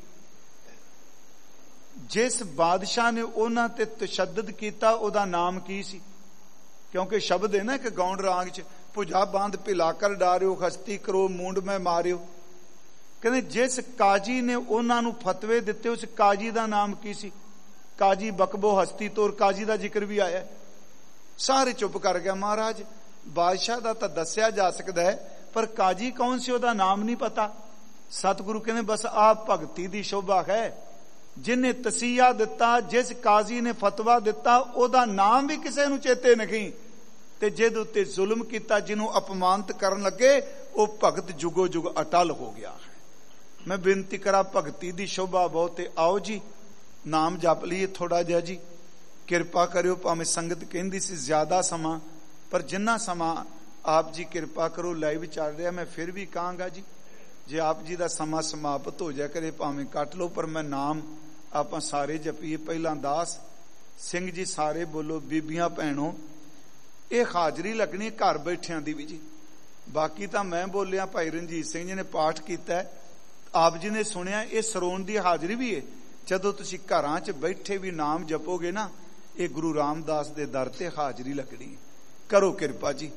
[SPEAKER 1] ਜਿਸ ਬਾਦਸ਼ਾਹ ਨੇ ਉਹਨਾਂ ਤੇ ਤਸ਼ੱਦਦ ਕੀਤਾ, ਉਹਦਾ ਨਾਮ ਕੀ ਸੀ? ਕਿਉਂਕਿ ਸ਼ਬਦ ਹੈ ਨਾ ਕਿ ਗਾਉਣ ਰਾਗ ਚ, ਭੁਜਾ ਬਾਂਧ ਭਿਲਾ ਕਰ ਡਾਰਿਓ, ਹਸਤੀ ਕਰੋ ਮੂੰਡ ਮੈਂ ਮਾਰਿਓ। ਕਹਿੰਦੇ ਜਿਸ ਕਾਜੀ ਨੇ ਉਹਨਾਂ ਨੂੰ ਫਤਵੇ ਦਿੱਤੇ, ਉਸ ਕਾਜੀ ਦਾ ਨਾਮ ਕੀ ਸੀ? ਕਾਜੀ ਬਕਬੋ ਹਸਤੀ ਤੋਰ, ਕਾਜੀ ਦਾ ਜ਼ਿਕਰ ਵੀ ਆਇਆ। ਸਾਰੇ ਚੁੱਪ ਕਰ ਗਿਆ। ਮਹਾਰਾਜ ਬਾਦਸ਼ਾਹ ਦਾ ਤਾਂ ਦੱਸਿਆ ਜਾ ਸਕਦਾ ਹੈ, ਪਰ ਕਾਜੀ ਕੌਣ ਸੀ ਉਹਦਾ ਨਾਮ ਨਹੀਂ ਪਤਾ। ਸਤਿਗੁਰੂ ਕਹਿੰਦੇ ਬਸ ਆਪ ਭਗਤੀ ਦੀ ਸ਼ੋਭਾ ਹੈ। ਜਿਹਨੇ ਤਸੀਹਾ ਦਿੱਤਾ, ਜਿਸ ਕਾਜ਼ੀ ਨੇ ਫਤਵਾ ਦਿੱਤਾ, ਉਹਦਾ ਨਾਮ ਵੀ ਕਿਸੇ ਨੂੰ ਚੇਤੇ ਨਹੀਂ। ਤੇ ਜਿਹਦੇ ਉੱਤੇ ਜ਼ੁਲਮ ਕੀਤਾ, ਜਿਹਨੂੰ ਅਪਮਾਨਿਤ ਕਰਨ ਲੱਗੇ, ਉਹ ਭਗਤ ਜੁਗੋ ਜੁਗ ਅਟਲ ਹੋ ਗਿਆ ਹੈ। ਮੈਂ ਬੇਨਤੀ ਕਰਾਂ, ਭਗਤੀ ਦੀ ਸ਼ੋਭਾ ਬਹੁਤ ਹੈ। ਆਓ ਜੀ ਨਾਮ ਜਪ ਲਈਏ ਥੋੜਾ ਜਿਹਾ ਜੀ, ਕਿਰਪਾ ਕਰਿਓ। ਭਾਵੇਂ ਸੰਗਤ ਕਹਿੰਦੀ ਸੀ ਜ਼ਿਆਦਾ ਸਮਾਂ, ਪਰ ਜਿੰਨਾ ਸਮਾਂ ਆਪ ਜੀ ਕਿਰਪਾ ਕਰੋ, ਲਾਈਵ ਚੱਲ ਰਿਹਾ, ਮੈਂ ਫਿਰ ਵੀ ਕਹਾਂਗਾ ਜੀ, ਜੇ ਆਪ ਜੀ ਦਾ ਸਮਾਂ ਸਮਾਪਤ ਹੋ ਜਾ ਕਰੇ ਭਾਵੇਂ ਕੱਟ ਲਓ, ਪਰ ਮੈਂ ਨਾਮ ਆਪਾਂ ਸਾਰੇ ਜਪੀਏ। ਪਹਿਲਾਂ ਦਾਸ ਸਿੰਘ ਜੀ ਸਾਰੇ ਬੋਲੋ, ਬੀਬੀਆਂ ਭੈਣੋ, ਇਹ ਹਾਜ਼ਰੀ ਲੱਗਣੀ ਘਰ ਬੈਠਿਆਂ ਦੀ ਵੀ ਜੀ। ਬਾਕੀ ਤਾਂ ਮੈਂ ਬੋਲਿਆ, ਭਾਈ ਰਣਜੀਤ ਸਿੰਘ ਜੀ ਨੇ ਪਾਠ ਕੀਤਾ, ਆਪ ਜੀ ਨੇ ਸੁਣਿਆ, ਇਹ ਸਰੋਣ ਦੀ ਹਾਜ਼ਰੀ ਵੀ ਹੈ। ਜਦੋਂ ਤੁਸੀਂ ਘਰਾਂ 'ਚ ਬੈਠੇ ਵੀ ਨਾਮ ਜਪੋਗੇ ਨਾ, ਇਹ ਗੁਰੂ ਰਾਮਦਾਸ ਦੇ ਦਰ ਤੇ ਹਾਜ਼ਰੀ ਲੱਗਣੀ। ਕਰੋ ਕਿਰਪਾ ਜੀ।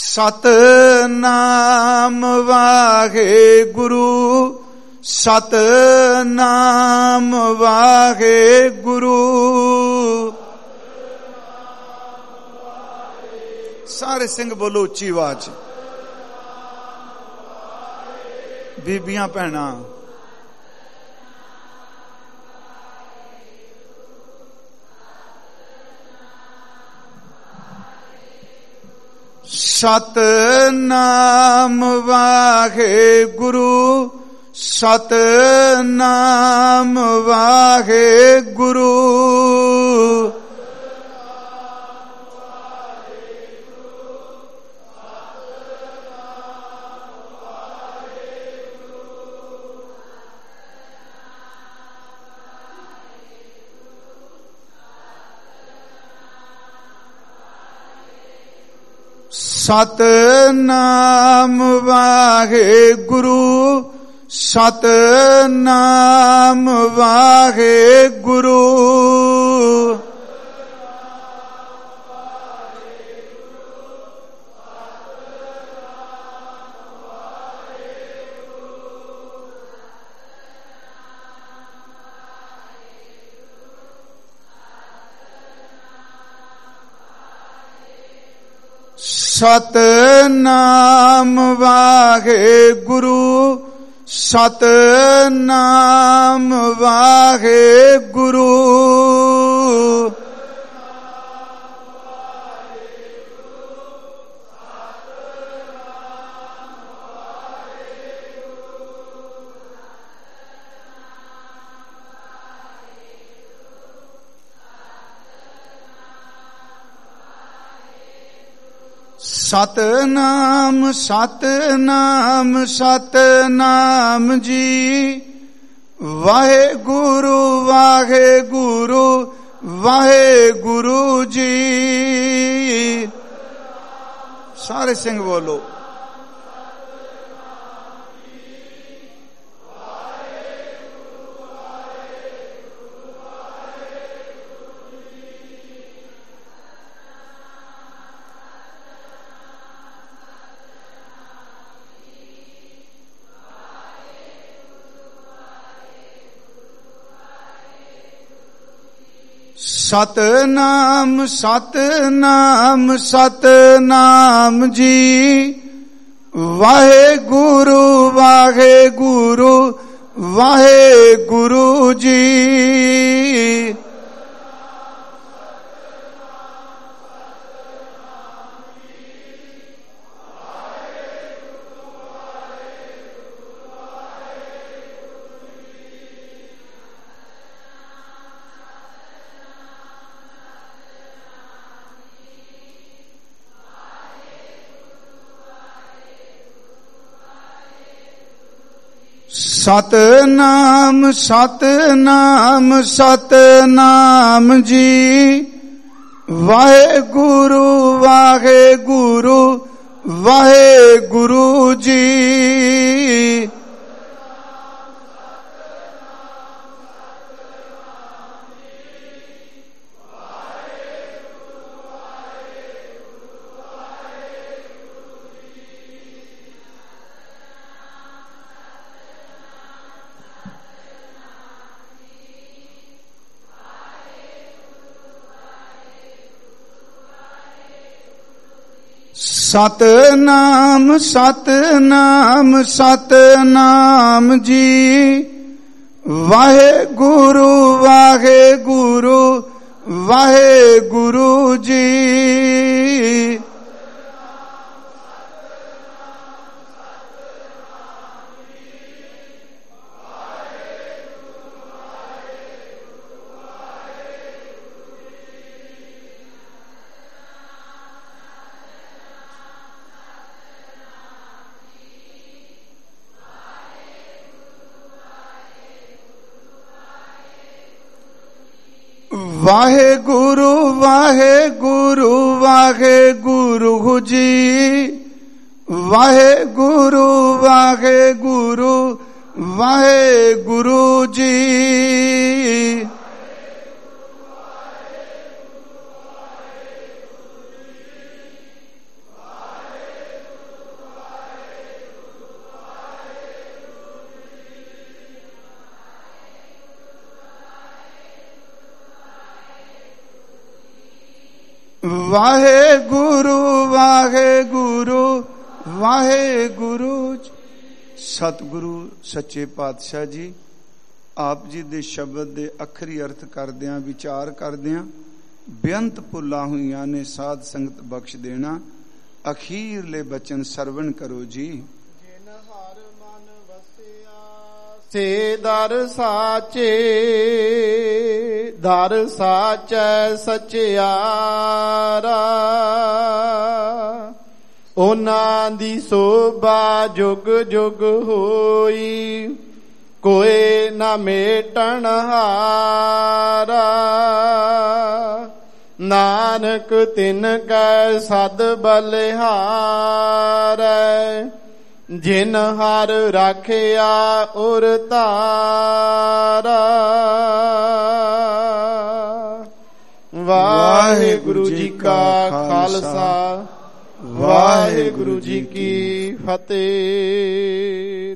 [SPEAKER 1] ਸਤਨਾਮ ਵਾਹਿਗੁਰੂ, ਸਤਨਾਮ ਵਾਹਿਗੁਰੂ। ਸਾਰੇ ਸਿੰਘ ਬੋਲੋ ਉੱਚੀ ਆਵਾਜ਼। ਬੀਬੀਆਂ ਭੈਣਾਂ, ਸਤਨਾਮ ਵਾਹਿਗੁਰੂ, ਸਤਨਾਮ ਵਾਹਿਗੁਰੂ। ਸਤਨਾਮ ਵਾਹਿਗੁਰੂ, ਸਤਨਾਮ ਵਾਹਿਗੁਰੂ। ਸਤਨਾਮ ਵਾਹਿਗੁਰੂ, ਸਤਨਾਮ ਵਾਹਿਗੁਰੂ। ਸਤਨਾਮ ਸਤਨਾਮ ਸਤਨਾਮ ਜੀ। ਵਾਹਿਗੁਰੂ ਵਾਹਿਗੁਰੂ ਵਾਹਿਗੁਰੂ ਜੀ। ਸਾਰੇ ਸਿੰਘ ਬੋਲੋ। ਸਤਨਾਮ ਸਤਨਾਮ ਸਤਨਾਮ ਜੀ। ਵਾਹਿਗੁਰੂ ਵਾਹਿਗੁਰੂ ਵਾਹਿਗੁਰੂ ਜੀ। ਸਤਨਾਮ ਸਤਨਾਮ ਸਤਨਾਮ ਜੀ। ਵਾਹਿਗੁਰੂ ਵਾਹਿਗੁਰੂ ਵਾਹਿਗੁਰੂ ਜੀ। ਸਤਨਾਮ ਸਤਨਾਮ ਸਤਨਾਮ ਜੀ। ਵਾਹਿਗੁਰੂ ਵਾਹਿਗੁਰੂ ਵਾਹਿਗੁਰੂ ਜੀ। ਵਾਹਿਗੁਰੂ ਵਾਹਿਗੁਰੂ ਵਾਹਿਗੁਰੂ ਜੀ। ਵਾਹਿਗੁਰੂ ਵਾਹਿਗੁਰੂ ਵਾਹਿਗੁਰੂ ਜੀ। ਵਾਹਿਗੁਰੂ ਵਾਹਿਗੁਰੂ ਵਾਹਿਗੁਰੂ। ਸਤਿਗੁਰੂ ਸੱਚੇ ਪਾਤਸ਼ਾਹ ਜੀ ਆਪ ਜੀ ਦੇ ਸ਼ਬਦ ਦੇ ਅੱਖਰੀ ਅਰਥ ਕਰਦਿਆਂ ਵਿਚਾਰ ਕਰਦਿਆਂ ਬੇਅੰਤ ਭੁੱਲਾਂ ਹੋਈਆਂ ਨੇ ਸਾਧ ਸੰਗਤ ਬਖਸ਼ ਦੇਣਾ। ਅਖੀਰਲੇ ਬਚਨ ਸਰਵਣ ਕਰੋ ਜੀ।
[SPEAKER 2] ਜਿਨ ਹਰ ਮਨ ਵਸਿਆ ਸੇ ਦਰ ਸਾਚੇ, ਦਰ ਸਾਚੈ ਸਚਿਆਰਾ। ਉਹਨਾਂ ਦੀ ਸੋਭਾ ਜੁਗ ਜੁਗ ਹੋਈ, ਕੋਏ ਨਾ ਮੇਟਣ ਹਾਰਾ। ਨਾਨਕ ਤਿਨ ਕੈ ਸਦ ਬਲਿਹਾਰੈ, ਜਿਨ ਹਰ ਰਾਖਿਆ ਉਰ ਧਾਰਾ। ਵਾਹਿਗੁਰੂ ਜੀ ਕਾ ਖਾਲਸਾ, ਵਾਹਿਗੁਰੂ ਜੀ ਕੀ ਫਤਿਹ।